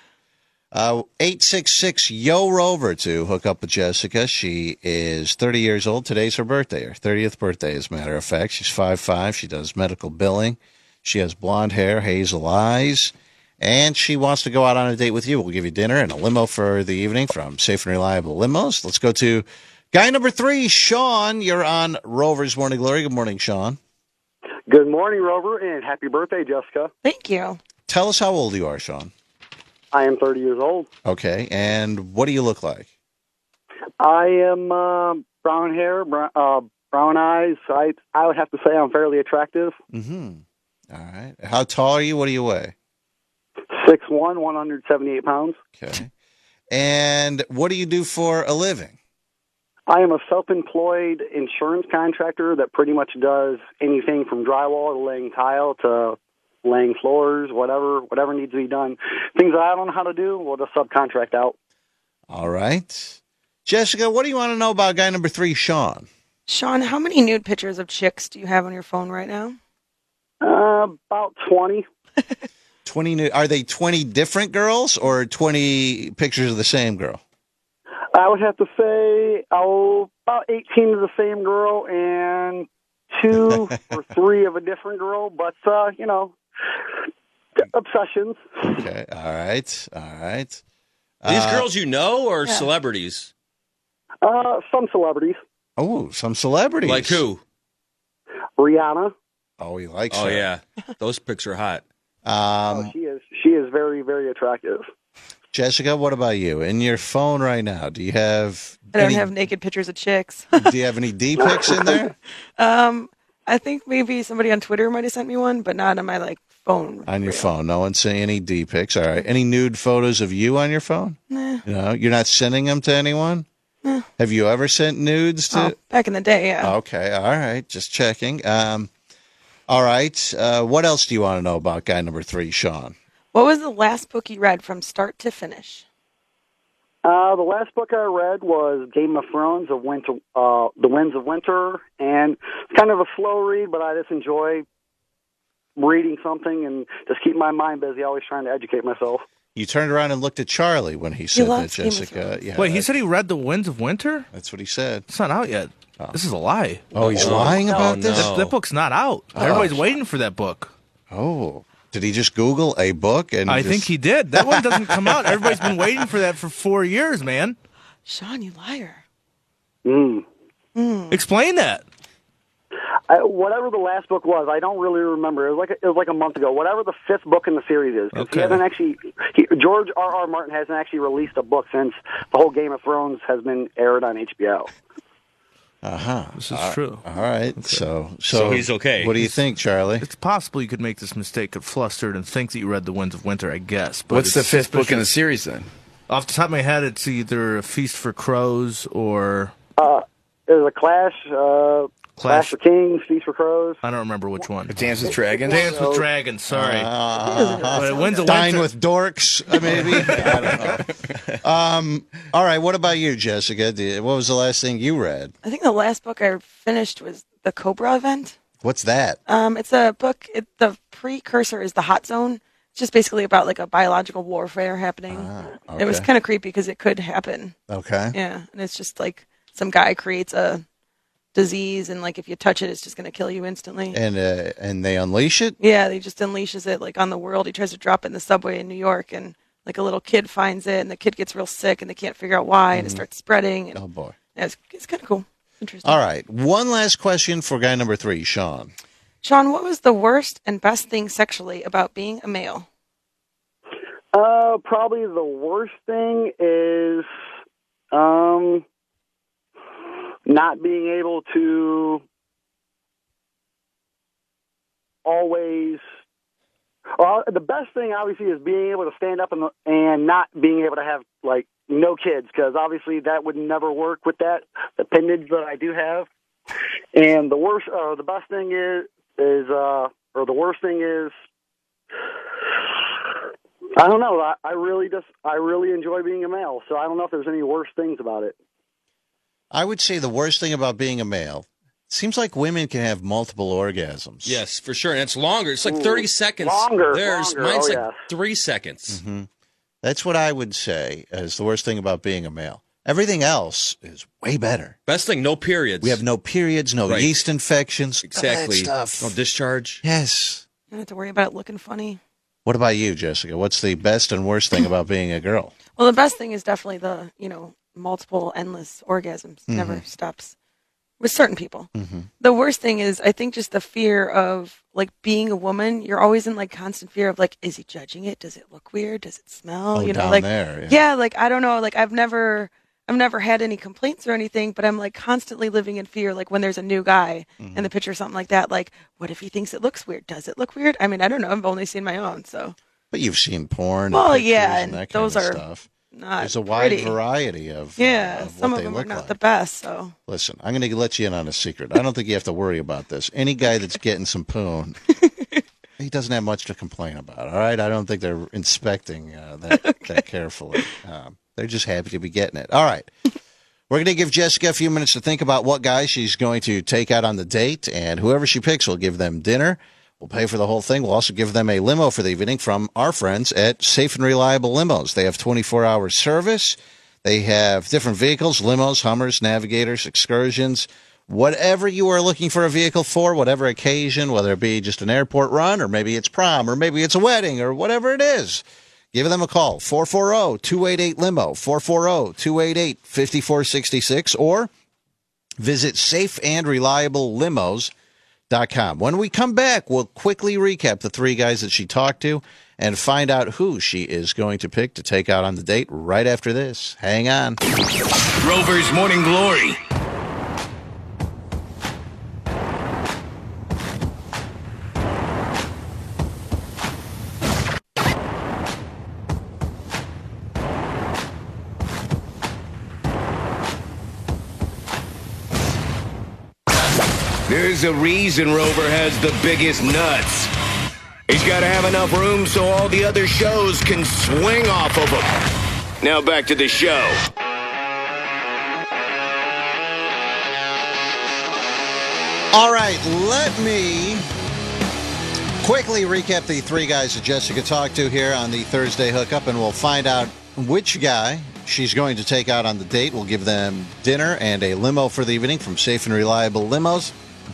Uh eight six six Yo Rover to hook up with Jessica. She is thirty years old. Today's her birthday, her thirtieth birthday, as a matter of fact. She's five five. She does medical billing. She has blonde hair, hazel eyes, and she wants to go out on a date with you. We'll give you dinner and a limo for the evening from Safe and Reliable Limos. Let's go to guy number three, Sean. You're on Rover's Morning Glory. Good morning, Sean. Good morning, Rover, and happy birthday, Jessica. Thank you. Tell us how old you are, Sean. I am thirty years old. Okay, and what do you look like? I am uh, brown hair, brown, uh, brown eyes. I I would have to say I'm fairly attractive. Mm-hmm. All right. How tall are you? What do you weigh? six one, one hundred seventy-eight pounds. Okay. And what do you do for a living? I am a self-employed insurance contractor that pretty much does anything from drywall to laying tile to laying floors, whatever whatever needs to be done. Things that I don't know how to do, we'll just subcontract out. All right. Jessica, what do you want to know about guy number three, Sean? Sean, how many nude pictures of chicks do you have on your phone right now? Uh, about twenty. twenty new, are they twenty different girls or twenty pictures of the same girl? I would have to say, oh, about eighteen of the same girl and two or three of a different girl, but, uh, you know, obsessions. Okay. All right. All right. Are these Uh, girls you know or yeah. celebrities? Uh, some celebrities. Oh, some celebrities. Like who? Rihanna. Oh, he likes Oh, her. yeah. Those pics are hot. Um, oh, she is. She is very, very attractive. Jessica, what about you? In your phone right now, do you have I don't any, have naked pictures of chicks. do you have any D pics in there? um, I think maybe somebody on Twitter might have sent me one, but not on my like phone. On your phone. No one's seeing any D pics. All right. Any nude photos of you on your phone? Nah. No, you're not sending them to anyone? Nah. Have you ever sent nudes to? Oh, back in the day, yeah. Okay. All right. Just checking. Um, all right. Uh, what else do you want to know about guy number three, Sean? What was the last book you read from start to finish? Uh, the last book I read was Game of Thrones, of Winter, uh, The Winds of Winter, and it's kind of a slow read, but I just enjoy reading something and just keep my mind busy, always trying to educate myself. You turned around and looked at Charlie when he said that, loves Game of Jessica. Yeah, Wait, he said he read The Winds of Winter? That's what he said. It's not out yet. This is a lie. Oh, he's lying about no. this? That, that book's not out. Oh. Everybody's waiting for that book. Oh. Did he just Google a book? And I just... think he did. That one doesn't come out. Everybody's been waiting for that for four years, man. Sean, you liar. Mm. Mm. Explain that. I, whatever the last book was, I don't really remember. It was like a, it was like a month ago. Whatever the fifth book in the series is, 'cause Okay. he hasn't actually. He, George R. R. Martin hasn't actually released a book since the whole Game of Thrones has been aired on H B O. Uh huh. This is Uh, true. All right. So, so, So he's okay. What do you think, Charlie? It's possible you could make this mistake, get flustered, and think that you read The Winds of Winter, I guess. But What's the it's fifth book in the suspicious. series then? Off the top of my head, it's either A Feast for Crows or... Uh, there's a Clash, uh, Clash Clash- for Kings, Feast for Crows. I don't remember which one. Dance with Dragons? Dance with Dragons, sorry. Uh, But Winds of Dine Winter- with dorks, uh, maybe? I don't know. Um, all right. What about you, Jessica? Do- What was the last thing you read? I think the last book I finished was The Cobra Event. What's that? Um, it's a book. It, the precursor is The Hot Zone. It's just basically about like a biological warfare happening. Ah, It was okay. kind of creepy because it could happen. Okay. Yeah, and it's just like some guy creates a disease, and like if you touch it, it's just going to kill you instantly. And uh, and they unleash it? Yeah, they just unleashes it like on the world. He tries to drop it in the subway in New York, and like a little kid finds it, and the kid gets real sick, and they can't figure out why, and it starts spreading. And Oh, boy. yeah, it's, it's kind of cool. Interesting. All right. One last question for guy number three, Sean. Sean, what was the worst and best thing sexually about being a male? Uh, probably the worst thing is um, not being able to always. Well, the best thing obviously is being able to stand up and, and not being able to have like no kids, because obviously that would never work with that appendage that I do have. And the worst, uh, the best thing is, is uh, or the worst thing is. I don't know. I, I really just, I really enjoy being a male, so I don't know if there's any worse things about it. I would say the worst thing about being a male, seems like women can have multiple orgasms. Yes, for sure. And it's longer. It's like Ooh, thirty seconds. longer, There's longer. mine's Oh, like yes. three seconds. hmm That's what I would say is the worst thing about being a male. Everything else is way better. Best thing, no periods. We have no periods, no Right. yeast infections. exactly None of that stuff. no discharge. Yes. You don't have to worry about it looking funny. What about you, Jessica? What's the best and worst thing about being a girl? Well, the best thing is definitely the, you know, multiple endless orgasms. Never Mhm. stops with certain people. Mm-hmm. The worst thing is, I think, just the fear of like being a woman. You're always in like constant fear of like, is he judging it? Does it look weird? Does it smell? Oh, you know, down like there, yeah. yeah, like I don't know. Like I've never, I've never had any complaints or anything, but I'm like constantly living in fear. Like when there's a new guy Mm-hmm. in the picture or something like that. Like, what if he thinks it looks weird? Does it look weird? I mean, I don't know. I've only seen my own, so. But you've seen porn. Well, and yeah, pictures and that kind those of are stuff. not There's a wide pretty. variety of Yeah, uh, of some what of they them are look not like. the best. So Listen, I'm going to let you in on a secret. I don't think you have to worry about this. Any guy that's getting some poon, he doesn't have much to complain about. All right, I don't think they're inspecting uh, that that carefully. Um, they're just happy to be getting it. All right. We're going to give Jessica a few minutes to think about what guy she's going to take out on the date, and whoever she picks will give them dinner. We'll pay for the whole thing. We'll also give them a limo for the evening from our friends at Safe and Reliable Limos. They have twenty-four hour service. They have different vehicles, limos, Hummers, Navigators, Excursions, whatever you are looking for a vehicle for, whatever occasion, whether it be just an airport run or maybe it's prom or maybe it's a wedding or whatever it is. Give them a call, four four zero, two eight eight, limo, four four zero, two eight eight, five four six six, or visit safe and reliable limos dot com. When we come back, we'll quickly recap the three guys that she talked to and find out who she is going to pick to take out on the date right after this. Hang on. Rover's Morning Glory. There's a reason Rover has the biggest nuts. He's got to have enough room so all the other shows can swing off of him. Now back to the show. All right, let me quickly recap the three guys that Jessica talked to here on the Thursday hookup, and we'll find out which guy she's going to take out on the date. We'll give them dinner and a limo for the evening from Safe and Reliable Limos.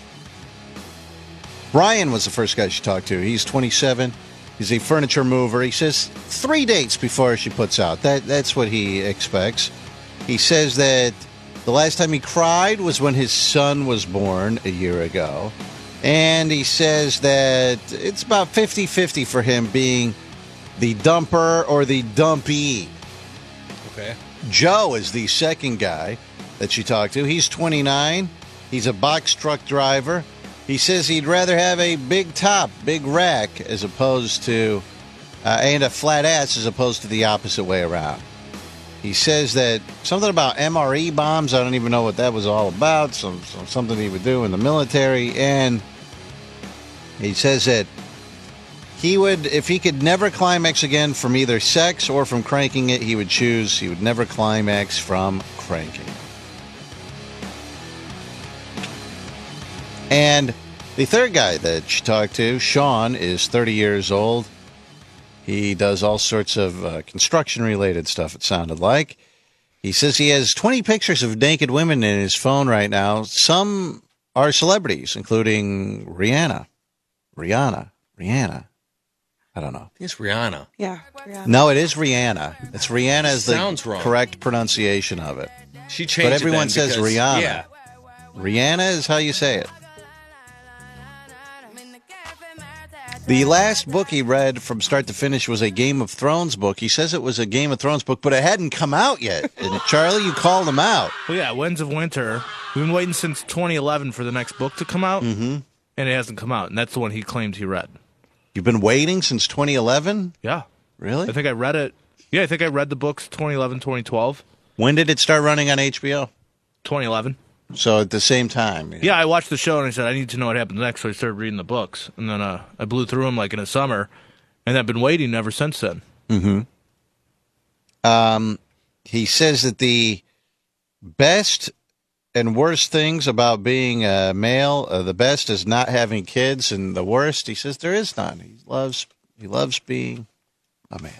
Brian was the first guy she talked to. He's twenty-seven. He's a furniture mover. He says three dates before she puts out. That That's what he expects. He says that the last time he cried was when his son was born a year ago. And he says that it's about fifty-fifty for him being the dumper or the dumpee. Okay. Joe is the second guy that she talked to. He's twenty-nine. He's a box truck driver. He says he'd rather have a big top, big rack, as opposed to, uh, and a flat ass as opposed to the opposite way around. He says that something about M R E bombs, I don't even know what that was all about, some, some something he would do in the military, and he says that he would, if he could never climax again from either sex or from cranking it, he would choose, he would never climax from cranking. And the third guy that she talked to, Sean, is thirty years old. He does all sorts of uh, construction-related stuff, it sounded like. He says he has twenty pictures of naked women in his phone right now. Some are celebrities, including Rihanna. Rihanna. Rihanna. I don't know. It's Rihanna. Yeah. Rihanna. No, it is Rihanna. It's Rihanna is the Sounds wrong. correct pronunciation of it. She changed But it everyone then says because- Rihanna. Yeah. Rihanna is how you say it. The last book he read from start to finish was a Game of Thrones book. He says it was a Game of Thrones book, but it hadn't come out yet. And Charlie, you called him out. Well, yeah, Winds of Winter. We've been waiting since twenty eleven for the next book to come out, mm-hmm. and it hasn't come out. And that's the one he claimed he read. You've been waiting since twenty eleven? Yeah. Really? I think I read it. Yeah, I think I read the books twenty eleven, twenty twelve. When did it start running on H B O? twenty eleven. So at the same time. Yeah. Yeah, I watched the show and I said, I need to know what happens next, so I started reading the books. And then uh, I blew through them like in a summer, and I've been waiting ever since then. Mm-hmm. Um, he says that the best and worst things about being a male, uh, the best is not having kids, and the worst, he says, there is none. He loves, he loves being a male.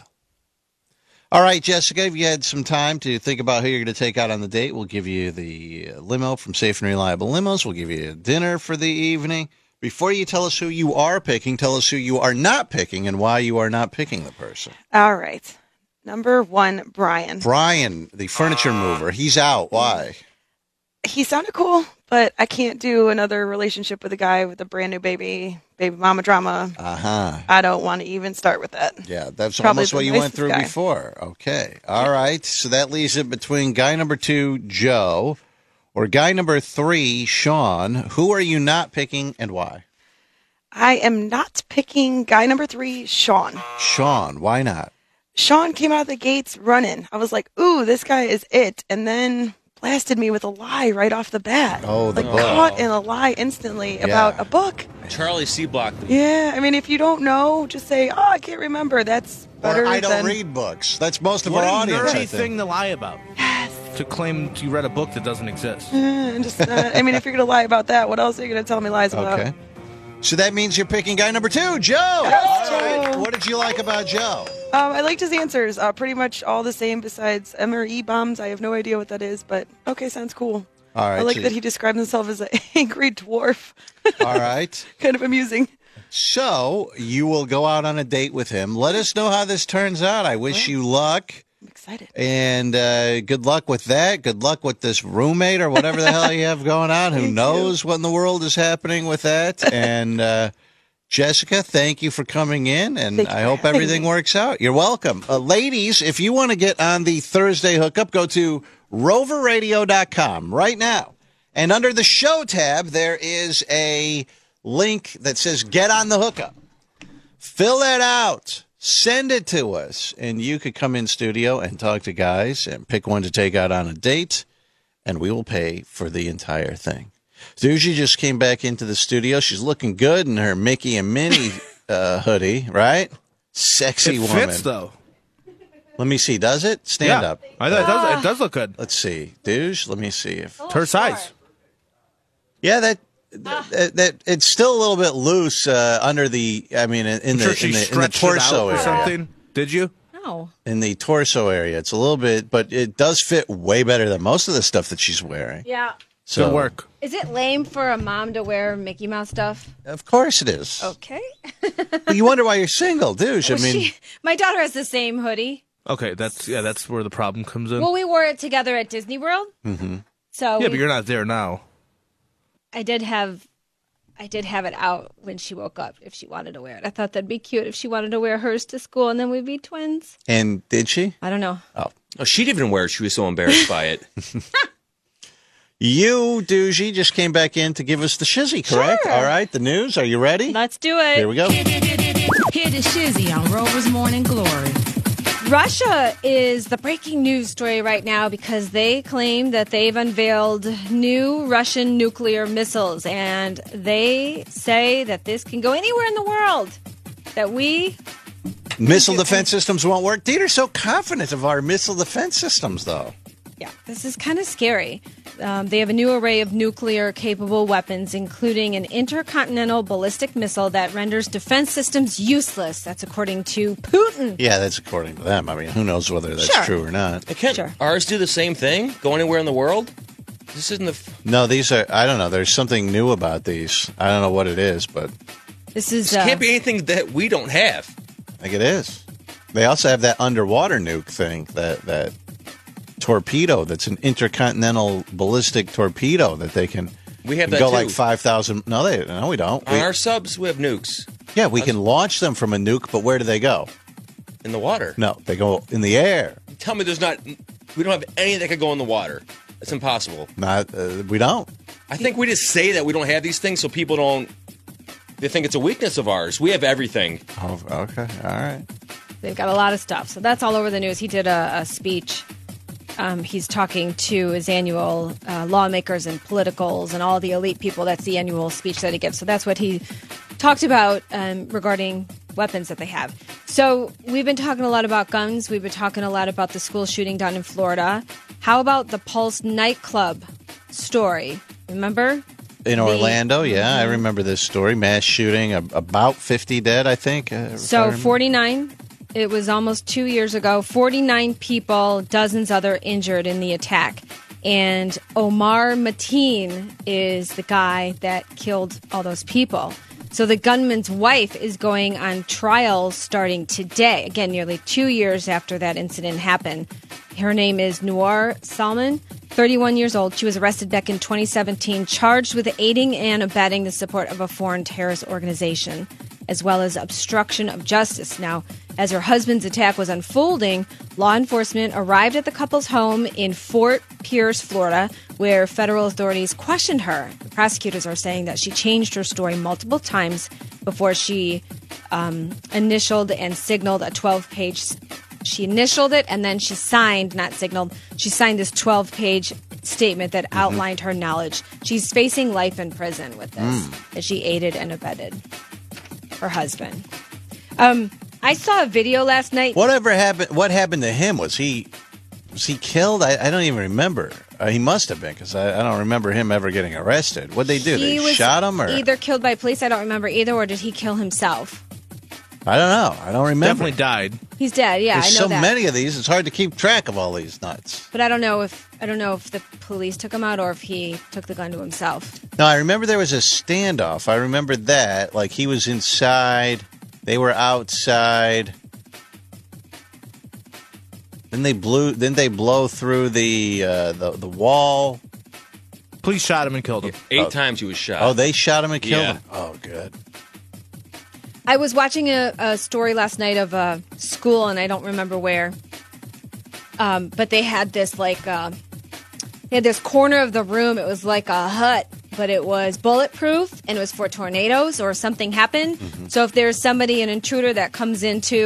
All right, Jessica, if you had some time to think about who you're going to take out on the date, we'll give you the limo from Safe and Reliable Limos. We'll give you dinner for the evening. Before you tell us who you are picking, tell us who you are not picking and why you are not picking the person. All right. Number one, Brian. Brian, the furniture mover. He's out. Why? He sounded cool, but I can't do another relationship with a guy with a brand new baby, baby mama drama. Uh-huh. I don't want to even start with that. Yeah, that's Probably almost the what you went nicest through guy. before. Okay. All right. So that leaves it between guy number two, Joe, or guy number three, Sean. Who are you not picking and why? I am not picking guy number three, Sean. Sean. Why not? Sean came out of the gates running. I was like, ooh, this guy is it. And then blasted me with a lie right off the bat. Oh, the like book. caught in a lie instantly about Yeah. a book. Charlie C. blocked him. Yeah, I mean, if you don't know, just say, oh, I can't remember. That's better Or I don't than... read books. That's most of What our a audience, I nerdy think. thing to lie about. Yes. To claim you read a book that doesn't exist. Uh, just, uh, I mean, if you're going to lie about that, what else are you going to tell me lies about? Okay. So that means you're picking guy number two, Joe. Yes, All right. Joe. What did you like about Joe? Um, I liked his answers. Uh, pretty much all the same besides M R E bombs. I have no idea what that is, but okay, sounds cool. All right. I like so- that he described himself as an angry dwarf. All right. Kind of amusing. So you will go out on a date with him. Let us know how this turns out. I wish you luck. I'm excited. And uh, good luck with that. Good luck with this roommate or whatever the hell you have going on. Who knows what in the world is happening with that? And uh, Jessica, thank you for coming in, and Thank you I for hope having everything me. works out. You're welcome. Uh, ladies, if you want to get on the Thursday hookup, go to rover radio dot com right now. And under the show tab, there is a link that says get on the hookup. Fill that out. Send it to us, and you could come in studio and talk to guys and pick one to take out on a date, and we will pay for the entire thing. Susie just came back into the studio. She's looking good in her Mickey and Minnie uh, hoodie, right? Sexy it woman. fits, though. Let me see. Does it? Stand Yeah. up. I thought it does. It does look good. Let's see. Douche, let me see if It's her size. Yeah, that that, that it's still a little bit loose uh, under the. I mean, in, in I'm the sure in she the, in the stretched it out torso or area. something. Did you? No. In the torso area, it's a little bit, but it does fit way better than most of the stuff that she's wearing. Yeah. So Good work. Is it lame for a mom to wear Mickey Mouse stuff? Of course it is. Okay. Well, you wonder why you're single, douche. I Well, mean, she, my daughter has the same hoodie. Okay, that's yeah, that's where the problem comes in. Well, we wore it together at Disney World. mm-hmm. So yeah, we- but you're not there now. I did have, I did have it out when she woke up if she wanted to wear it. I thought that'd be cute if she wanted to wear hers to school, and then we'd be twins. and did she? I don't know. Oh, Oh, she didn't even wear it. She was so embarrassed by it. you, Doogie, just came back in to give us the shizzy, correct? Sure. All right, the news. Are you ready? Let's do it. Here we go. Here to Shizzy on Rover's Morning Glory. Russia is the breaking news story right now because they claim that they've unveiled new Russian nuclear missiles, and they say that this can go anywhere in the world. That we Missile defense systems won't work. Dieter's so confident of our missile defense systems, though. Yeah, this is kind of scary. Um, they have a new array of nuclear-capable weapons, including an intercontinental ballistic missile that renders defense systems useless. That's according to Putin. Yeah, that's according to them. I mean, who knows whether that's Sure. true or not. Can't ours do the same thing? Go anywhere in the world? This isn't the. F- No, these are, I don't know. There's something new about these. I don't know what it is, but This is this uh, can't be anything that we don't have. I think it is. They also have that underwater nuke thing, that, that torpedo that's an intercontinental ballistic torpedo that they can We have can that go too. like five thousand. No, they, no, we don't. On We- our subs, we have nukes yeah, we can launch them from a nuke, but where do they go? in the water. No, they go in the air. Tell me there's not. We don't have anything that could go in the water. It's impossible. Not, uh, we don't. I think we just say that we don't have these things so people don't. They think it's a weakness of ours. We have everything. Oh, okay. All right. They've got a lot of stuff. So that's all over the news. He did a, a speech. Um, he's talking to his annual uh, lawmakers and politicals and all the elite people. That's the annual speech that he gives. So that's what he talked about um, regarding weapons that they have. So we've been talking a lot about guns. We've been talking a lot about the school shooting down in Florida. How about the Pulse nightclub story? Remember? In The- Orlando, yeah, I Mhm. remember this story. Mass shooting, a- about fifty dead, I think. uh, if I So remember. forty-nine, it was almost two years ago. forty-nine people, dozens other injured in the attack. And Omar Mateen is the guy that killed all those people. So the gunman's wife is going on trial starting today. Again, nearly two years after that incident happened. Her name is Noor Salman, thirty-one years old. She was arrested back in twenty seventeen, charged with aiding and abetting the support of a foreign terrorist organization, as well as obstruction of justice. Now, as her husband's attack was unfolding, law enforcement arrived at the couple's home in Fort Pierce, Florida, where federal authorities questioned her. The prosecutors are saying that she changed her story multiple times before she um, initialed and signaled a twelve-page. She initialed it and then she signed, not signaled. She signed this twelve-page statement that outlined her knowledge. She's facing life in prison with this, Mm. that she aided and abetted her husband. Um, I saw a video last night. Whatever happened? What happened to him? Was he was he killed? I, I don't even remember. Uh, he must have been because I, I don't remember him ever getting arrested. What'd they do? He They was shot him, or either killed by police. I don't remember either, or did he kill himself? I don't know. I don't remember. Definitely died. He's dead. Yeah, There's I know so that. many of these. It's hard to keep track of all these nuts. But I don't know if I don't know if the police took him out or if he took the gun to himself. No, I remember there was a standoff. I remember that. Like he was inside, they were outside. Then they blew. Then they blow through the uh, the the wall. Police shot him and killed him. Eight Oh. times he was shot. Oh, they shot him and killed Yeah. him. Oh, good. I was watching a, a story last night of a school, and I don't remember where. Um, but they had this like uh, they had this corner of the room. It was like a hut, but it was bulletproof, and it was for tornadoes or something happened. So if there's somebody, an intruder that comes into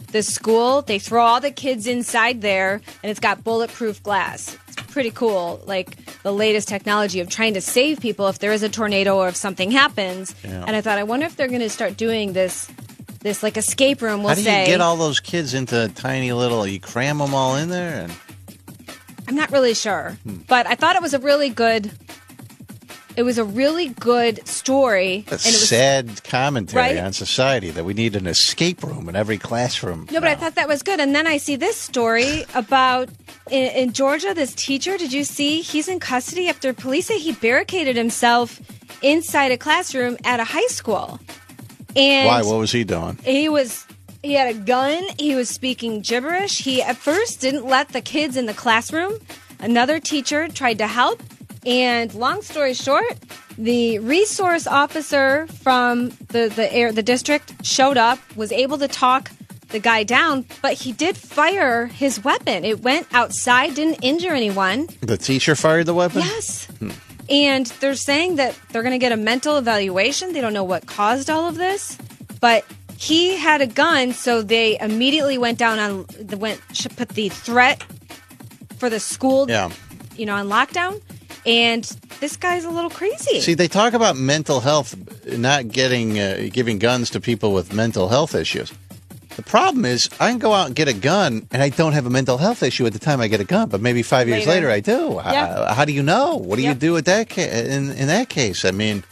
the school. They throw all the kids inside there, and it's got bulletproof glass. It's pretty cool. Like the latest technology of trying to save people if there is a tornado or if something happens. Yeah. And I thought, I wonder if they're going to start doing this, this like escape room. We'll How do say. you get all those kids into tiny little? You cram them all in there, and I'm not really sure, Hmm. but I thought it was a really good. It was a really good story. a and it was, sad commentary Right? on society that we need an escape room in every classroom. No, but I thought that was good. And then I see this story about in, in Georgia, this teacher. Did you see? He's in custody after police say he barricaded himself inside a classroom at a high school. And Why? What was he doing? he was he had a gun. He was speaking gibberish. He at first didn't let the kids in the classroom. Another teacher tried to help. And long story short, the resource officer from the the air the district showed up, was able to talk the guy down, but he did fire his weapon. It went outside, didn't injure anyone. The teacher fired the weapon? Yes. Hmm. And they're saying that they're going to get a mental evaluation. They don't know what caused all of this, but he had a gun, so they immediately went down on the went put the threat for the school, Yeah. you know, on lockdown. And this guy's a little crazy. See, they talk about mental health, not getting uh, giving guns to people with mental health issues. The problem is, I can go out and get a gun, and I don't have a mental health issue at the time I get a gun, but maybe five years Later. later I do. Yeah. Uh, how do you know? What do Yep. you do with that ca- in in that case? I mean,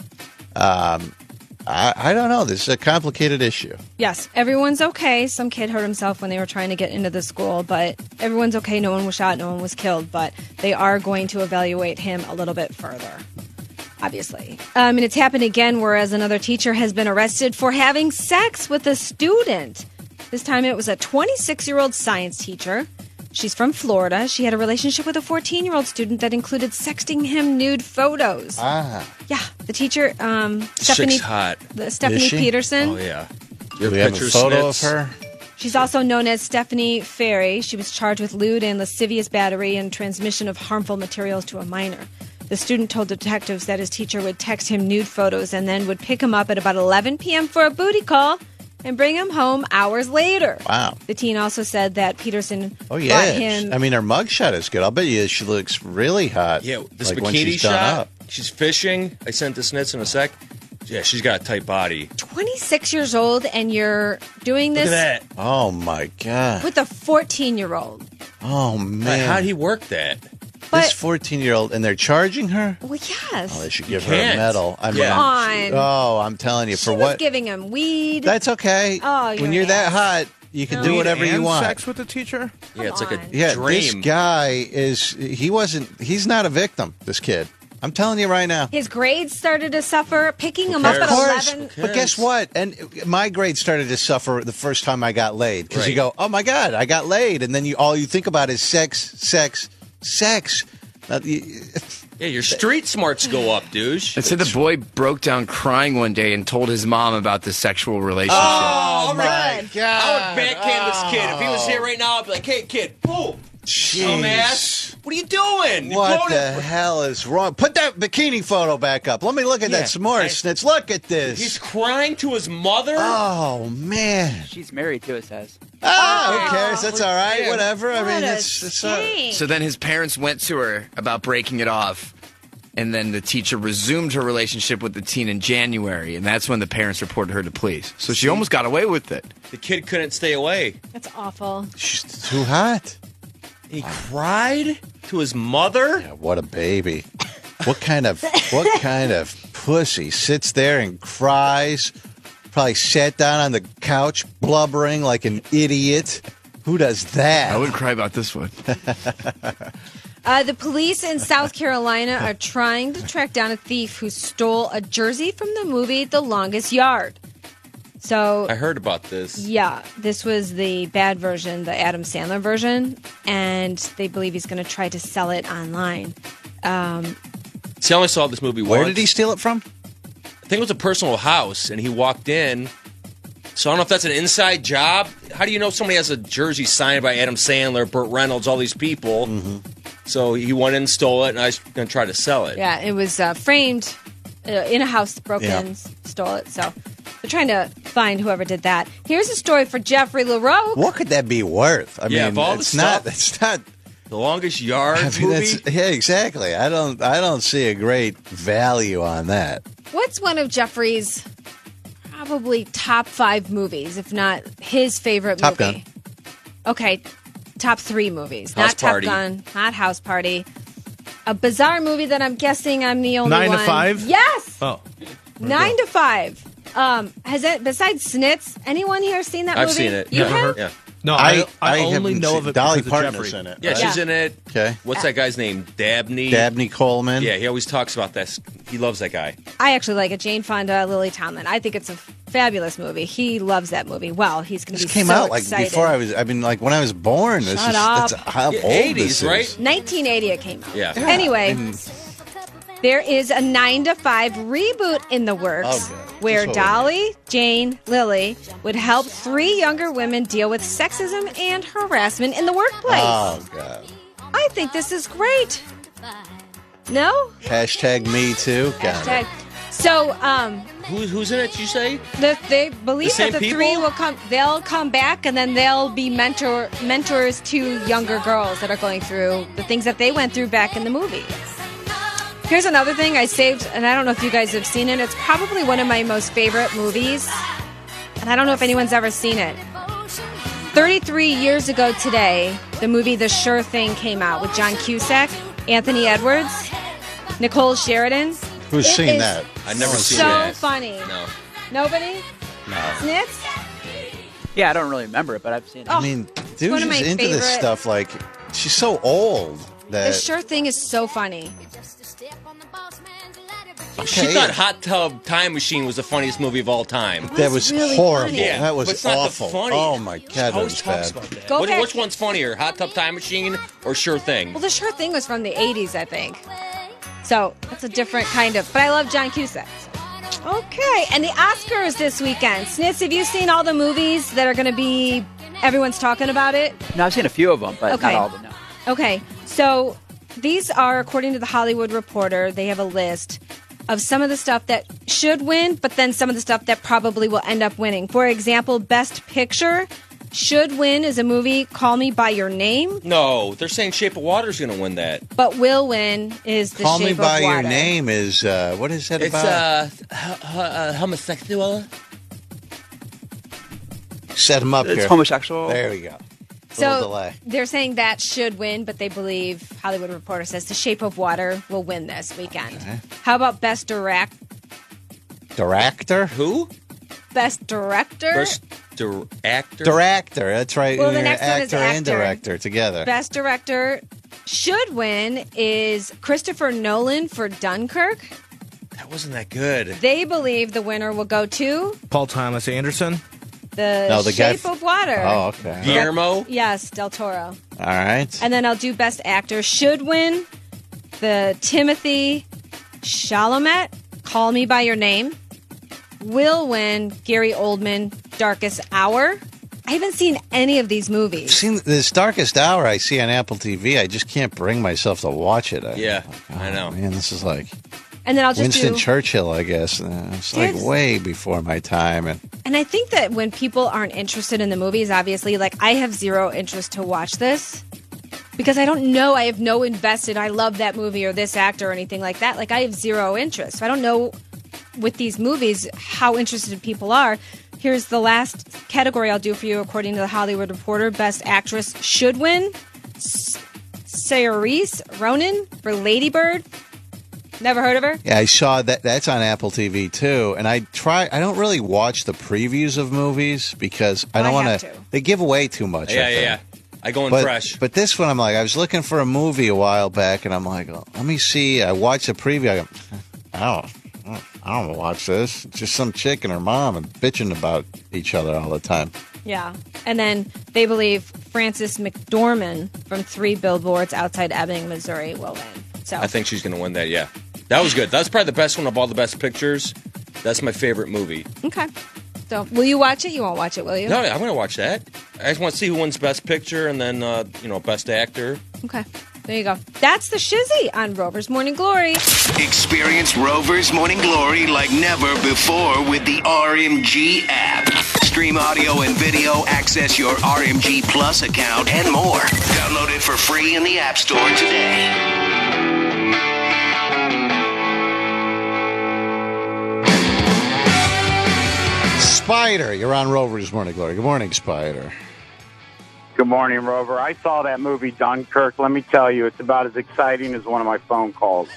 um, I, I don't know. This is a complicated issue. Yes, everyone's okay. Some kid hurt himself when they were trying to get into the school, but everyone's okay. No one was shot, no one was killed, but they are going to evaluate him a little bit further, obviously. Um, and it's happened again, whereas another teacher has been arrested for having sex with a student. This time it was a twenty-six-year-old science teacher. She's from Florida. She had a relationship with a fourteen-year-old student that included sexting him nude photos. Ah. Yeah, the teacher, um, Stephanie, Chick's hot. the Stephanie Is she? Peterson. Oh yeah. Do we have a picture photo snits? of her? She's also known as Stephanie Ferry. She was charged with lewd and lascivious battery and transmission of harmful materials to a minor. The student told detectives that his teacher would text him nude photos and then would pick him up at about eleven p.m. for a booty call and bring him home hours later. Wow. The teen also said that Peterson Oh brought yeah. him. I mean, her mugshot is good. I'll bet you she looks really hot. Yeah, this like when bikini she's done shot. up. She's fishing. I sent the snits in a sec. Yeah, she's got a tight body. twenty-six years old, and you're doing Look this at that. Oh my god. with a fourteen-year-old. Oh man. How would he work that? This fourteen-year-old, and they're charging her? Well, yes. Oh, they should give You her a can't. medal. I mean, Come on. Oh, I'm telling you, She for was what? giving him weed. That's okay. Oh, you're when you're an that ass. hot, you can No. do whatever you and want. sex with the teacher? Yeah, it's like a Yeah, this dream. guy is. He wasn't. He's not a victim. This kid. I'm telling you right now. His grades started to suffer, picking him up Of at course, eleven. but guess what? And my grades started to suffer the first time I got laid because you Right. go, "Oh my god, I got laid," and then you all you think about is sex, sex, sex. Now, you- Yeah, your street smarts go up, douche. It said the boy broke down crying one day and told his mom about the sexual relationship. Oh, my God. god! I would backhand this kid. If he was here right now, I'd be like, hey, kid, boom. Dumbass. What are you doing? You What blowing the it. hell is wrong? Put that bikini photo back up. Let me look at Yeah, that some more, I- Snitz. Look at this. He's crying to his mother? Oh man. She's married too, it says. Ah, who cares? That's all right. Yeah. Whatever. I What mean, a it's it's. Uh, shame. So then his parents went to her about breaking it off. And then the teacher resumed her relationship with the teen in January. And that's when the parents reported her to police. So she almost got away with it. The kid couldn't stay away. That's awful. she's too hot. He cried to his mother? Yeah, what a baby. What kind of what kind of pussy sits there and cries? Probably sat down on the couch blubbering like an idiot. Who does that? I would cry about this one. Uh, the police in South Carolina are trying to track down a thief who stole a jersey from the movie The Longest Yard. So, I heard about this. yeah, this was the bad version, the Adam Sandler version, and they believe he's going to try to sell it online. Um, See, I only saw this movie Where once. did he steal it from? I think it was a personal house, and he walked in. So I don't know if that's an inside job. How do you know somebody has a jersey signed by Adam Sandler, Burt Reynolds, all these people? Mm-hmm. So he went in, stole it, and I was going to try to sell it. yeah, it was uh, framed uh, in a house, broke Yeah. in, s- stole it. So, They're trying to find whoever did that. Here's a story for Jeffrey LaRoque. What could that be worth? I Yeah, mean, of all the it's not. stuff- It's not. The Longest Yard I mean, movie. that's, yeah, exactly. I don't. I don't see a great value on that. What's one of Jeffrey's probably top five movies, if not his favorite Top movie? Gun. Okay, top three movies. House not Top Party. Gun, not House Party. A bizarre movie that I'm guessing I'm the only Nine one. to Five? Yes! Oh. Nine to Five. Um, has it, besides Snitz, anyone here seen that I've movie? seen it. You Yeah. have? Yeah. No, I, I, I only haven't know seen- of it Dolly because of Parton's Jeffrey. in it. Yeah, right? she's in it. Okay. What's that guy's name? Dabney. Dabney Coleman. Yeah, he always talks about that. He loves that guy. I actually like it. Jane Fonda, Lily Tomlin. I think it's a fabulous movie. He loves that movie. Well, he's going to This be came so out like excited. before I was. I mean, like when I was born. This Shut is up. that's how Yeah, old eighties, this right? is. nineteen eighty it came out. Yeah. Yeah, Anyway, I mean, there is a nine to five reboot in the works Oh, good. where That's what we Dolly, Jane, Lily would help three younger women deal with sexism and harassment in the workplace. oh god. I think this is great. No? Hashtag me too. Got Hashtag. it. So, um, Who, who's in it? You say? the, they believe The same that the people? three will come. They'll come back, and then they'll be mentor mentors to younger girls that are going through the things that they went through back in the movies. Here's another thing I saved, and I don't know if you guys have seen it. It's probably one of my most favorite movies, and I don't know if anyone's ever seen it. thirty-three years ago today, the movie The Sure Thing came out with John Cusack, Anthony Edwards, Nicole Sheridan. Who's It seen is that? I've never seen So that. funny. No. Nobody? No. Snitz? Yeah, I don't really remember it, but I've seen it. Oh, I mean, it's dude, one of she's my into this favorite- stuff. Like, she's so old The that. Sure Thing is so funny. She Okay. thought Hot Tub Time Machine was the funniest movie of all time. That was really horrible. funny. Yeah, that but was it's not the awful. funny- Oh my god, that Always was talks bad. about that. Go What- back- which one's funnier, Hot Tub Time Machine or Sure Thing? Well, The Sure Thing was from the eighties, I think. So that's a different kind of. But I love John Cusack. so. Okay, and the Oscars this weekend. Snitz, have you seen all the movies that are going to be? Everyone's talking about it. No, I've seen a few of them, but Okay. not all of them. No. Okay, so these are, according to the Hollywood Reporter, they have a list of some of the stuff that should win, but then some of the stuff that probably will end up winning. For example, Best Picture should win is a movie, Call Me By Your Name, No, they're saying Shape of Water's going to win that. but will win is The Call Shape Me of by Water. Your Name is uh, what is that It's about? uh, h- h- uh, homosexual. Set him up It's here. homosexual. There we go. Little So delay. they're saying that should win, but they believe Hollywood Reporter says The Shape of Water will win this weekend. Okay. How about Best Direct? Director? Who? Best Director? First dir- actor? Director. That's right. Well, the You're next one is actor and actor. director together. Best Director should win is Christopher Nolan for Dunkirk. That wasn't that good. They believe the winner will go to Paul Thomas Anderson. The No, the guy Shape f- of Water. Oh, okay. Guillermo? Yes, Del Toro. All right. And then I'll do Best Actor should win the Timothy Chalamet, Call Me By Your Name. Will win Gary Oldman, Darkest Hour. I haven't seen any of these movies. Seen this Darkest Hour I see on Apple T V. I just can't bring myself to watch it. I, Yeah, I know. Man, this is like And then I'll just Winston do. Churchill, I guess. Uh, It's like There's- way before my time. And And I think that when people aren't interested in the movies, obviously, like I have zero interest to watch this because I don't know. I have no invested. I love that movie or this actor or anything like that. Like I have zero interest. So I don't know with these movies how interested people are. Here's the last category I'll do for you according to the Hollywood Reporter. Best Actress should win S- Saoirse Ronan for Lady Bird. Never heard of her? yeah, I saw that. That's on Apple T V too. And I try. I don't really watch the previews of movies because I don't I want have to. to. They give away too much. Yeah, I yeah, think. yeah. I go in But, fresh. but this one, I'm like, I was looking for a movie a while back, and I'm like, oh, let me see. I watched the preview. I go, I don't, I don't want to watch this. It's just some chick and her mom and bitching about each other all the time. Yeah. And then they believe Frances McDormand from Three Billboards Outside Ebbing, Missouri will win. So I think she's going to win that, yeah. That was good. That's probably the best one of all the best pictures. That's my favorite movie. Okay. So will you watch it? You won't watch it, will you? No, I'm going to watch that. I just want to see who wins Best Picture and then, uh, you know, Best Actor. Okay. There you go. That's the shizzy on Rover's Morning Glory. Experience Rover's Morning Glory like never before with the R M G app. Stream audio and video, access your R M G Plus account, and more. Download it for free in the App Store today. Spider, you're on Rover's Morning Glory. Good morning, Spider. Good morning, Rover. I saw that movie Dunkirk. Let me tell you, it's about as exciting as one of my phone calls.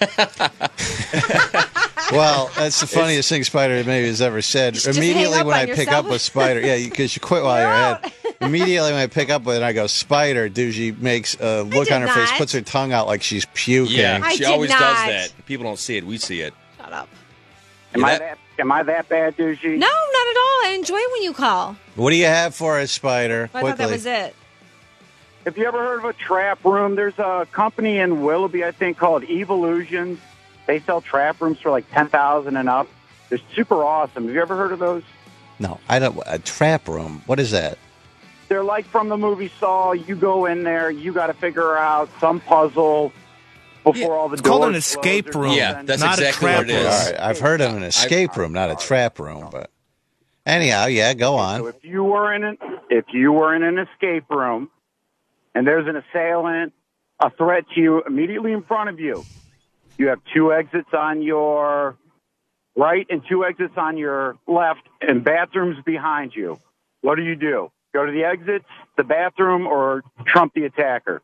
Well, that's the funniest thing Spider maybe has ever said. Just Immediately hang up when on I pick yourself. up with Spider, yeah, because you quit while you're ahead. Immediately when I pick up with it, I go, Spider, Doogie makes a look did on her face, not. puts her tongue out like she's puking. Yeah, I she did always not. does that. People don't see it. We see it. Shut up. Am I that am I that bad, Douchey? No, not at all. I enjoy when you call. What do you have for us, Spider? I thought that was it. Have you ever heard of a trap room? There's a company in Willoughby, I think, called Evolutions. They sell trap rooms for like ten thousand and up. They're super awesome. Have you ever heard of those? No, I don't. A trap room. What is that? They're like from the movie Saw. You go in there, you got to figure out some puzzle before all the It's doors called an close escape or room. Yeah, something. that's Not a exactly trap what it is. All right, I've heard of an escape room, not a trap room. But anyhow, yeah, go So on. if you were in an if you were in an escape room and there's an assailant, a threat to you immediately in front of you, you have two exits on your right and two exits on your left and bathrooms behind you. What do you do? Go to the exits, the bathroom, or trump the attacker?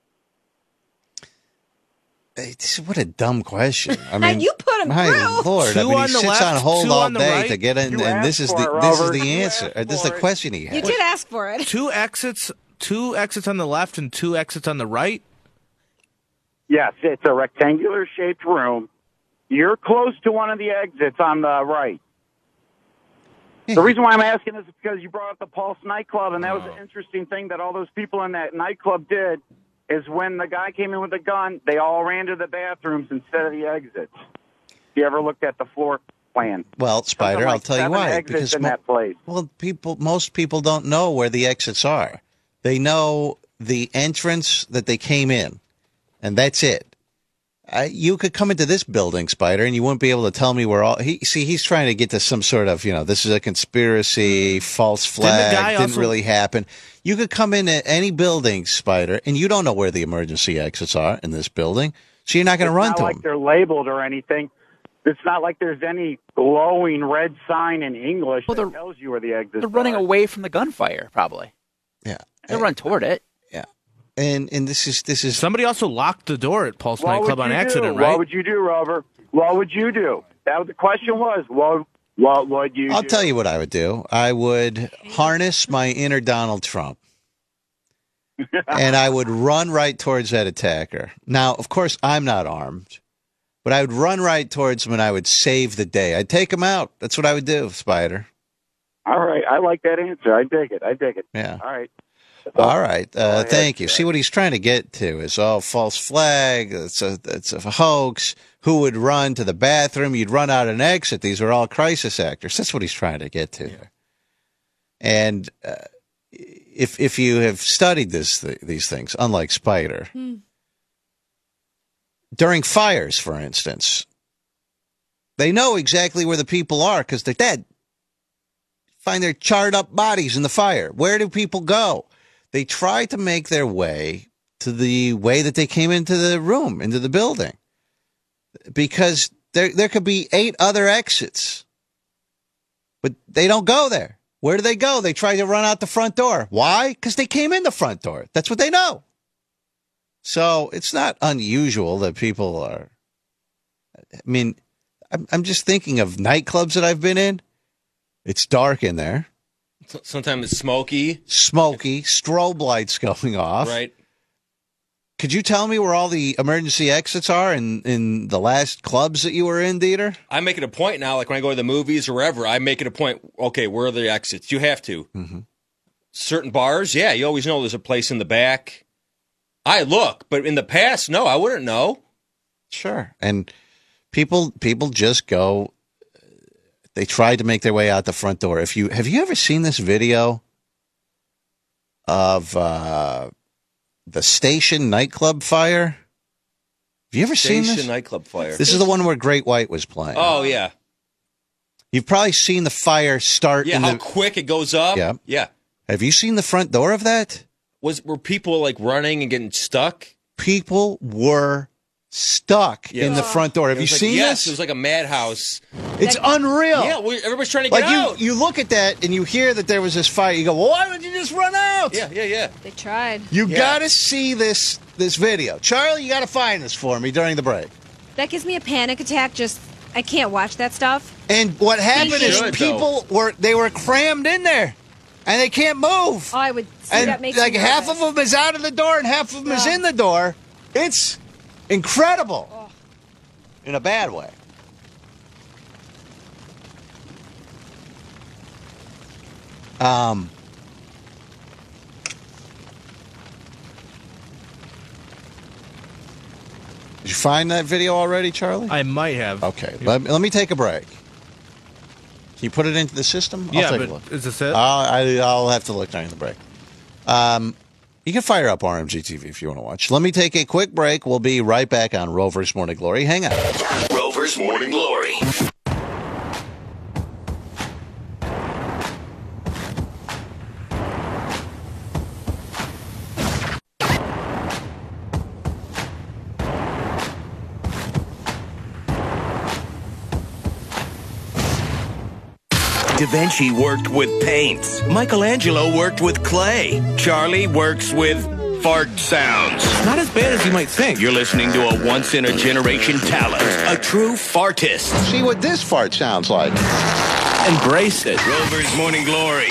Hey, this is- what a dumb question. I mean, you put him my through. Lord, I Two mean, on he the sits left, on hold two all on the day right. to get in, You and this asked is the for it, this is Robert. the You answer. asked Uh, This is the for it. question he has. You did ask for it. Two exits, two exits on the left and two exits on the right. Yes, it's a rectangular shaped room. You're close to one of the exits on the right. The reason why I'm asking is because you brought up the Pulse nightclub, and that was an interesting thing that all those people in that nightclub did, is when the guy came in with a gun, they all ran to the bathrooms instead of the exits. If you ever looked at the floor plan. Well, Spider, Something I'll like tell you seven why. exits Because in mo- that place. well, people, most people don't know where the exits are. They know the entrance that they came in, and that's it. Uh, you could come into this building, Spider, and you wouldn't be able to tell me where all. He see, he's trying to get to some sort of, you know, this is a conspiracy, false flag, guy didn't also- really happen. You could come in at any building, Spider, and you don't know where the emergency exits are in this building, so you're not going to It's run not to like them. they're labeled or anything. It's not like there's any glowing red sign in English Well, that they're- tells you where the exits They're running are. away from the gunfire, probably. Yeah, They'll run toward it. yeah, and and this is this is Somebody also locked the door at Pulse What nightclub would on you accident, do? right? What would you do, Rover? What would you do? That was the question was. What what would you I'll do? tell you what I would do. I would harness my inner Donald Trump. And I would run right towards that attacker. Now, of course, I'm not armed, but I would run right towards him and I would save the day. I'd take him out. That's what I would do, Spider. All right, I like that answer. I dig it. I dig it. Yeah. All right. All right. Uh, I had thank to you. say. See what he's trying to get to is, oh, false flag. It's a, it's a hoax. Who would run to the bathroom? You'd run out an exit. These are all crisis actors. That's what he's trying to get to there. And uh, if if you have studied this th- these things, unlike Spider, Hmm. during fires, for instance, they know exactly where the people are because they're dead. Find their charred up bodies in the fire. Where do people go? They try to make their way to the way that they came into the room, into the building, because there there could be eight other exits, but they don't go there. Where do they go? They try to run out the front door. Why? Because they came in the front door. That's what they know. So it's not unusual that people are. I mean, I'm, I'm just thinking of nightclubs that I've been in. It's dark in there. Sometimes it's smoky. Smoky, strobe lights going off. Right. Could you tell me where all the emergency exits are in, in the last clubs that you were in, Dieter? I make it a point now, like when I go to the movies or wherever, I make it a point, okay, where are the exits? You have to. Mm-hmm. Certain bars, yeah, you always know there's a place in the back. I look, but in the past, no, I wouldn't know. Sure. And people people just go, they try to make their way out the front door. If you Have you ever seen this video of uh, the Station nightclub fire. Have you ever Station seen this? nightclub fire. This is the one where Great White was playing. Oh, yeah. You've probably seen the fire start. Yeah, in how the, quick it goes up. Yeah. Yeah. Have you seen the front door of that? Was Were people like running and getting stuck? People were stuck Yeah. in the front door. Have It you was like- seen yes, this? it was like a madhouse. It's unreal. Yeah, we, everybody's trying to Like get you, out. you look at that and you hear that there was this fire. You go, well, why would you just run out? Yeah, yeah, yeah. They tried. You Yeah. got to see this this video. Charlie, you got to find this for me during the break. That gives me a panic attack. Just I can't watch that stuff. And what happened is should, people were they were crammed in there, and they can't move. Oh, I would see and that makes like me half nervous. of them is out of the door, and half of them is Yeah. in the door. It's incredible, Oh. in a bad way. Um. Did you find that video already, Charlie? I might have. Okay, let, let me take a break. Can you put it into the system? I'll Yeah, take but a look. is this it? I'll, I, I'll have to look during the break. Um, you can fire up R M G T V if you want to watch. Let me take a quick break. We'll be right back on Rover's Morning Glory. Hang on. Rover's Morning Glory. Da Vinci worked with paints. Michelangelo worked with clay. Charlie works with fart sounds. Not as bad as you might think. You're listening to a once-in-a-generation talent. A true fartist. See what this fart sounds like. Embrace it. Rover's Morning Glory.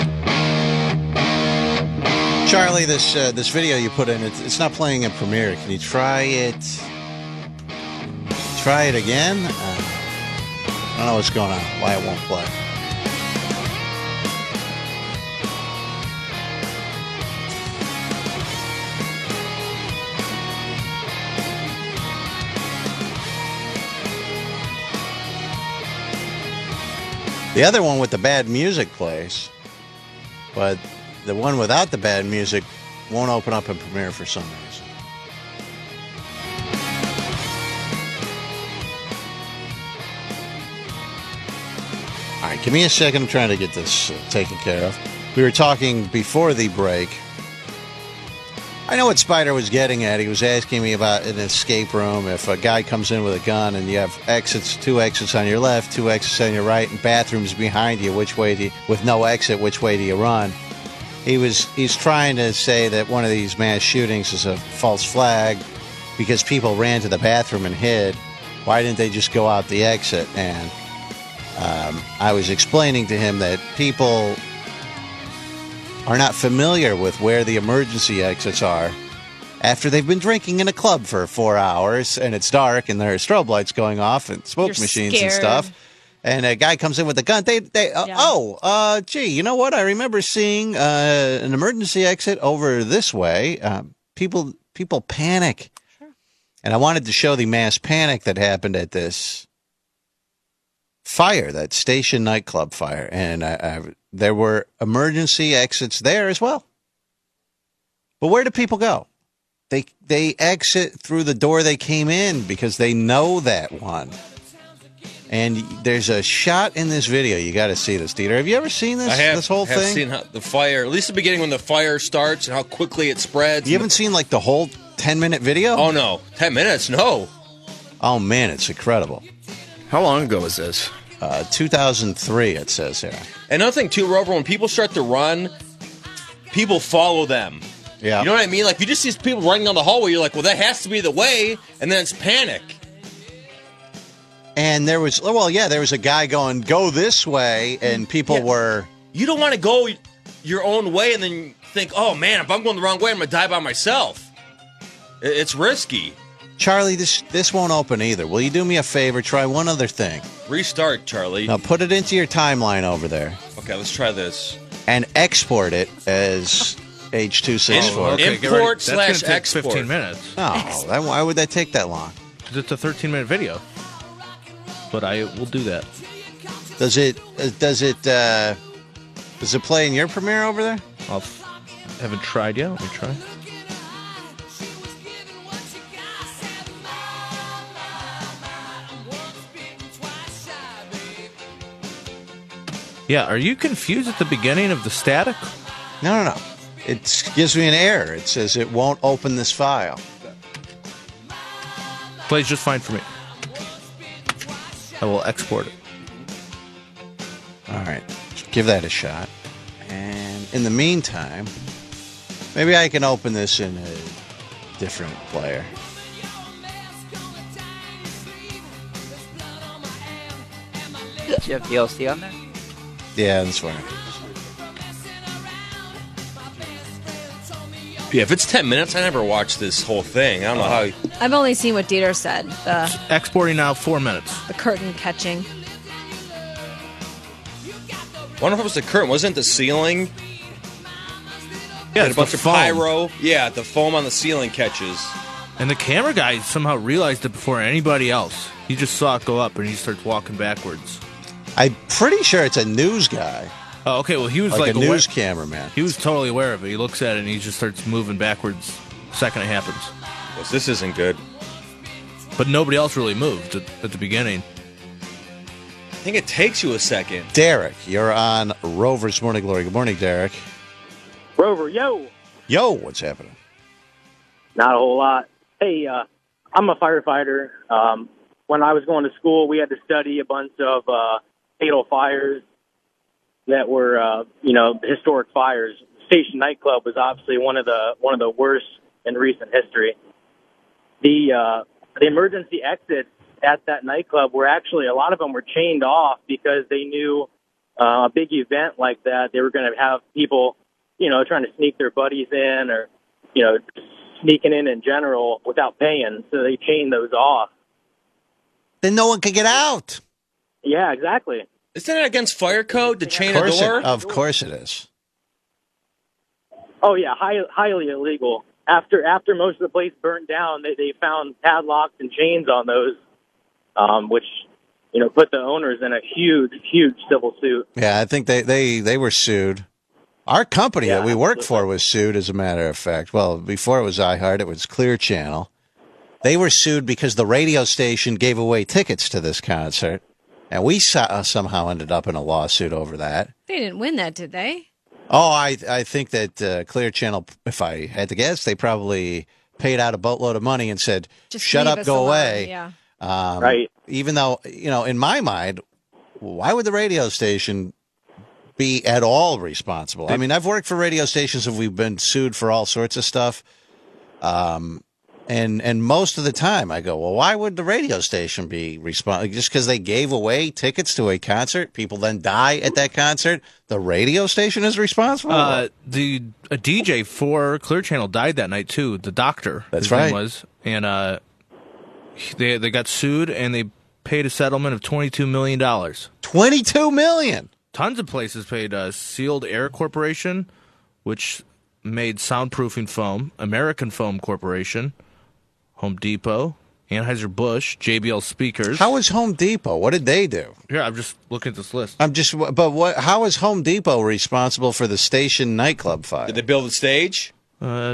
Charlie, this uh, this video you put in, it's, it's not playing in Premiere. Can you try it? Try it again? Uh, I don't know what's going on, why it won't play. The other one with the bad music plays, but the one without the bad music won't open up in Premiere for some reason. All right, give me a second. I'm trying to get this uh, taken care of. We were talking before the break. I know what Spider was getting at. He was asking me about an escape room. If a guy comes in with a gun and you have exits, two exits on your left, two exits on your right, and bathrooms behind you, which way do you, with no exit, which way do you run? He was he's trying to say that one of these mass shootings is a false flag because people ran to the bathroom and hid. Why didn't they just go out the exit? And um, I was explaining to him that people are not familiar with where the emergency exits are after they've been drinking in a club for four hours and it's dark and there are strobe lights going off and smoke You're machines scared. and stuff. And a guy comes in with a gun. They, they, uh, Yeah. oh, uh, gee, you know what? I remember seeing uh, an emergency exit over this way. Uh, people, people panic, and I wanted to show the mass panic that happened at this fire, that Station nightclub fire, and I, I, there were emergency exits there as well. But where do people go? They they exit through the door they came in because they know that one. And there's a shot in this video. You got to see this, Dieter. Have you ever seen this? I have, this whole have thing. seen how the fire, at least the beginning when the fire starts and how quickly it spreads. You haven't seen like the whole ten minute video? Oh no, ten minutes? No. Oh man, it's incredible. How long ago was this? Uh, two thousand three. It says here. Another thing too, Rover, when people start to run, people follow them. Yeah. You know what I mean? Like you just see people running down the hallway. You're like, well, that has to be the way, and then it's panic. And there was, well, yeah, there was a guy going, go this way, and people Yeah. were. You don't want to go your own way and then think, oh man, if I'm going the wrong way, I'm gonna die by myself. I- It's risky. Charlie, this this won't open either. Will you do me a favor? Try one other thing. Restart, Charlie. Now put it into your timeline over there Okay, let's try this. and export it as H two sixty-four. Okay, get ready. Import slash That's gonna take export. fifteen minutes. No, that, why would that take that long? Because it's a thirteen minute video. But I will do that. Does it? uh, Does it? Uh, does it play in your Premiere over there? I haven't tried yet. Let me try. Yeah, are you confused at the beginning of the static? No, no, no. It gives me an error. It says it won't open this file. Plays just fine for me. I will export it. All right. Give that a shot. And in the meantime, maybe I can open this in a different player. Do you have D L C on there? Yeah, that's fine. Yeah, if it's ten minutes, I never watched this whole thing. I don't know how. I've only seen what Dieter said. The Exporting now, four minutes. the curtain catching. I wonder if it was the curtain. Wasn't it the ceiling? Yeah, Had a it's bunch the of foam. pyro. Yeah, the foam on the ceiling catches. And the camera guy somehow realized it before anybody else. He just saw it go up, and he starts walking backwards. I'm pretty sure it's a news guy. Oh, okay. Well, he was Like like, a aware- news cameraman. He was totally aware of it. He looks at it, and he just starts moving backwards the second it happens. Yes, this isn't good. But nobody else really moved at, at the beginning. I think it takes you a second. Derek, you're on Rover's Morning Glory. Good morning, Derek. Rover, yo. Yo, what's happening? Not a whole lot. Hey, uh, I'm a firefighter. Um, when I was going to school, we had to study a bunch of uh, fatal fires that were, uh, you know, historic fires. Station Nightclub was obviously one of the one of the worst in recent history. The uh, the emergency exits at that nightclub were actually, a lot of them were chained off because they knew uh, a big event like that, they were going to have people, you know, trying to sneak their buddies in, or, you know, sneaking in in general without paying. So they chained those off. Then no one could get out. Yeah, exactly. Isn't that against fire code to chain Of a course, door? it, of course it is. Oh yeah, high, highly illegal. After after most of the place burnt down, they they found padlocks and chains on those, um, which, you know, put the owners in a huge, huge civil suit. Yeah, I think they, they, they were sued. Our company Yeah, that we worked for was sued, as a matter of fact. Well, before it was iHeart, it was Clear Channel. They were sued because the radio station gave away tickets to this concert, and we saw, somehow ended up in a lawsuit over that. They didn't win that, did they? Oh, I I think that uh, Clear Channel, if I had to guess, they probably paid out a boatload of money and said, Just shut leave up, us go alone, away. yeah. Um, Right. Even though, you know, in my mind, why would the radio station be at all responsible? I mean, I've worked for radio stations and we've been sued for all sorts of stuff. Um, and and most of the time I go, well, why would the radio station be responsible? Just because they gave away tickets to a concert, people then die at that concert, the radio station is responsible? Uh, the a D J for Clear Channel died that night too. The Doctor, That's his name right. was, and uh, they they got sued and they paid a settlement of twenty two million dollars. twenty-two million dollars. Tons of places paid. Uh, Sealed Air Corporation, which made soundproofing foam. American Foam Corporation, Home Depot, Anheuser-Busch, J B L speakers. How is Home Depot? What did they do? Here, I'm just looking at this list. I'm just, but what? How is Home Depot responsible for the station nightclub fire? Did they build a stage? Uh,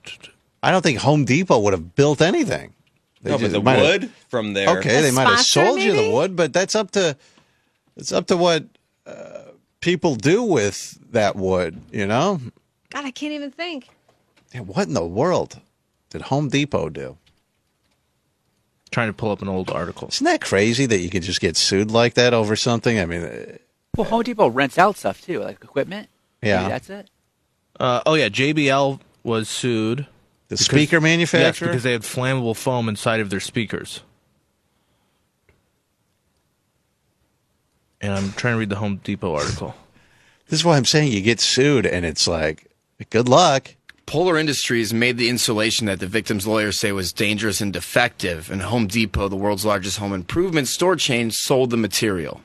I don't think Home Depot would have built anything. They No, but just the might have- wood from there. Okay, A they might have sponsor, sold you maybe? the wood, but that's up to it's up to what uh, people do with that wood. You know, God, I can't even think. Yeah, what in the world did Home Depot do? Trying to pull up an old article. Isn't that crazy that you could just get sued like that over something? I mean, uh, Well, Home Depot rents out stuff too, like equipment. Yeah. Maybe that's it. Uh, oh yeah, J B L was sued. The because- speaker Yes, manufacturer? because they had flammable foam inside of their speakers. And I'm trying to read the Home Depot article. this is why I'm saying you get sued, and it's like, good luck. Polar Industries made the insulation that the victim's lawyers say was dangerous and defective, and Home Depot, the world's largest home improvement store chain, sold the material.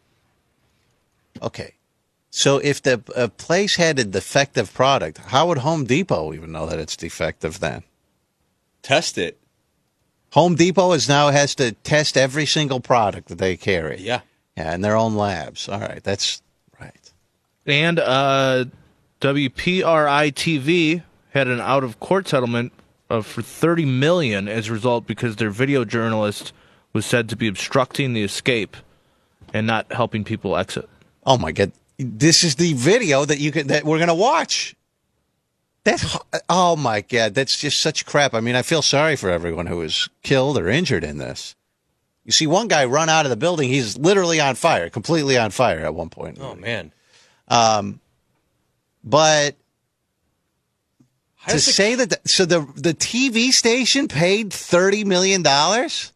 Okay. So if the a place had a defective product, how would Home Depot even know that it's defective then? Test it. Home Depot is now has to test every single product that they carry. Yeah. Yeah, in their own labs. All right, that's right. And uh, W P R I T V had an out-of-court settlement of for thirty million dollars as a result because their video journalist was said to be obstructing the escape and not helping people exit. Oh my God. This is the video that you can that we're going to watch. That's oh my God, that's just such crap. I mean, I feel sorry for everyone who was killed or injured in this. You see one guy run out of the building. He's literally on fire, completely on fire at one point. Oh, man. Um, but How to does it- say that, the, so the the T V station paid thirty million dollars?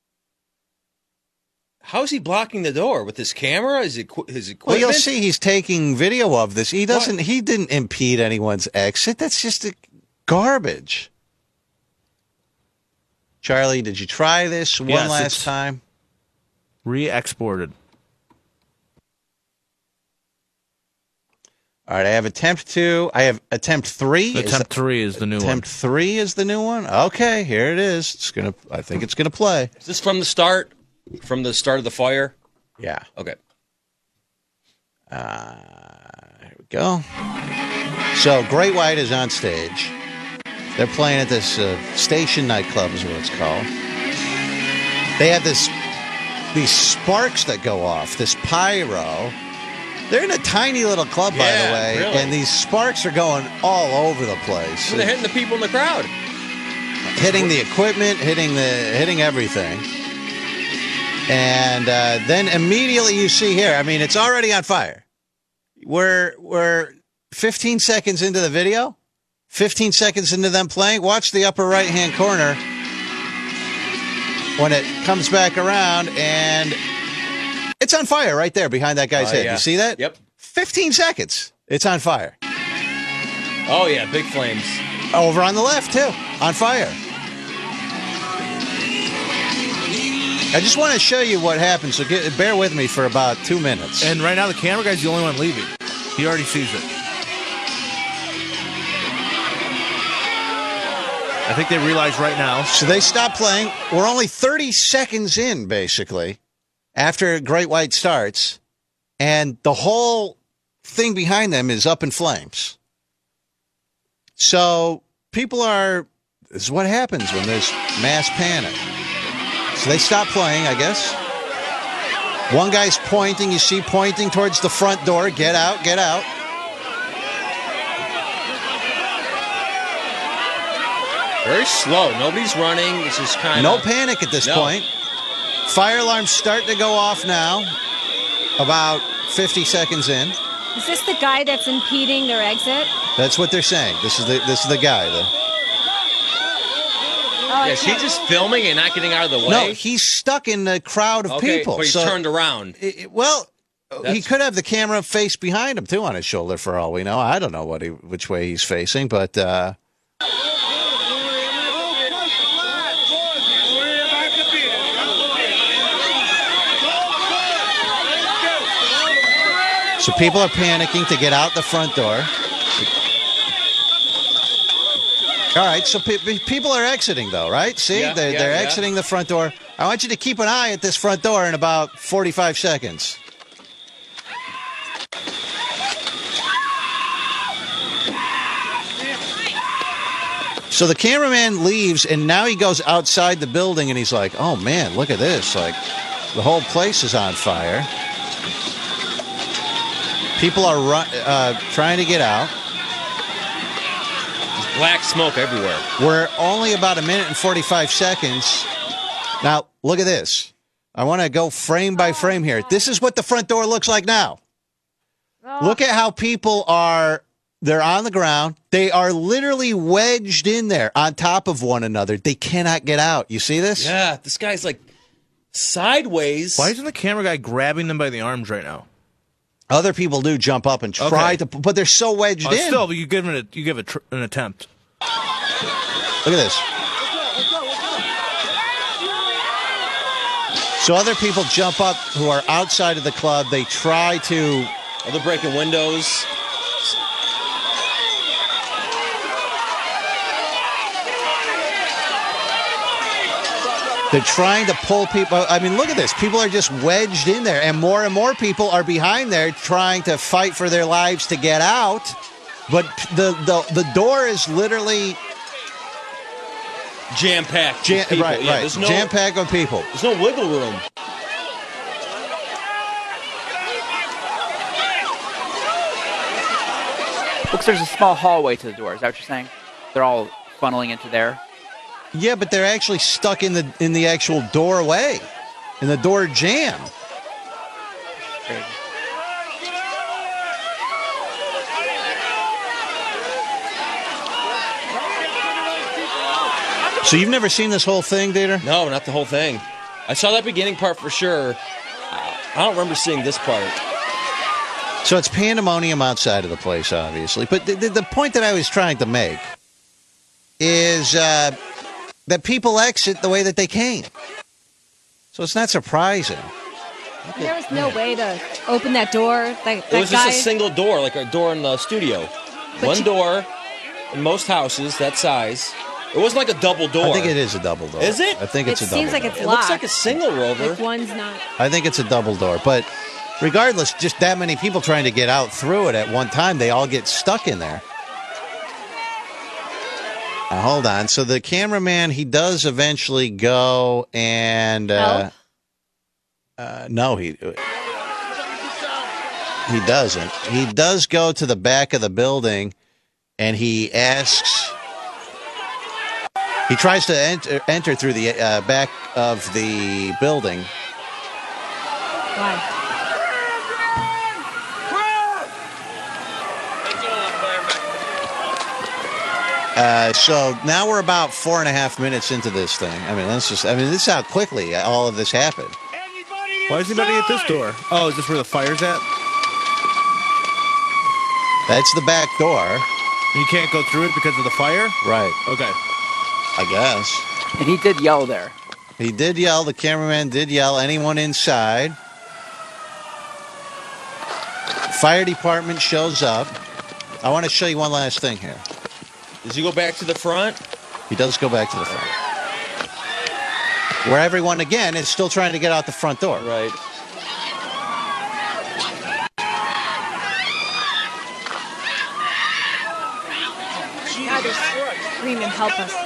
How is he blocking the door? With his camera? Is it his Well, equipment? you'll see he's taking video of this. He doesn't, what? He didn't impede anyone's exit. That's just a garbage. Charlie, did you try this one Yes, last it's time? Re-exported. All right, I have attempt two. I have attempt three. Attempt is three is the new attempt one. Attempt three is the new one. Okay, here it is. It's gonna. I think it's gonna play. Is this from the start? From the start of the fire? Yeah. Okay. Uh, here we go. So Great White is on stage. They're playing at this uh, station nightclub is what it's called. They have this these sparks that go off, this pyro. They're in a tiny little club, Yeah, by the way, really. and these sparks are going all over the place. So they're hitting the people in the crowd. Hitting the equipment, hitting the hitting everything. And uh, then immediately you see here, I mean, it's already on fire. We're we're fifteen seconds into the video, fifteen seconds into them playing. Watch the upper right-hand corner when it comes back around, and it's on fire right there behind that guy's Oh, head. yeah. You see that? Yep. fifteen seconds. It's on fire. Oh, yeah, big flames. Over on the left, too, on fire. I just want to show you what happened, so get, bear with me for about two minutes. And right now, the camera guy's the only one leaving. He already sees it. I think they realize right now. So they stop playing. We're only thirty seconds in, basically, after Great White starts, and the whole thing behind them is up in flames. So people are, this is what happens when there's mass panic. So they stop playing, I guess. One guy's pointing, you see, pointing towards the front door. Get out, get out. Very slow. Nobody's running. It's just kind of... No panic at this No. point. Fire alarm's starting to go off now, about fifty seconds in. Is this the guy that's impeding their exit? That's what they're saying. This is the this is the guy. The, Oh, Yeah, is he just filming and not getting out of the way? no, he's stuck in the crowd of Okay, people. but he's so, turned around. it- it- well, he That's- could have the camera faced behind him too on his shoulder for all we know. I don't know what he, which way he's facing, but uh, so people are panicking to get out the front door. All right, so pe- pe- people are exiting, though, right? See, Yeah, they're, yeah, they're yeah. exiting the front door. I want you to keep an eye at this front door in about forty-five seconds. So the cameraman leaves, and now he goes outside the building, and he's like, oh, man, look at this. Like, the whole place is on fire. People are ru- uh, trying to get out. There's black smoke everywhere. We're only about a minute and forty-five seconds. Now, look at this. I want to go frame by frame here. This is what the front door looks like now. Look at how people are, they're on the ground. They are literally wedged in there on top of one another. They cannot get out. You see this? Yeah, this guy's like sideways. Why isn't the camera guy grabbing them by the arms right now? Other people do jump up and try Okay. to, but they're so wedged Oh, in. still, but you give it a, you give a tr- an attempt. Look at this. So other people jump up who are outside of the club. They try to... Oh, they're breaking windows. They're trying to pull people. I mean, look at this. People are just wedged in there, and more and more people are behind there trying to fight for their lives to get out. But the the, the door is literally Jam packed. jam, right, yeah, right, There's no, jam packed with people. There's no wiggle room. Looks there's a small hallway to the door. Is that what you're saying? They're all funneling into there. Yeah, but they're actually stuck in the in the actual doorway, in the door jamb. Crazy. So you've never seen this whole thing, Dieter? No, not the whole thing. I saw that beginning part for sure. I don't remember seeing this part. So it's pandemonium outside of the place, obviously. But the, the, the point that I was trying to make is uh, that people exit the way that they came. So it's not surprising. There was no way to open that door. That, that It was guy. just a single door, like a door in the studio. But One you- door in most houses that size. It wasn't like a double door. I think it is a double door. Is it? I think it's It a double seems like door. it's It looks locked. like a single, Rover. Like one's not. I think it's a double door. But regardless, just that many people trying to get out through it at one time, they all get stuck in there. Now, hold on. So the cameraman, he does eventually go and... Uh, uh, no, he... He doesn't. He does go to the back of the building, and he asks... He tries to enter, enter through the uh, back of the building. Why? Uh, so now we're about four and a half minutes into this thing. I mean, let's just, I mean, this is how quickly all of this happened. Why is anybody at this door? Oh, is this where the fire's at? That's the back door. You can't go through it because of the fire? Right. Okay. I guess. And he did yell there. He did yell. The cameraman did yell. Anyone inside? Fire department shows up. I want to show you one last thing here. Does he go back to the front? He does go back to the front. Where everyone, again, is still trying to get out the front door. Right. God, they're screaming, help us.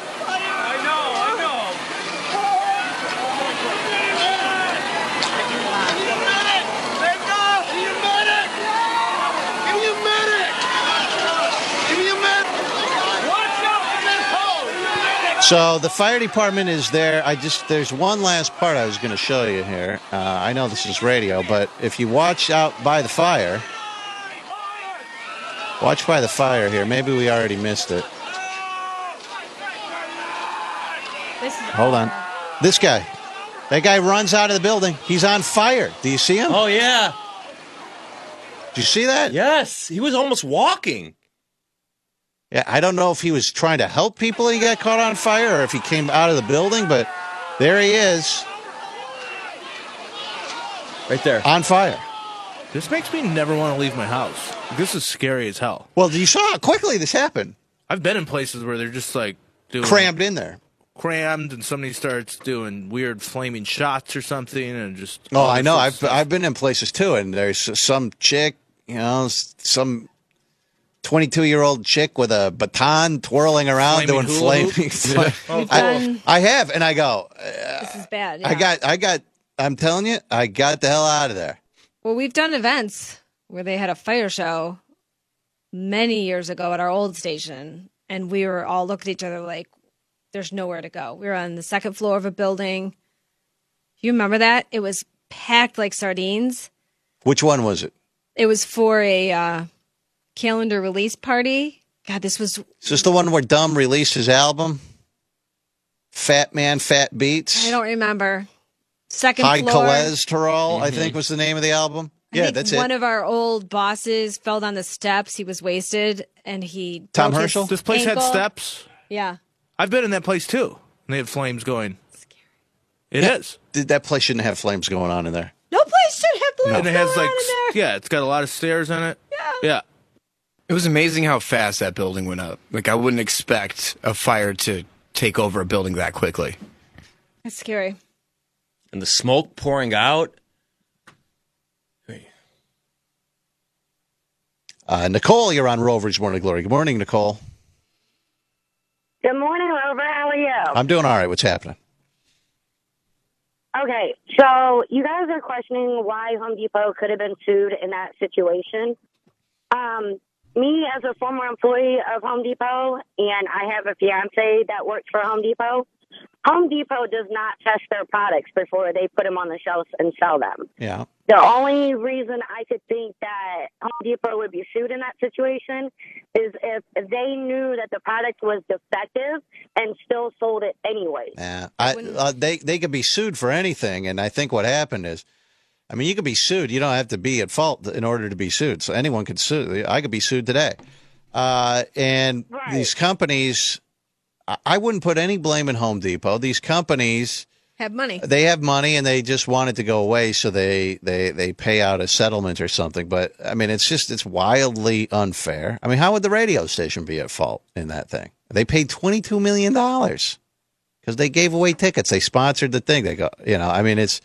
So the fire department is there. I just there's one last part I was going to show you here. Uh, I know this is radio, but if you watch out by the fire, watch by the fire here. Maybe we already missed it. This is Hold on. This guy. That guy runs out of the building. He's on fire. Do you see him? Oh, yeah. Do you see that? Yes. He was almost walking. Yeah, I don't know if he was trying to help people and he got caught on fire or if he came out of the building, but there he is. Right there. On fire. This makes me never want to leave my house. This is scary as hell. Well, you saw how quickly this happened. I've been in places where they're just like doing Crammed in there. crammed, and somebody starts doing weird flaming shots or something, and just Oh, all I this know. sort of I've stuff. I've been in places too, and there's some chick, you know, some twenty-two-year-old chick with a baton twirling around Flaming doing hula flaming. hoop? fla- Yeah. We've I, done- I have, and I go. This is bad. I yeah. got, I got. I'm telling you, I got the hell out of there. Well, we've done events where they had a fire show many years ago at our old station, and we were all looking at each other like, there's nowhere to go. We were on the second floor of a building. You remember that? It was packed like sardines. Which one was it? It was for a uh, calendar release party. God, this was Is this the one where Dumb released his album? Fat Man, Fat Beats. I don't remember. Second High floor. Cholesterol, I Mm-hmm. think was the name of the album. I Yeah, think that's one it. of our old bosses fell down the steps. He was wasted, and he Tom broke his Herschel? This place had ankle. steps. Yeah. I've been in that place too, and they had flames going. It is. Did that place shouldn't have flames going on in there? No place should have flames And it has going like, on in there. yeah, it's got a lot of stairs in it. Yeah. Yeah. It was amazing how fast that building went up. Like, I wouldn't expect a fire to take over a building that quickly. That's scary. And the smoke pouring out. Uh, Nicole, you're on Rover's Morning Glory. Good morning, Nicole. Good morning, Rover. How are you? I'm doing all right. What's happening? Okay, so you guys are questioning why Home Depot could have been sued in that situation. Um, me as a former employee of Home Depot, and I have a fiance that works for Home Depot, Home Depot does not test their products before they put them on the shelves and sell them. Yeah. The only reason I could think that Home Depot would be sued in that situation is if they knew that the product was defective and still sold it anyway. Yeah, I, uh, they they could be sued for anything, and I think what happened is, I mean, you could be sued. You don't have to be at fault in order to be sued. So anyone could sue. I could be sued today, uh, and Right. these companies, I- I wouldn't put any blame in Home Depot. These companies. Have money. They have money and they just want it to go away, so they, they, they pay out a settlement or something. But, I mean, it's just, it's wildly unfair. I mean, how would the radio station be at fault in that thing? They paid twenty-two million dollars because they gave away tickets. They sponsored the thing. They go, you know, I mean, it's,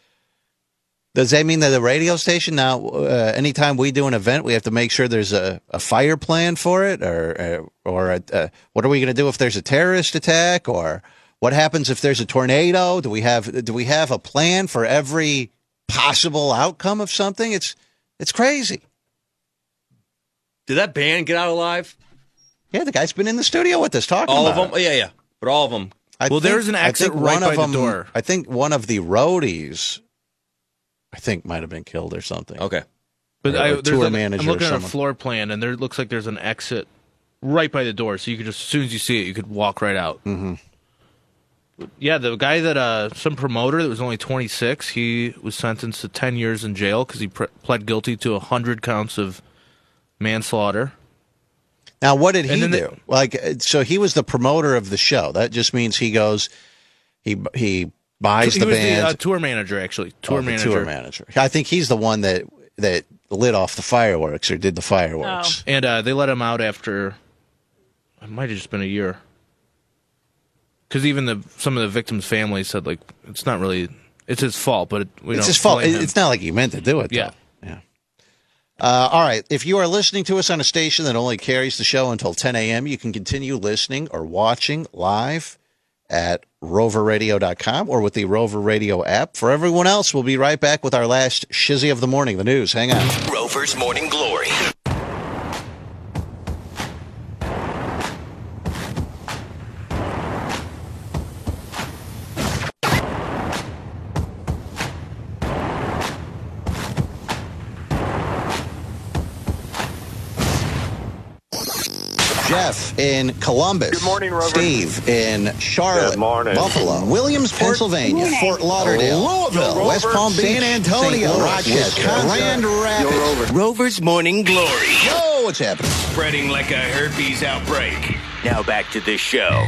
does that mean that the radio station now, uh, anytime we do an event, we have to make sure there's a, a fire plan for it? Or, or, or a, uh, what are we going to do if there's a terrorist attack? Or what happens if there's a tornado? Do we have do we have a plan for every possible outcome of something? It's it's crazy. Did that band get out alive? Yeah, the guy's been in the studio with us talking All about of them? it. Yeah, yeah. But all of them. I Well, think- there's an I exit think right one by of the them, door. I think one of the roadies, I think, might have been killed or something. Okay. But Or I, a there's tour an- manager I'm or looking at a someone. floor plan, and there looks like there's an exit right by the door, so you could just, as soon as you see it, you could walk right out. Mm-hmm. Yeah, the guy that, uh, some promoter that was only twenty-six, he was sentenced to ten years in jail because he pre- pled guilty to one hundred counts of manslaughter. Now, what did And he then they- do? Like, uh, so he was the promoter of the show. That just means he goes, he he buys he the was band. the uh, tour manager, actually. Tour Oh, the manager. tour manager. I think he's the one that that lit off the fireworks or did the fireworks. And uh, they let him out after, it might have just been a year. Because even the some of the victims' families said, like, it's not really, it's his fault, but it, we It's don't his fault. blame him. It's not like he meant to do it. Yeah. Though. Yeah. Uh, all right. If you are listening to us on a station that only carries the show until ten a.m., you can continue listening or watching live at rover radio dot com or with the Rover Radio app. For everyone else, we'll be right back with our last shizzy of the morning, the news. Hang on. Rover's Morning Glory. Jeff in Columbus. Good morning, Rover. Steve in Charlotte. Good morning. Buffalo. Williams, Pennsylvania. morning. Fort Lauderdale. Louisville. Rover, West Palm Beach. San Antonio. Saint Louis, Rochester. Wisconsin, Grand Rapids. Yo, Rover. Rover's Morning Glory. Yo, what's happening? Spreading like a herpes outbreak. Now back to the show.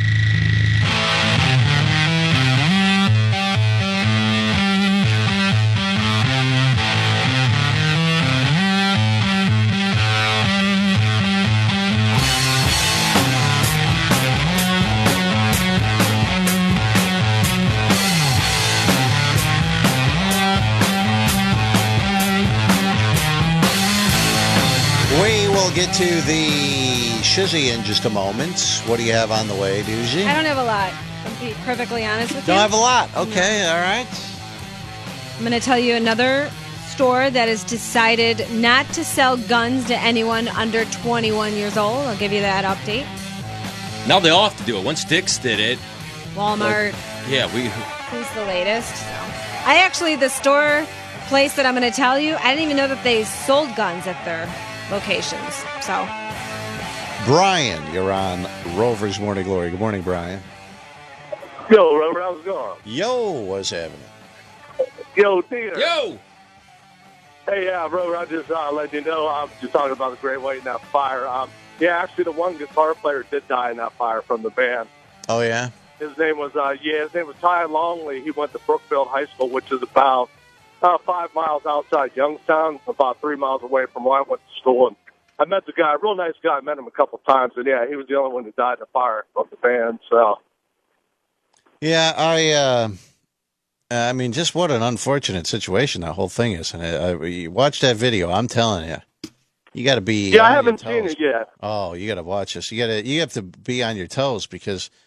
We will get to the shizzy in just a moment. What do you have on the way, Doozy? I don't have a lot. To be perfectly honest with you. Don't have a lot. Okay, all right. I'm going to tell you another store that has decided not to sell guns to anyone under twenty-one years old. I'll give you that update. Now they all have to do it. Once Dick's did it. Walmart. Yeah, we. Who's the latest? So. I actually, the store place that I'm going to tell you, I didn't even know that they sold guns at their locations. So, Brian, you're on Rover's Morning Glory. Good morning, Brian. Yo, Rover, how's it going? Yo, what's happening? Yo, Tina. Yo. Hey, yeah, Rover, I just uh, let you know, I'm just talking about the Great White in that fire. Um, yeah, actually, the one guitar player did die in that fire from the band. Oh, yeah? His name was, uh, yeah, his name was Ty Longley. He went to Brookfield High School, which is about uh, five miles outside Youngstown, about three miles away from where I went to school. And I met the guy, real nice guy. I met him a couple times, and yeah, he was the only one who died in the fire of the band. So, Yeah, I, uh, I mean, just what an unfortunate situation that whole thing is. And I, I, you watch that video, I'm telling you, you got to be. yeah, I on your haven't seen toes. it yet. Oh, you got to watch this. You got to, you have to be on your toes because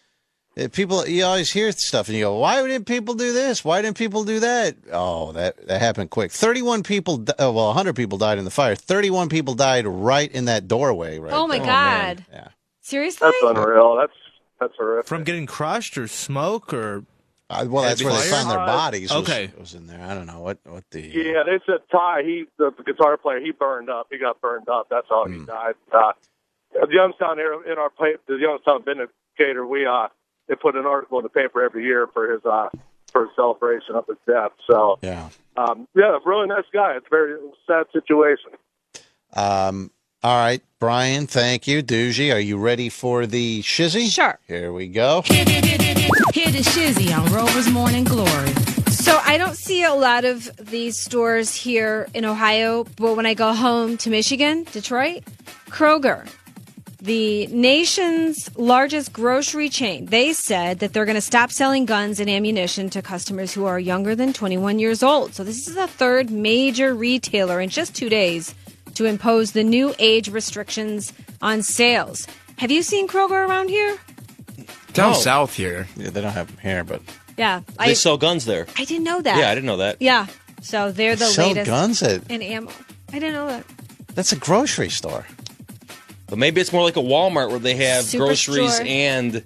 Uh, People, you always hear stuff and you go, why didn't people do this? Why didn't people do that? Oh, that, that happened quick. thirty-one people, di- uh, well, one hundred people died in the fire. thirty-one people died right in that doorway. Right Oh my there. God! Yeah. Seriously? That's unreal. That's that's horrific. From getting crushed or smoke or? Uh, well, that's where they fire? found their bodies. Was, Okay. was in there. I don't know what what the. Yeah, they said Ty, he the, the guitar player, he burned up. He got burned up. That's how he died. Uh, the Youngstown here in our pa- the Youngstown Vindicator, we uh they put an article in the paper every year for his uh for his celebration of his death. So yeah, um, yeah, really nice guy. It's a very sad situation. Um. All right, Brian. Thank you, Doogie. Are you ready for the shizzy? Sure. Here we go. Hear the shizzy on Rover's Morning Glory. So I don't see a lot of these stores here in Ohio, but when I go home to Michigan, Detroit, Kroger, the nation's largest grocery chain, they said that they're going to stop selling guns and ammunition to customers who are younger than twenty-one years old. So this is the third major retailer in just two days to impose the new age restrictions on sales. Have you seen Kroger around here? Down No. south here. Yeah, they don't have them here, but Yeah. They I, sell guns there. I didn't know that. Yeah, I didn't know that. Yeah. So they're the Sell latest guns at- in ammo. I didn't know that. that's a grocery store. But maybe it's more like a Walmart where they have Superstore. groceries and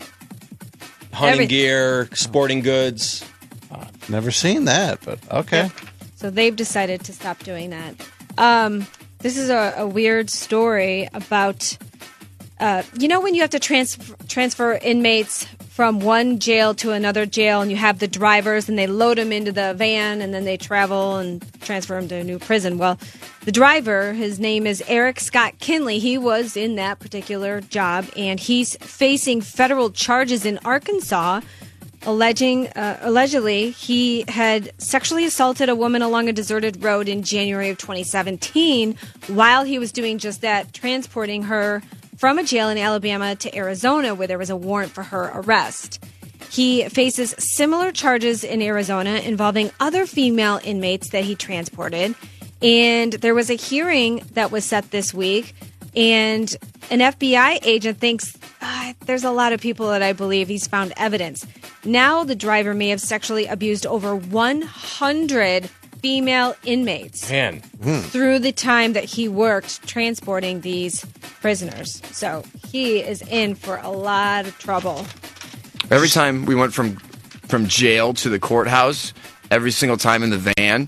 hunting Everything. gear, sporting goods. Never seen that, but okay. So they've decided to stop doing that. Um, this is a, a weird story about, uh, you know, when you have to trans- transfer inmates from one jail to another jail, and you have the drivers, and they load them into the van, and then they travel and transfer them to a new prison. Well, the driver, his name is Eric Scott Kinley. He was in that particular job, and he's facing federal charges in Arkansas, alleging uh, allegedly he had sexually assaulted a woman along a deserted road in January of twenty seventeen while he was doing just that, transporting her from a jail in Alabama to Arizona where there was a warrant for her arrest. He faces similar charges in Arizona involving other female inmates that he transported. And there was a hearing that was set this week, and an F B I agent thinks uh, there's a lot of people that I believe he's found evidence. Now the driver may have sexually abused over one hundred female inmates Man. through the time that he worked transporting these prisoners. So he is in for a lot of trouble. Every time we went from from jail to the courthouse, every single time in the van,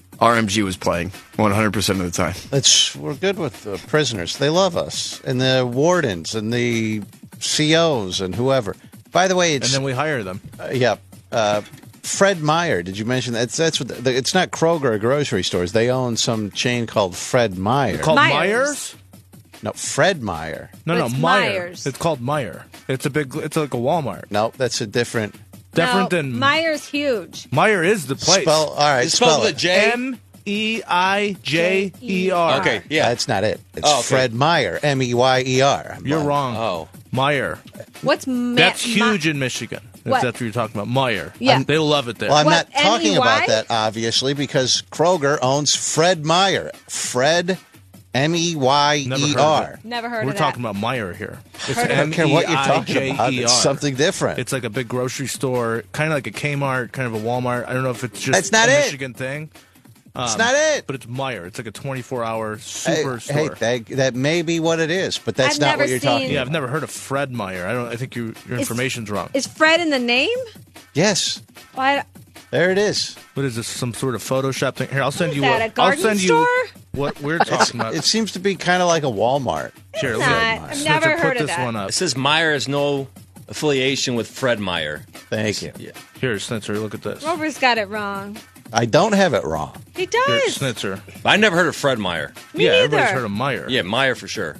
R M G was playing one hundred percent of the time. It's we're good with the prisoners. They love us, and the wardens, and the C Os, and whoever. By the way, it's And then we hire them. uh, yeah. Uh, Fred Meyer, did you mention that? It's, that's what the, it's not Kroger or grocery stores. They own some chain called Fred Meyer. Called Myers. Myers? No, Fred Meyer. No, no, It's Meyer. Myers. It's called Meyer. It's a big. It's like a Walmart. No, that's a different. Different No, than Meyer's huge. Meyer is the place. Spell. All right, It spells spell with a it. J. M E I J E R. Okay, yeah. That's not it. It's Oh, okay. Fred Meyer. M E Y E R. You're wrong. Oh. Meyer. What's Ma- That's Ma- huge in Michigan. If What? that's what you're talking about. Meyer. Yeah. They love it there. Well, I'm What, not talking M E Y? about that, obviously, because Kroger owns Fred Meyer. Fred, M E Y Never E heard of R. it. Never heard We're of that. talking about Meyer here. It's I don't care what you're talking about. M E I J E R. It's something different. It's like a big grocery store, kind of like a Kmart, kind of a Walmart. I don't know if it's just That's not a it. Michigan thing. It's Um, not it. But it's Meyer. It's like a twenty-four hour Hey, super hey, store. that, that may be what it is, but that's I've not never what you're talking seen- yeah, about. I've never heard of Fred Meyer. I don't. I think you, your Is- information's wrong. Is Fred in the name? Yes, Well, I- there it is. What is this? Some sort of Photoshop thing? Here, I'll send is you. that, what, a garden I'll send store? you what we're talking about. It seems to be kind of like a Walmart. Here, It's look. not. I've Snitzer, never put heard of this that. one up. It says Meyer has no affiliation with Fred Meyer. Thank you. Yeah. Here, Snitzer, look at this. Rover's got it wrong. I don't have it wrong. He Here, does. Snitzer. I never heard of Fred Meyer. Me yeah, neither. everybody's heard of Meyer. Yeah, Meyer for sure.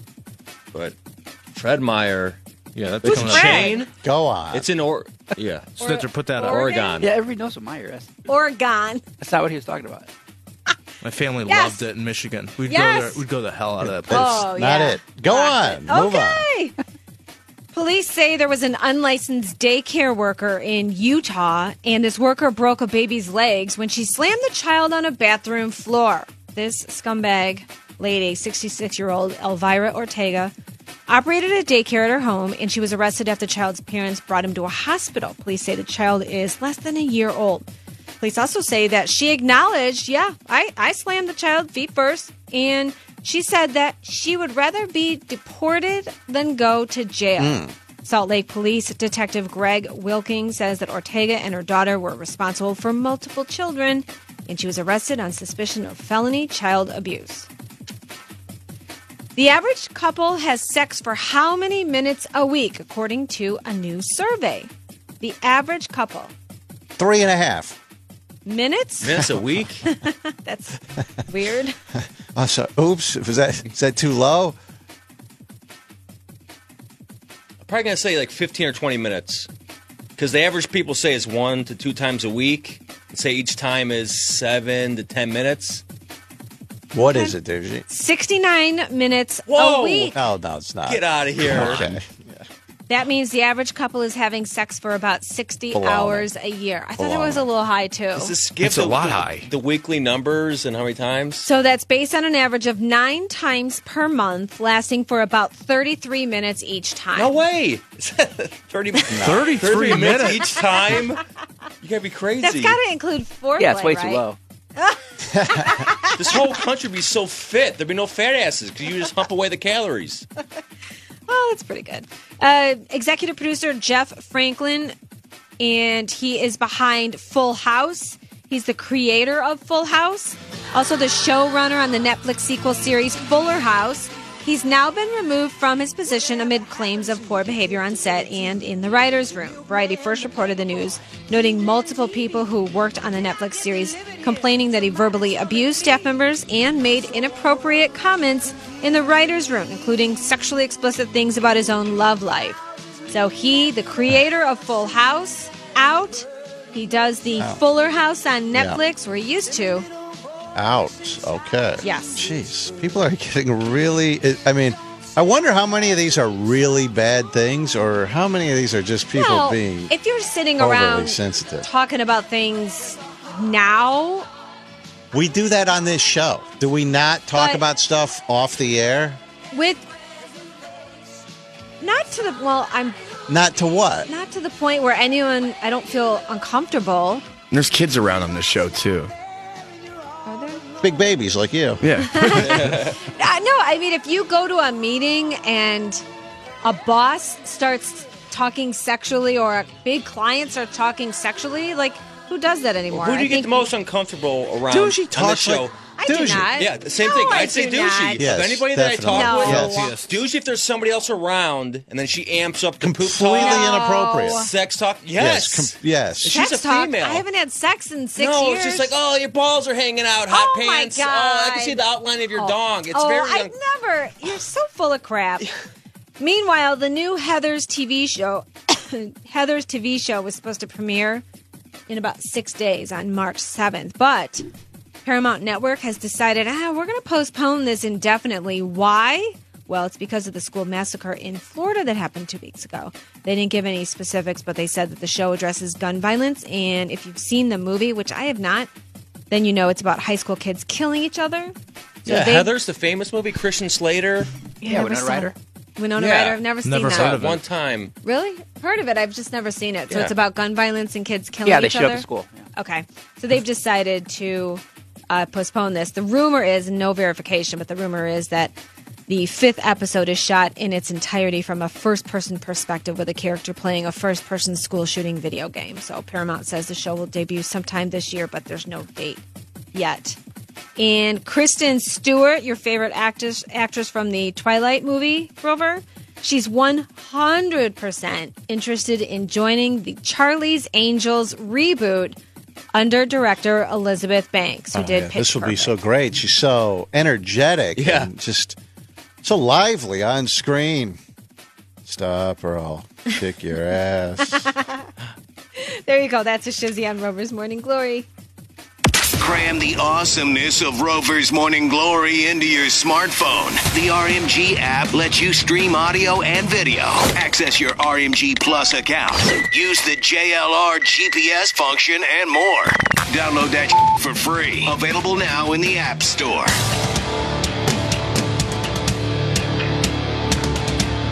But Fred Meyer. yeah, that's Who's coming Fred? up. Chain? Go on. It's in or yeah. Snitzer, put that up. Oregon? Oregon. Yeah, everybody knows what Meyer is. Oregon. That's not what he was talking about. My family Yes. loved it in Michigan. We'd Yes. go there. We'd go the hell out of that place. Oh, not yeah. it. Go on. Move on. Okay. Police say there was an unlicensed daycare worker in Utah, and this worker broke a baby's legs when she slammed the child on a bathroom floor. This scumbag lady, sixty-six-year-old Elvira Ortega, operated a daycare at her home, and she was arrested after the child's parents brought him to a hospital. Police say the child is less than a year old. Police also say that she acknowledged, yeah, I, I slammed the child feet first, and she said that she would rather be deported than go to jail. Mm. Salt Lake Police Detective Greg Wilking says that Ortega and her daughter were responsible for multiple children, and she was arrested on suspicion of felony child abuse. The average couple has sex for how many minutes a week, according to a new survey? The average couple. Three and a half. Minutes? Minutes a week? That's weird. Oh, so, oops. Was that, is that too low? I'm probably going to say like fifteen or twenty minutes. Because the average people say it's one to two times a week. Say each time is seven to ten minutes. What is it, Dave? sixty-nine minutes Whoa. a week. Oh, no, it's not. Get out of here. Okay. That means the average couple is having sex for about sixty Baloney. hours a year. I thought that was a little high, too. Does this skip the, the, the weekly numbers and how many times? So that's based on an average of nine times per month, lasting for about thirty-three minutes each time. No way. thirty, thirty-three thirty minutes minutes. each time? You got to be crazy. That's got to include foreplay, Yeah, it's way right? too low. This whole country would be so fit. There'd be no fat asses because you just hump away the calories. Oh, that's pretty good. Uh, executive producer Jeff Franklin, and he is behind Full House. He's the creator of Full House, also the showrunner on the Netflix sequel series Fuller House. He's now been removed from his position amid claims of poor behavior on set and in the writer's room. Variety first reported the news, noting multiple people who worked on the Netflix series complaining that he verbally abused staff members and made inappropriate comments in the writer's room, including sexually explicit things about his own love life. So he, the creator of Full House, out. He does the Out. Fuller House on Yeah. Netflix, where he used to. Out. Okay. Yes. Jeez. People are getting really. I mean, I wonder how many of these are really bad things or how many of these are just people Well, being if you're sitting overly around sensitive. talking about things now, We do that on this show. Do we not talk But- about stuff off the air? with not to the well, I'm Not to what? not to the point where anyone I don't feel uncomfortable. There's kids around on this show, too. Big babies like you. Yeah. Uh, no, I mean if you go to a meeting and a boss starts talking sexually or a big client starts talking sexually, like who does that anymore? Who do you I get think the most uncomfortable around Douchey on the talks show? like- I do douchey. not. Yeah, the same No, thing. I I'd say do douchey. not. Yes, If anybody that I definitely. talk with, No. Yes, yes. douchey if there's somebody else around, and then she amps up the poop Completely talk, inappropriate. sex talk. Yes, com- yes. She's Sex a talk. female. I haven't had sex in six no, years. it's just like, oh, your balls are hanging out, hot Oh, my pants. Oh, I can God. see the outline of your Oh. dong. It's oh, very. I've un- never. You're so full of crap. Meanwhile, the new Heather's T V show, Heather's T V show, was supposed to premiere in about six days on March seventh, but Paramount Network has decided, ah, we're going to postpone this indefinitely. Why? Well, it's because of the school massacre in Florida that happened two weeks ago. They didn't give any specifics, but they said that the show addresses gun violence. And if you've seen the movie, which I have not, then you know it's about high school kids killing each other. So yeah, they- Heather's the famous movie. Christian Slater. Yeah, Yeah, never Winona saw Ryder. it. Winona Yeah. Ryder. I've never seen Never that. heard of it. One time. Really? Heard of it. I've just never seen it. So Yeah. it's about gun violence and kids killing Yeah, they each showed up other? at school. Yeah. Okay. So they've decided to uh, postpone this. The rumor is, no verification, but the rumor is that the fifth episode is shot in its entirety from a first-person perspective with a character playing a first-person school shooting video game. So Paramount says the show will debut sometime this year, but there's no date yet. And Kristen Stewart, your favorite actress, actress from the Twilight movie, Rover, she's one hundred percent interested in joining the Charlie's Angels reboot under director Elizabeth Banks, who Oh, did yeah. Pitch This will be Perfect. so great. She's so energetic Yeah. and just so lively on screen. Stop or I'll kick your ass. There you go. That's a shizzy on Rover's Morning Glory. Cram the awesomeness of Rover's Morning Glory into your smartphone. The R M G app lets you stream audio and video. Access your R M G Plus account. Use the J L R G P S function and more. Download that for free. Available now in the App Store.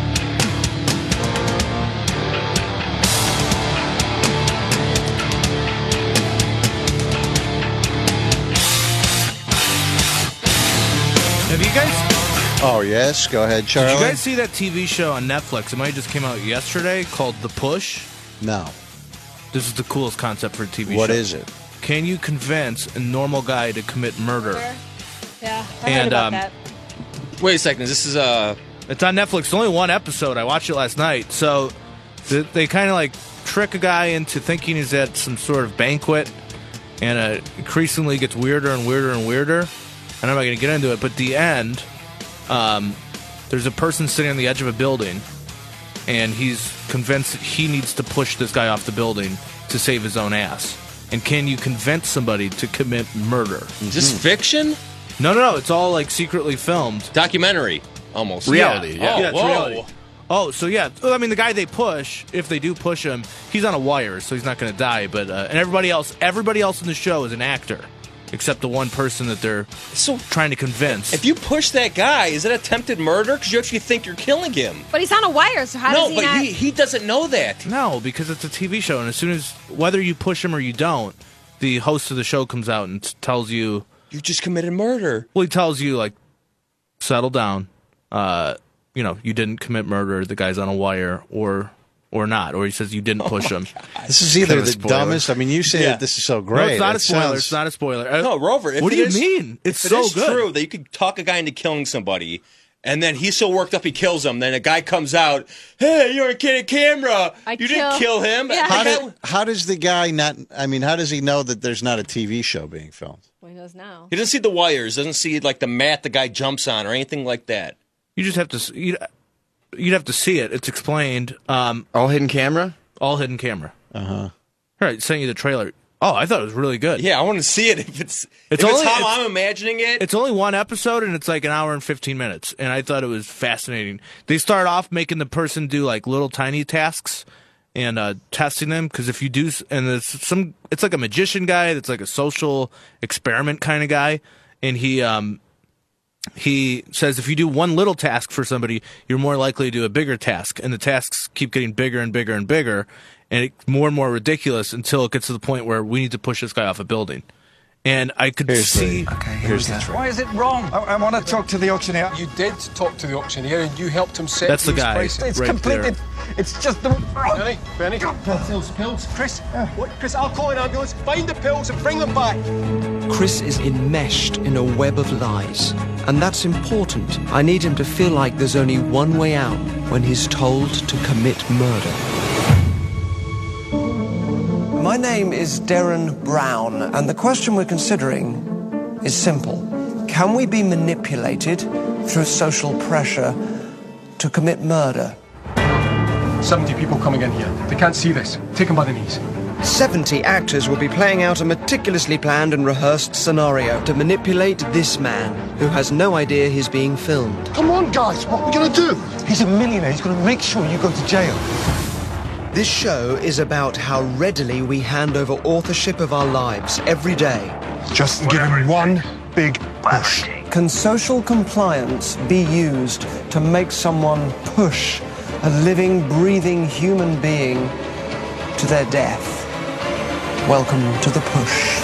guys? Oh, yes. Go ahead, Charlie. Did you guys see that T V show on Netflix? It might have just came out yesterday called The Push. No. This is the coolest concept for a T V What show. What is it? Can you convince a normal guy to commit murder? Yeah, I heard And about um, that. Wait a second. This is uh It's on Netflix. It's only one episode. I watched it last night. So th- they kind of like trick a guy into thinking he's at some sort of banquet, and uh, increasingly gets weirder and weirder and weirder. And I'm not going to get into it, but at the end, um, there's a person sitting on the edge of a building, and he's convinced that he needs to push this guy off the building to save his own ass. And can you convince somebody to commit murder? Is this fiction? No, no, no. It's all like secretly filmed. Documentary, almost. Reality. Yeah, Oh, yeah it's whoa. reality. Oh, so yeah. Well, I mean, the guy they push, if they do push him, he's on a wire, so he's not going to die. But uh, and everybody else, everybody else in the show is an actor, except the one person that they're so trying to convince. If you push that guy, is it attempted murder? Because you actually think you're killing him. But he's on a wire, so how no, does he but not... he, he doesn't know that. No, because it's a T V show, and as soon as whether you push him or you don't, the host of the show comes out and tells you you just committed murder. Well, he tells you like, settle down. Uh, you know, you didn't commit murder. The guy's on a wire, or or not, or he says you didn't push him. This is either the dumbest. I mean, you say Yeah. that this is so great. No, it's not It a spoiler. sounds- It's not a spoiler. Uh, No, Rover. If what do it you is- mean? It's if so it is good. true that you could talk a guy into killing somebody, and then he's so worked up he kills him. Then a guy comes out, "Hey, you're on candid camera. I you kill- didn't kill him." Yeah. How, The guy- did, how does the guy not? I mean, how does he know that there's not a T V show being filmed? Well, he knows now. He doesn't see the wires. Doesn't see like the mat the guy jumps on or anything like that. You just have to. s- You'd, you'd have to see it. It's explained. Um, all hidden camera. All hidden camera. Uh huh. All right, sent you the trailer. Oh, I thought it was really good. Yeah, I want to see it. If it's It's if only- it's how it's- I'm imagining it. It's only one episode, and it's like an hour and fifteen minutes. And I thought it was fascinating. They start off making the person do like little tiny tasks and uh, testing them, because if you do, s- and there's some, it's like a magician guy that's like a social experiment kind of guy, and he um he says if you do one little task for somebody, you're more likely to do a bigger task, and the tasks keep getting bigger and bigger and bigger, and it, more and more ridiculous until it gets to the point where we need to push this guy off a building. And I could Here's see. the, here's the Why is it wrong? I, I want to talk to the auctioneer. You did talk to the auctioneer and you helped him set That's the these guy prices. It's right completed. there. It's just the... Benny, Benny. Pills, pills. Chris, what? Chris, I'll call an ambulance, find the pills and bring them back. Chris is enmeshed in a web of lies, and that's important. I need him to feel like there's only one way out when he's told to commit murder. My name is Darren Brown, and the question we're considering is simple. Can we be manipulated through social pressure to commit murder? seventy people coming in here. They can't see this. Take them by the knees. seventy actors will be playing out a meticulously planned and rehearsed scenario to manipulate this man, who has no idea he's being filmed. Come on, guys. What are we going to do? He's a millionaire. He's going to make sure you go to jail. This show is about how readily we hand over authorship of our lives every day. Just give him one big push. Can social compliance be used to make someone push a living, breathing human being to their death? Welcome to The Push.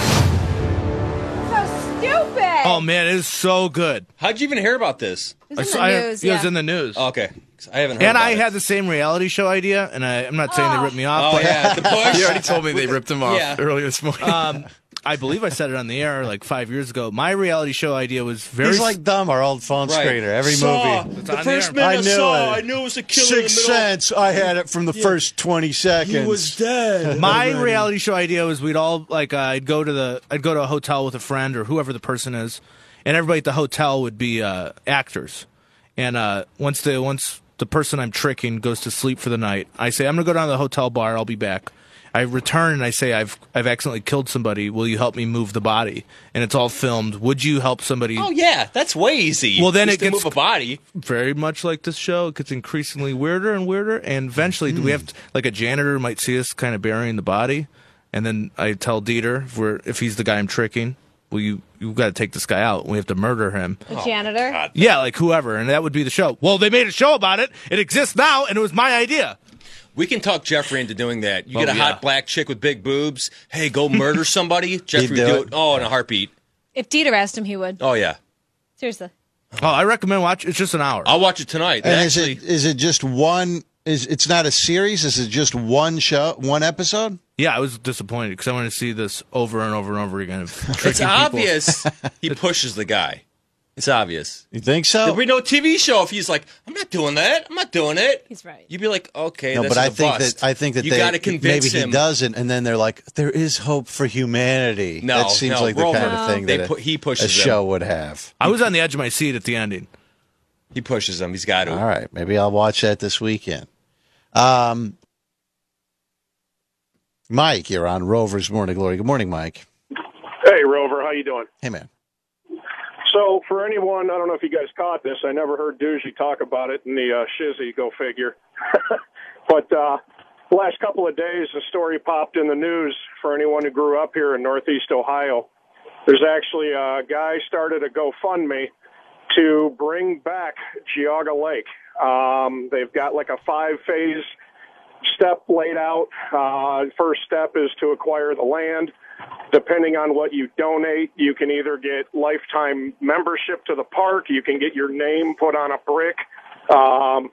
So stupid. Oh man, it is so good. How'd you even hear about this? It was I in saw- the I- news, It was yeah. in the news. Oh, okay, I haven't heard. And about I it. had the same reality show idea, and I, I'm not saying they ripped me off. Oh, but yeah, the push. You already told me they ripped him off Yeah. earlier this morning. um, I believe I said it on the air like five years ago. My reality show idea was very. He's like Dumb, our old phone Right. screener. Every Saw. movie. The on first there. minute I, I knew saw, it. I knew it was a killer in the Sixth middle. Sense. I had it from the first twenty seconds. He was dead. My already. reality show idea was we'd all like uh, I'd go to the I'd go to a hotel with a friend or whoever the person is, and everybody at the hotel would be uh, actors. And uh, once the once the person I'm tricking goes to sleep for the night, I say I'm gonna go down to the hotel bar. I'll be back. I return and I say I've I've accidentally killed somebody. Will you help me move the body? And it's all filmed. Would you help somebody? Oh yeah, that's way easy. Well, then Just it to gets move a body. very much like this show. It gets increasingly weirder and weirder, and eventually we have to, like a janitor might see us kind of burying the body, and then I tell Dieter if we're if he's the guy I'm tricking, well you you've got to take this guy out. We have to murder him. The janitor. Yeah, like whoever, and that would be the show. Well, they made a show about it. It exists now, and it was my idea. We can talk Jeffrey into doing that. You Oh, get a yeah. hot black chick with big boobs. Hey, go murder somebody. Jeffrey would do do it. it. Oh, in a heartbeat. If Dieter asked him, he would. Oh yeah. Seriously. Oh, I recommend watch. It's just an hour. I'll watch it tonight. And Actually, is it is it just one? Is it's not a series? Is it just one show, one episode? Yeah, I was disappointed because I wanted to see this over and over and over again. it's obvious he pushes the guy. It's obvious. You think so? There'd be no T V show if he's like, I'm not doing that. I'm not doing it. He's right. You'd be like, okay, No, this but is I a think bust. that I think that you they got to convince maybe him. he doesn't, and then they're like, there is hope for humanity. No, that seems no, like the Rover, kind of thing they that pu- a, he pushes a show them. would have. I was on the edge of my seat at the ending. He pushes them. He's got to. All right, maybe I'll watch that this weekend. Um, Mike, you're on Rover's Morning Glory. Good morning, Mike. Hey, Rover, how you doing? Hey, man. So, for anyone, I don't know if you guys caught this. I never heard Doogie talk about it in the uh, shizzy, go figure. but uh, the last couple of days, a story popped in the news for anyone who grew up here in Northeast Ohio. There's actually a guy started a GoFundMe to bring back Geauga Lake. Um, they've got like a five-phase step laid out. Uh, first step is to acquire the land. Depending on what you donate, you can either get lifetime membership to the park, you can get your name put on a brick. Um,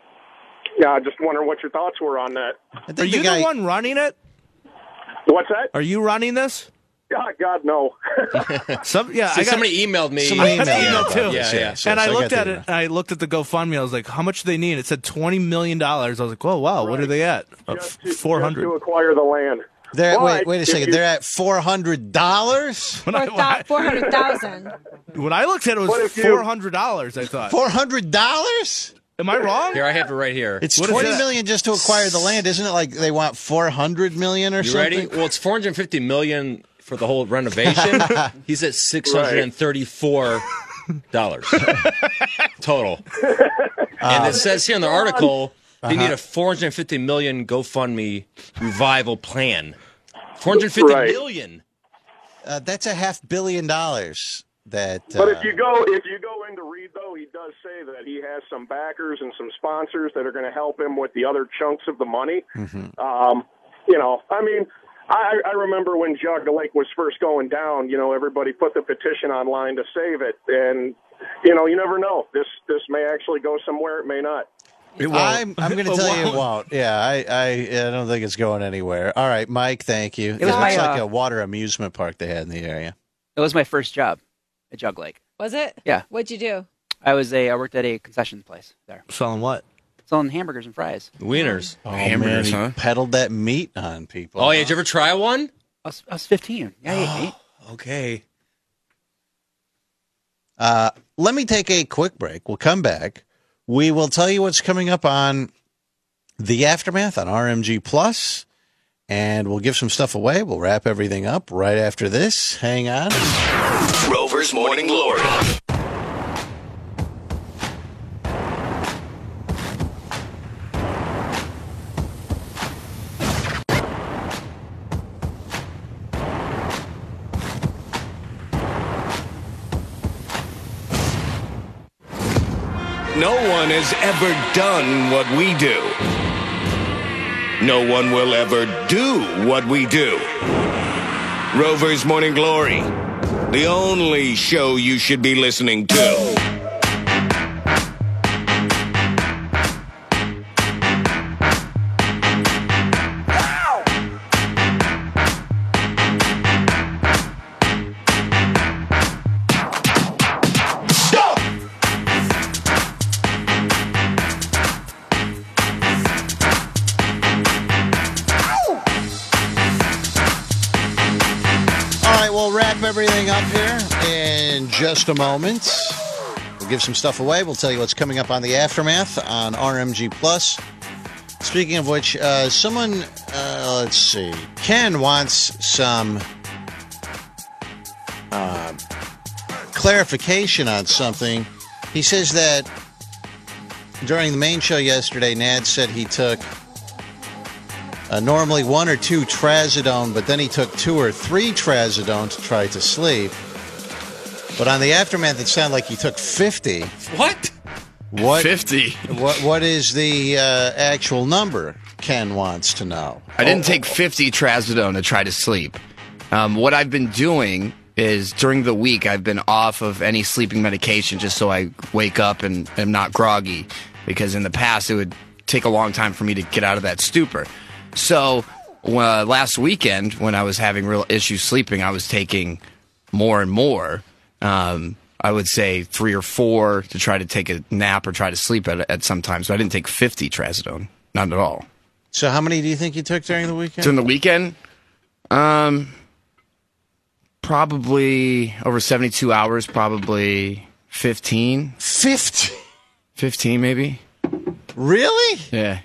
yeah, just wondering what your thoughts were on that. Are you the, guy... the one running it? What's that? Are you running this? God, God, no. Some, yeah, See, I got, somebody emailed me. Somebody emailed, emailed me too. Yeah, yeah. So, and so I looked at it. And I looked at the GoFundMe. I was like, "How much do they need?" It said twenty million dollars. I was like, "Whoa, wow! Right. What are they at? Four hundred to acquire the land." They're, wait, wait a second. You, They're at four hundred dollars. Four hundred thousand. When I looked at it, it was four hundred dollars. I thought four hundred dollars. Am I wrong? Here, I have it right here. It's what twenty million just to acquire the land, isn't it? Like they want four hundred million or you something. Ready? Well, it's four hundred fifty million for the whole renovation. He's at six hundred and thirty-four dollars total. And it says here in the article they Uh-huh. need a four hundred fifty million GoFundMe revival plan. four hundred fifty right. million. Uh, that's a half billion dollars. That. Uh, but if you go, if you go into Reed, though, he does say that he has some backers and some sponsors that are going to help him with the other chunks of the money. Mm-hmm. Um, you know, I mean, I, I remember when Geauga Lake was first going down. You know, everybody put the petition online to save it, and you know, you never know. This this may actually go somewhere. It may not. It I'm, I'm going to tell you it won't. Yeah, I, I I don't think it's going anywhere. All right, Mike, thank you. It, It was looks my, like uh, a water amusement park they had in the area. It was my first job at Jug Lake. Was it? Yeah. What'd you do? I was a I worked at a concession place there. Selling what? Selling hamburgers and fries. Wieners. Oh, Hamburgers, man, he huh? peddled that meat on people. Oh, yeah, did you ever try one? I was, I was fifteen. Yeah, I ate meat. Okay. Uh, let me take a quick break. We'll come back. We will tell you what's coming up on The Aftermath on R M G Plus, and we'll give some stuff away. We'll wrap everything up right after this. Hang on. Rover's Morning Glory. No one has ever done what we do. No one will ever do what we do. Rover's Morning Glory, the only show you should be listening to. Everything up here in just a moment. We'll give some stuff away. We'll tell you what's coming up on The Aftermath on R M G Plus. Speaking of which, uh, someone, uh, let's see, Ken wants some uh, clarification on something. He says that during the main show yesterday, Nad said he took Uh, normally one or two trazodone, but then he took two or three trazodone to try to sleep. But on The Aftermath, it sounded like he took fifty. What? What fifty? What What is the uh, actual number? Ken wants to know. I didn't take fifty trazodone to try to sleep. Um, what I've been doing is during the week I've been off of any sleeping medication just so I wake up and am not groggy, because in the past it would take a long time for me to get out of that stupor. So uh, last weekend when I was having real issues sleeping, I was taking more and more. Um, I would say three or four to try to take a nap or try to sleep at, at some time. So I didn't take fifty trazodone. Not at all. So how many do you think you took during the weekend? During the weekend? Um, probably over seventy-two hours, probably fifteen. fifty? fifteen, maybe. Really? Yeah.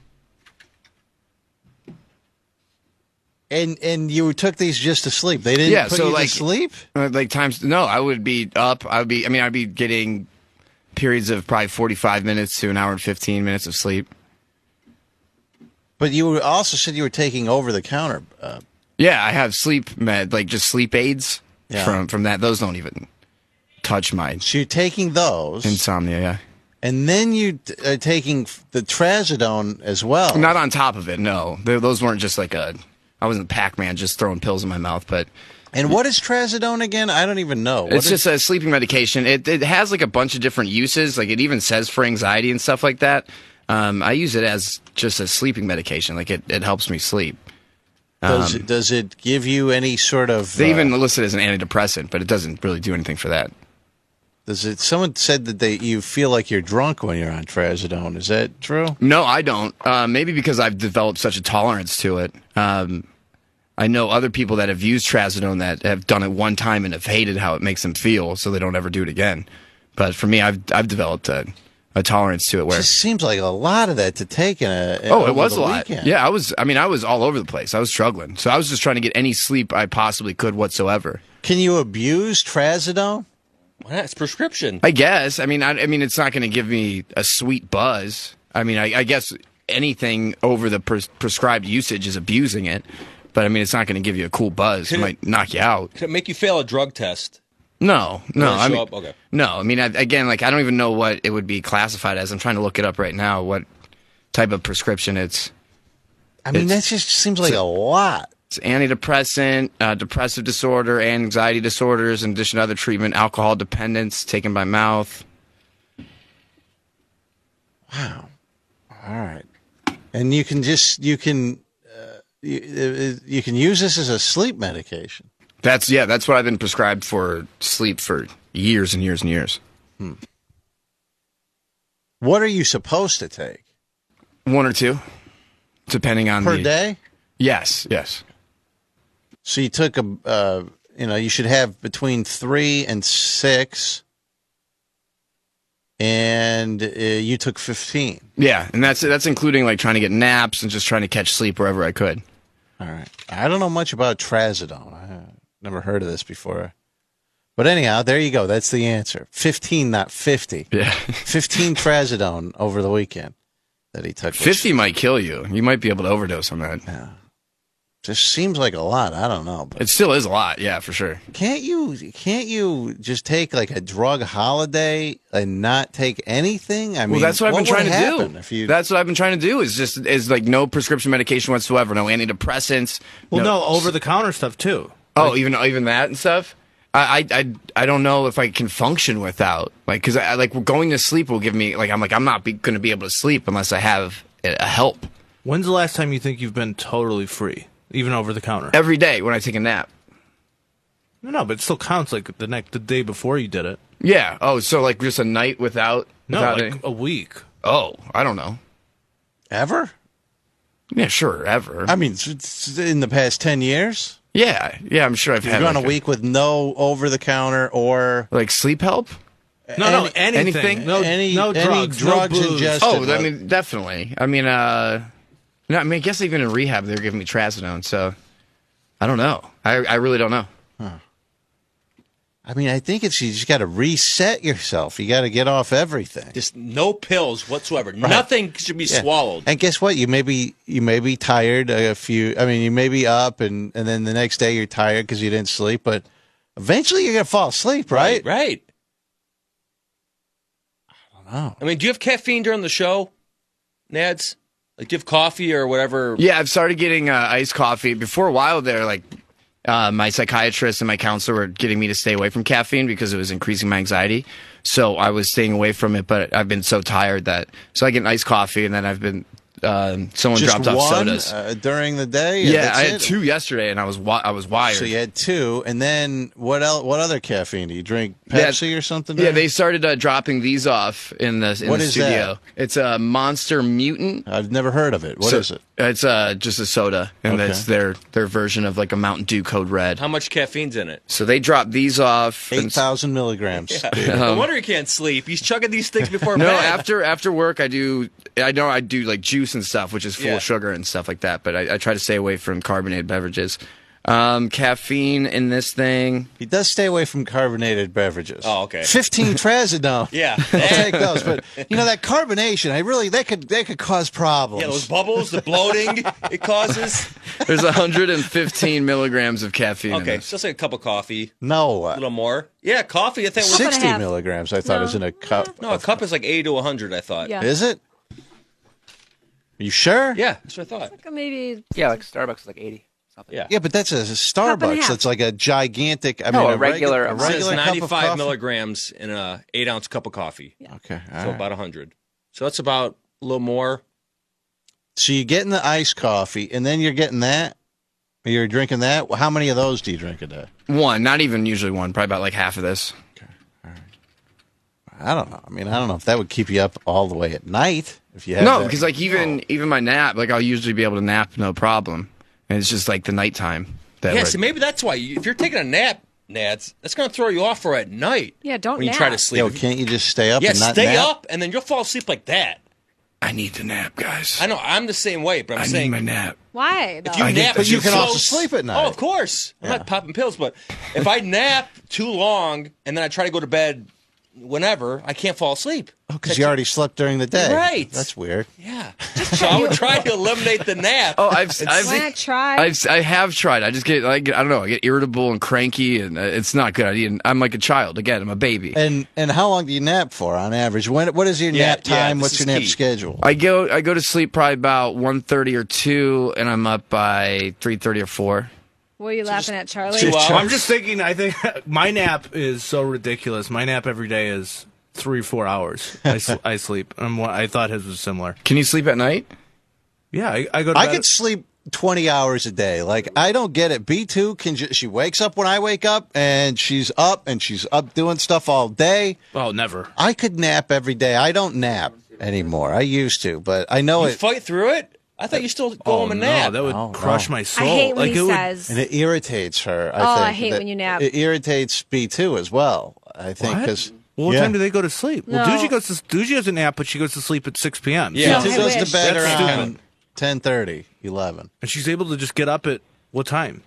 And and you took these just to sleep. They didn't yeah, put so you like, to sleep? uh, Like times, no, I would be up. I would be, I mean, I'd be getting periods of probably forty-five minutes to an hour and fifteen minutes of sleep. But you were also said you were taking over-the-counter. Uh, yeah, I have sleep med, like just sleep aids Yeah. from from that. Those don't even touch my. So you're taking those. Insomnia, yeah. And then you t- are taking the trazodone as well. Not on top of it, no. They, those weren't just like a. I wasn't Pac-Man just throwing pills in my mouth, but. And what is trazodone again? I don't even know. What It's is- just a sleeping medication. It it has like a bunch of different uses. Like it even says for anxiety and stuff like that. Um, I use it as just a sleeping medication. Like it, it helps me sleep. Does, Um, it, does it give you any sort of? They uh, even list it as an antidepressant, but it doesn't really do anything for that. Does it? Someone said that they you feel like you're drunk when you're on trazodone. Is that true? No, I don't. Uh, maybe because I've developed such a tolerance to it. Um, I know other people that have used trazodone that have done it one time and have hated how it makes them feel, so they don't ever do it again. But for me, I've I've developed a, a tolerance to it. Where It just seems like a lot of that to take in a. oh, over it was the a lot. weekend. Yeah, I was. I mean, I was all over the place. I was struggling, so I was just trying to get any sleep I possibly could whatsoever. Can you abuse trazodone? Why not? It's prescription. I guess. I mean, I, I mean, it's not going to give me a sweet buzz. I mean, I, I guess anything over the pres- prescribed usage is abusing it. But I mean, it's not going to give you a cool buzz. It might knock you out. Could it make you fail a drug test? No, no. Does it I show mean, up? Okay. no. I mean, I, again, like I don't even know what it would be classified as. I'm trying to look it up right now. What type of prescription it's? I mean, it's- that just seems like a lot. It's antidepressant, uh, depressive disorder, anxiety disorders, in addition to other treatment, alcohol dependence, taken by mouth. Wow. All right. And you can just you can uh, you, uh, you can use this as a sleep medication. That's yeah. That's what I've been prescribed for sleep for years and years and years. Hmm. What are you supposed to take? One or two, depending on Per the, day? Yes, yes. So you took a, uh, you know, you should have between three and six, and uh, you took fifteen. Yeah, and that's that's including like trying to get naps and just trying to catch sleep wherever I could. All right. I don't know much about trazodone. I've never heard of this before. But anyhow, there you go. That's the answer. fifteen, not fifty. Yeah. fifteen trazodone over the weekend that he took. Fifty might kill you. You might be able to overdose on that. Yeah. Just seems like a lot. I don't know. But It still is a lot. Yeah, for sure. can't you can't you just take like a drug holiday and not take anything? I mean, well, that's what, I've been would trying to happen do. If you, That's what I've been trying to do. Is just is like no prescription medication whatsoever, no antidepressants. Well, no, over the counter stuff too. Oh, even even that and stuff. I, I, I, I don't know if I can function without, like, because I like going to sleep will give me like I'm like I'm not going to be able to sleep unless I have a, a help. When's the last time you think you've been totally free, even over the counter? Every day when I take a nap. No, no, but it still counts like the next the day before you did it. Yeah. Oh, so like just a night without. No, without like any- a week. Oh, I don't know. ever? Yeah, sure, ever. I mean, it's- it's in the past ten years. yeah, yeah. I'm sure I've You've had gone like a week with no over the counter or like sleep help. No, no, Any- anything. anything? No, any no any drugs, drugs no booze. ingested. Oh, I like- mean, definitely. I mean, uh, no, I mean, I guess even in rehab they're giving me trazodone, so I don't know. I I really don't know. I mean, I think it's you just got to reset yourself. You got to get off everything. Just no pills whatsoever. Nothing should be Yeah. swallowed. And guess what? You may be you may be tired a few. I mean, you may be up, and and then the next day you're tired because you didn't sleep. But eventually you're gonna fall asleep, right? Right. I don't know. I mean, do you have caffeine during the show, Nads? Like, do you have coffee or whatever? Yeah, I've started getting uh, iced coffee. Before a while there, like uh, my psychiatrist and my counselor were getting me to stay away from caffeine because it was increasing my anxiety. So I was staying away from it, but I've been so tired that so I get an iced coffee, and then I've been um, someone Just dropped off one, sodas uh, during the day. Yeah, That's I had it? two yesterday, and I was wi- I was wired. So you had two, and then what else? What other caffeine do you drink? Yeah. Pepsi or something? Yeah, they started uh, dropping these off in the in What the is studio. that? It's a Monster Mutant. I've never heard of it. What So- is it? It's uh, just a soda, and Okay. that's their their version of like a Mountain Dew Code Red. How much caffeine's in it? So they dropped these off. Eight thousand milligrams. Yeah. No Um, wonder he can't sleep. He's chugging these things before No, bed. after after work I do. I know I do like juice and stuff, which is full Yeah. of sugar and stuff like that. But I, I try to stay away from carbonated beverages. Um, caffeine in this thing. He does stay away from carbonated beverages. Oh, okay. Fifteen trazodone. Yeah. I'll take those. But you know that carbonation, I really that could that could cause problems. Yeah, those bubbles, the bloating it causes. There's one hundred fifteen milligrams of caffeine. in Okay, this. just like a cup of coffee. No, A little more. Yeah, coffee. I think was sixty milligrams. I thought No. was in a cup. No, a cup is like eighty to one hundred. I thought. Yeah. Is it? You sure? Yeah, that's what I thought. Like maybe. Yeah, like Starbucks is like eighty. Something. Yeah. Yeah, but that's a, and a Starbucks. half. That's like a gigantic. I No, mean, a regular regu- a amount. It says regular cup of ninety-five coffee? milligrams in a eight ounce cup of coffee. Okay, all So right. about one hundred. So that's about a little more. So you're getting the iced coffee, and then you're getting that. You're drinking that. How many of those do you drink a day? One, not even usually one. Probably about like half of this. I don't know. I mean, I don't know if that would keep you up all the way at night. If you have No, that. because like even even my nap, like I'll usually be able to nap no problem, and it's just like the nighttime. That Yeah, would- so maybe that's why. You, if you're taking a nap, Nads, that's going to throw you off for at night. Yeah, don't when nap. you try to sleep. Yo, can't you just stay up yeah, and not stay nap? up, and then you'll fall asleep like that. I need to nap, guys. I know. I'm the same way, but I'm I saying need my nap. Why? if though? you I nap, get- But you too can also close- sleep at night. Oh, of course. I'm not popping pills, but if I nap too long and then I try to go to bed whenever, I can't fall asleep. Because you already slept during the day. Right. That's weird. Yeah. So I would try to eliminate the nap. Oh, I've, I've Why not try? I've, I have tried. I just get, I, get, I don't know, I get irritable and cranky, and uh, it's not good. I need, I'm like a child. Again, I'm a baby. And and how long do you nap for on average? When what is your Yeah, nap yeah, time? this What's is your nap key. schedule? I go, I go to sleep probably about one thirty or two, and I'm up by three thirty or four. What are you laughing at, Charlie? Two hours. I'm just thinking. I think my nap is so ridiculous. My nap every day is three, four hours. I, sl- I sleep. I'm, I thought his was similar. Can you sleep at night? Yeah, I, I go to I bed. could sleep twenty hours a day. Like I don't get it. B two can ju- she wakes up when I wake up, and she's up and she's up doing stuff all day. Oh, never. I could nap every day. I don't nap anymore. I used to, but I know You it. fight through it? I thought you still go Oh home and no, nap. that would Oh, crush no. my soul. I hate when like, he it would- says. And it irritates her. I Oh, think I hate that- when you nap. It irritates B two as well. I think What? because Well, what time do they go to sleep? Well, No. Doogie goes to Doogie doesn't nap, but she goes to sleep at six p.m. Yeah. No, B two I goes wish. to bed That's around stupid. ten thirty, eleven, and she's able to just get up at what time?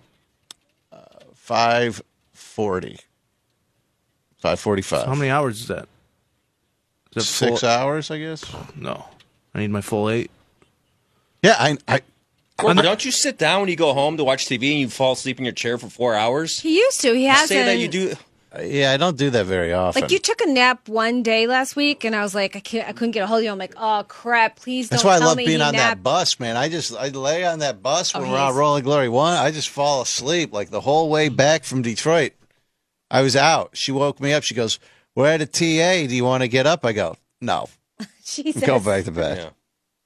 five forty, five forty-five. So how many hours is that? Is that Six full- hours, I guess. No, I need my full eight. Yeah, I, I Courtney, don't you sit down when you go home to watch T V and you fall asleep in your chair for four hours? He used to. He You hasn't. say that you do. yeah, I don't do that very often. Like you took a nap one day last week, and I was like, I can't. I couldn't get a hold of you. I'm like, oh crap! Please don't That's why I tell love me being he on that napped. bus, man. I just I lay on that bus when Oh, we're on he's- Rolling Glory One. I just fall asleep like the whole way back from Detroit. I was out. She woke me up. She goes, "We're at a T A. Do you want to get up?" I go, "No, Jesus. go back to bed." Yeah.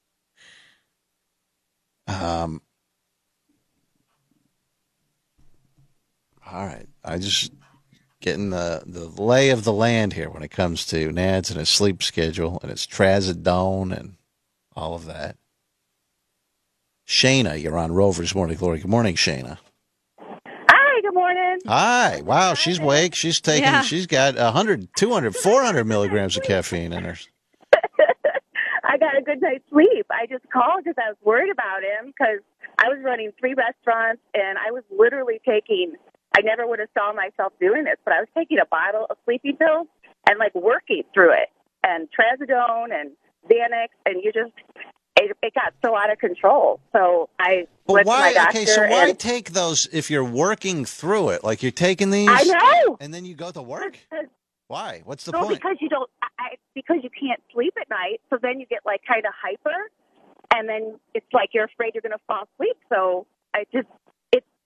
Um. All right, I just getting the the lay of the land here when it comes to Nads and his sleep schedule and his trazodone and all of that. Shayna, you're on Rover's Morning Glory. Good morning, Shayna. Hi, good morning. Hi. Wow, she's awake. She's taking. Yeah. She's got one hundred, two hundred, four hundred milligrams of caffeine in her. I got a good night's sleep. I just called because I was worried about him because I was running three restaurants and I was literally taking, I never would have saw myself doing this, but I was taking a bottle of sleeping pills and like working through it and trazodone and Xanax, and you just, it, it got so out of control. So I But went why? to my doctor. Okay, so why and take those if you're working through it? Like you're taking these. I know. And then you go to work. Why? What's the Well, point? because you don't, I, because you can't sleep at night, so then you get like kind of hyper, and then it's like you're afraid you're going to fall asleep. So I just, it's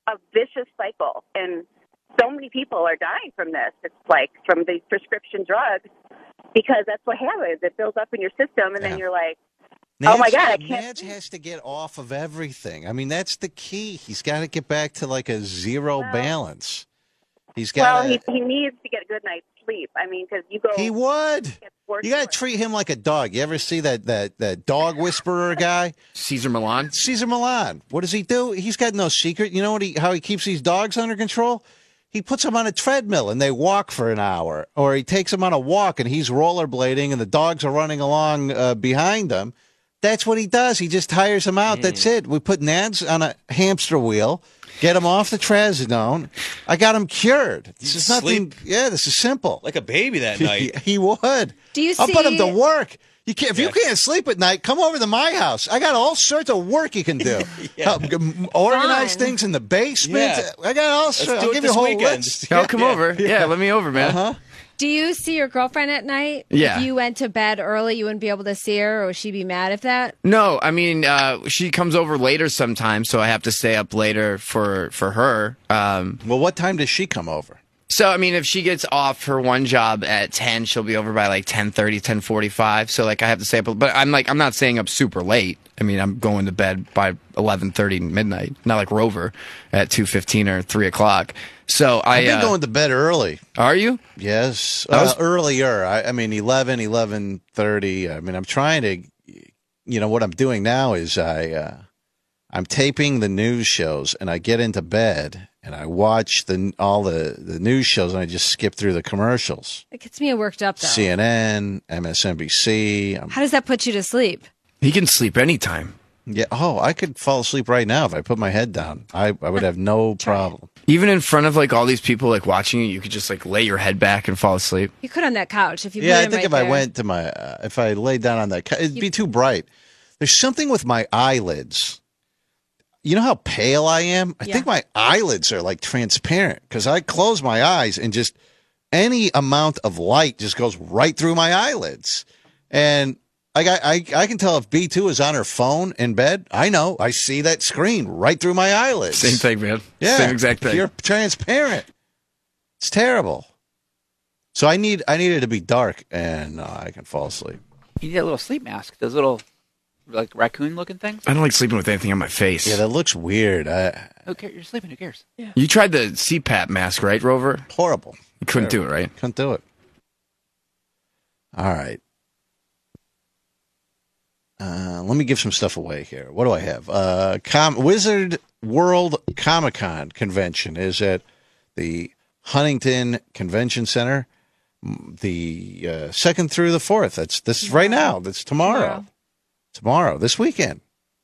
a vicious cycle. And so many people are dying from this. It's like from these prescription drugs because that's what happens. It builds up in your system, and Yeah. then you're like, Nance, oh, my God, I can't. Nance has to get off of everything. I mean, that's the key. He's got to get back to like a zero Well- balance. He's Well, got he, he needs to get a good night's sleep. I mean, because you go. He would. it gets worse You got and to treat him like a dog. You ever see that that that dog whisperer guy? Caesar Milan. Caesar Milan. What does he do? He's got no secret. You know what he how he keeps these dogs under control? He puts them on a treadmill and they walk for an hour, or he takes them on a walk and he's rollerblading and the dogs are running along uh, behind him. That's what he does. He just tires them out. That's it. We put Nads on a hamster wheel, get him off the trazodone. I got him cured. This is nothing. Yeah, this is simple. Like a baby that night. He, he would. Do you I'll put him to see- work. You can't, if you Yeah. can't sleep at night, come over to my house. I got all sorts of work you can do. Help g- organize Fun. things in the basement. Yeah. I got all Let's sorts. do I'll it give you a this whole weekend. list. I'll come over. Yeah, let me over, man. Uh-huh. Do you see your girlfriend at night? Yeah. If you went to bed early, you wouldn't be able to see her, or would she be mad at that? No, I mean, uh, she comes over later sometimes, so I have to stay up later for, for her. Um, Well, what time does she come over? so, I mean, if she gets off her one job at ten, she'll be over by like ten thirty, ten forty-five. So, like, I have to stay up. But I'm like, I'm not staying up super late. I mean, I'm going to bed by eleven thirty midnight, not like Rover at two fifteen or three o'clock. So, I. I've been uh, going to bed early. Are you? Yes, I was- uh, earlier. I, I mean, eleven, eleven thirty. I mean, I'm trying to. You know what I'm doing now is I, uh, I'm taping the news shows, and I get into bed and I watch the all the the news shows, and I just skip through the commercials. It gets me worked up, though. C N N, M S N B C. I'm, How does that put you to sleep? He can sleep anytime. yeah. Oh, I could fall asleep right now if I put my head down. I, I would have no problem. Even in front of like all these people like watching you, you could just like lay your head back and fall asleep. You could on that couch if you. Yeah, put I him think right if I there. went to my, uh, if I laid down on that, cou- it'd be too bright. There's something with my eyelids. You know how pale I am? I Yeah. think my eyelids are like transparent because I close my eyes and just any amount of light just goes right through my eyelids. And I got, I, I can tell if B two is on her phone in bed. I know. I see that screen right through my eyelids. Same thing, man. Yeah. Same exact thing. You're transparent. It's terrible. So I need I need it to be dark and uh, I can fall asleep. You need a little sleep mask. Those little, like, raccoon-looking things. I don't like sleeping with anything on my face. Yeah, that looks weird. I, Who cares? You're sleeping. Who cares? Yeah. You tried the C PAP mask, right, Rover? Horrible. You couldn't do it, right? Couldn't do it. All right. Uh, let me give some stuff away here. What do I have? Uh, Com- Wizard World Comic Con convention is at the Huntington Convention Center, m- the uh, second through the fourth. That's this is right now. That's tomorrow. Tomorrow. Tomorrow, this weekend.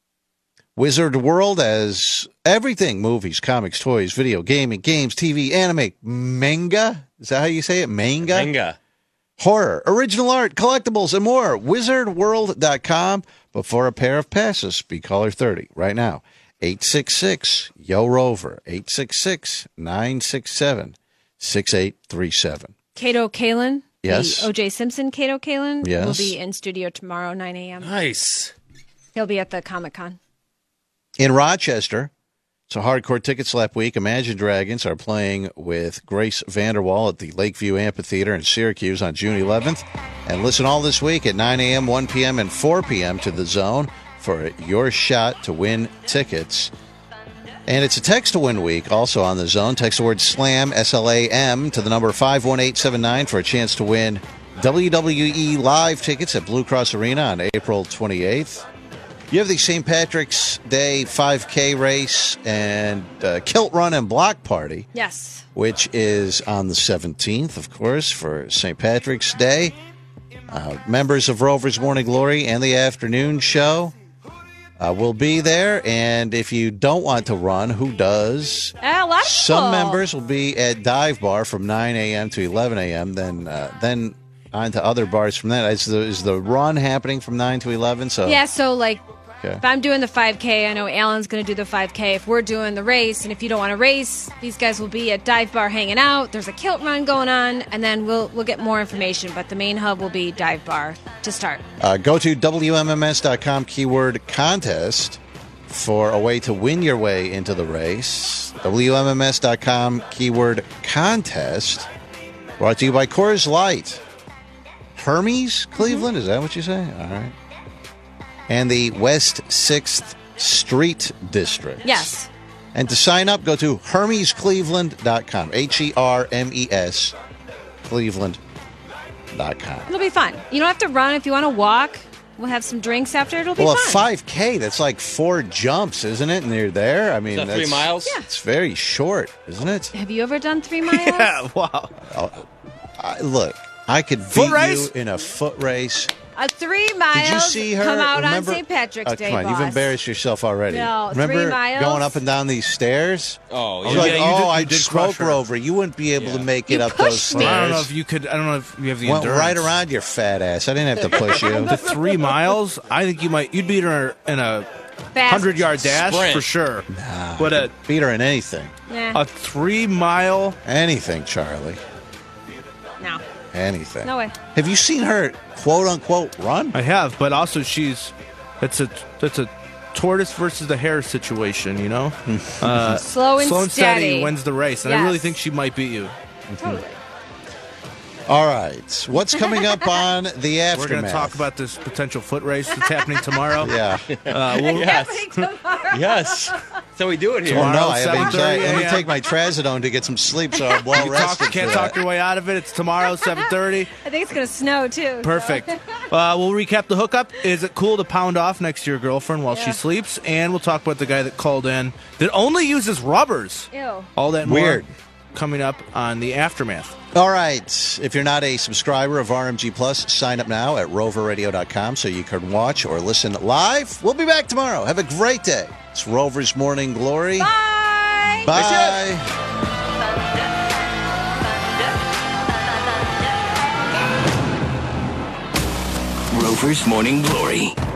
Wizard World as everything: movies, comics, toys, video, gaming, games, T V, anime, manga. Is that how you say it? Manga. Manga. Horror, original art, collectibles, and more. wizard world dot com. But for a pair of passes, be caller thirty right now. eight six six, Y O Rover. eight six six, nine six seven, six eight three seven. Kato Kalin. Yes. The O J Simpson Kato Kalin Yes. will be in studio tomorrow, nine a.m. Nice. He'll be at the Comic Con. In Rochester, it's a hardcore ticket slap week. Imagine Dragons are playing with Grace Vanderwall at the Lakeview Amphitheater in Syracuse on June eleventh. And listen all this week at nine a.m., one p.m., and four p.m. to The Zone for your shot to win tickets. And it's a text-to-win week also on The Zone. Text the word SLAM, S L A M, to the number five one eight seven nine for a chance to win W W E Live tickets at Blue Cross Arena on April twenty-eighth. You have the Saint Patrick's Day five K race and uh, Kilt Run and Block Party, Yes. which is on the seventeenth, of course, for Saint Patrick's Day. Uh, members of Rover's Morning Glory and the Afternoon Show uh, will be there. And if you don't want to run, who does? Ah, a lot of Some people. members will be at Dive Bar from nine a.m. to eleven a.m., then uh, then on to other bars from that. Is the, is the run happening from nine to eleven? So Yeah, so like Okay. if I'm doing the five K, I know Alan's going to do the five K. If we're doing the race, and if you don't want to race, these guys will be at Dive Bar hanging out. There's a kilt run going on, and then we'll we'll get more information. But the main hub will be Dive Bar to start. Uh, go to W M M S dot com keyword contest for a way to win your way into the race. W M M S dot com keyword contest. Brought to you by Coors Light. Hermes, Cleveland, is that what you say? All right. And the West sixth Street District. Yes. And to sign up, go to Hermes Cleveland dot com. H E R M E S Cleveland dot com. It'll be fun. You don't have to run. If you want to walk, we'll have some drinks after. It'll be Well, a fun. five K, that's like four jumps, isn't it? And you're there. I mean, Is that that's, three miles? Yeah. It's very short, isn't it? Have you ever done three miles? Yeah, wow. Oh, I, look, I could Foot beat race? you in a foot race. A three miles. Did you see her? Come out Remember- on Saint Patrick's Oh, Day, come on, you've boss. embarrassed yourself already. No, Remember three miles? going up and down these stairs? Oh, I was yeah. like, Yeah, you oh, did- you I'd did smoke crush her. Rover. You wouldn't be able Yeah. to make You it up those pushed me. stairs. I don't know if you could. I don't know if you have the Went endurance. right around your fat ass. I didn't have to push you. The three miles, I think you might. You'd beat her in a Fast. hundred yard dash Sprint. for sure. Nah, But a beat her in anything. Nah, a three mile. Anything, Charlie. no. Anything. No way. Have you seen her quote unquote run? I have, but also she's. That's a that's a tortoise versus the hare situation. You know, uh, Slow and slow and steady. steady. wins the race, and I really Yes. think she might beat you. Totally. All right. What's coming up on the aftermath? We're going to talk about this potential foot race that's happening tomorrow. Yeah. Uh, we'll, Yes. Happening tomorrow. Yes. That's how we do it here. Oh, no, Tomorrow, I have seven thirty anxiety. Let me a m. take my trazodone to get some sleep so I'm well You talk, rested. can't for talk that. your way out of it. It's tomorrow, seven thirty. I think it's going to snow, too. so- Perfect. Uh, we'll recap the hookup. Is it cool to pound off next to your girlfriend while Yeah. she sleeps? And we'll talk about the guy that called in that only uses rubbers. Ew. All that and more Weird. coming up on the aftermath. All right. If you're not a subscriber of R M G Plus, sign up now at rover radio dot com so you can watch or listen live. We'll be back tomorrow. Have a great day. It's Rover's Morning Glory. Bye. Bye. Rover's Morning Glory.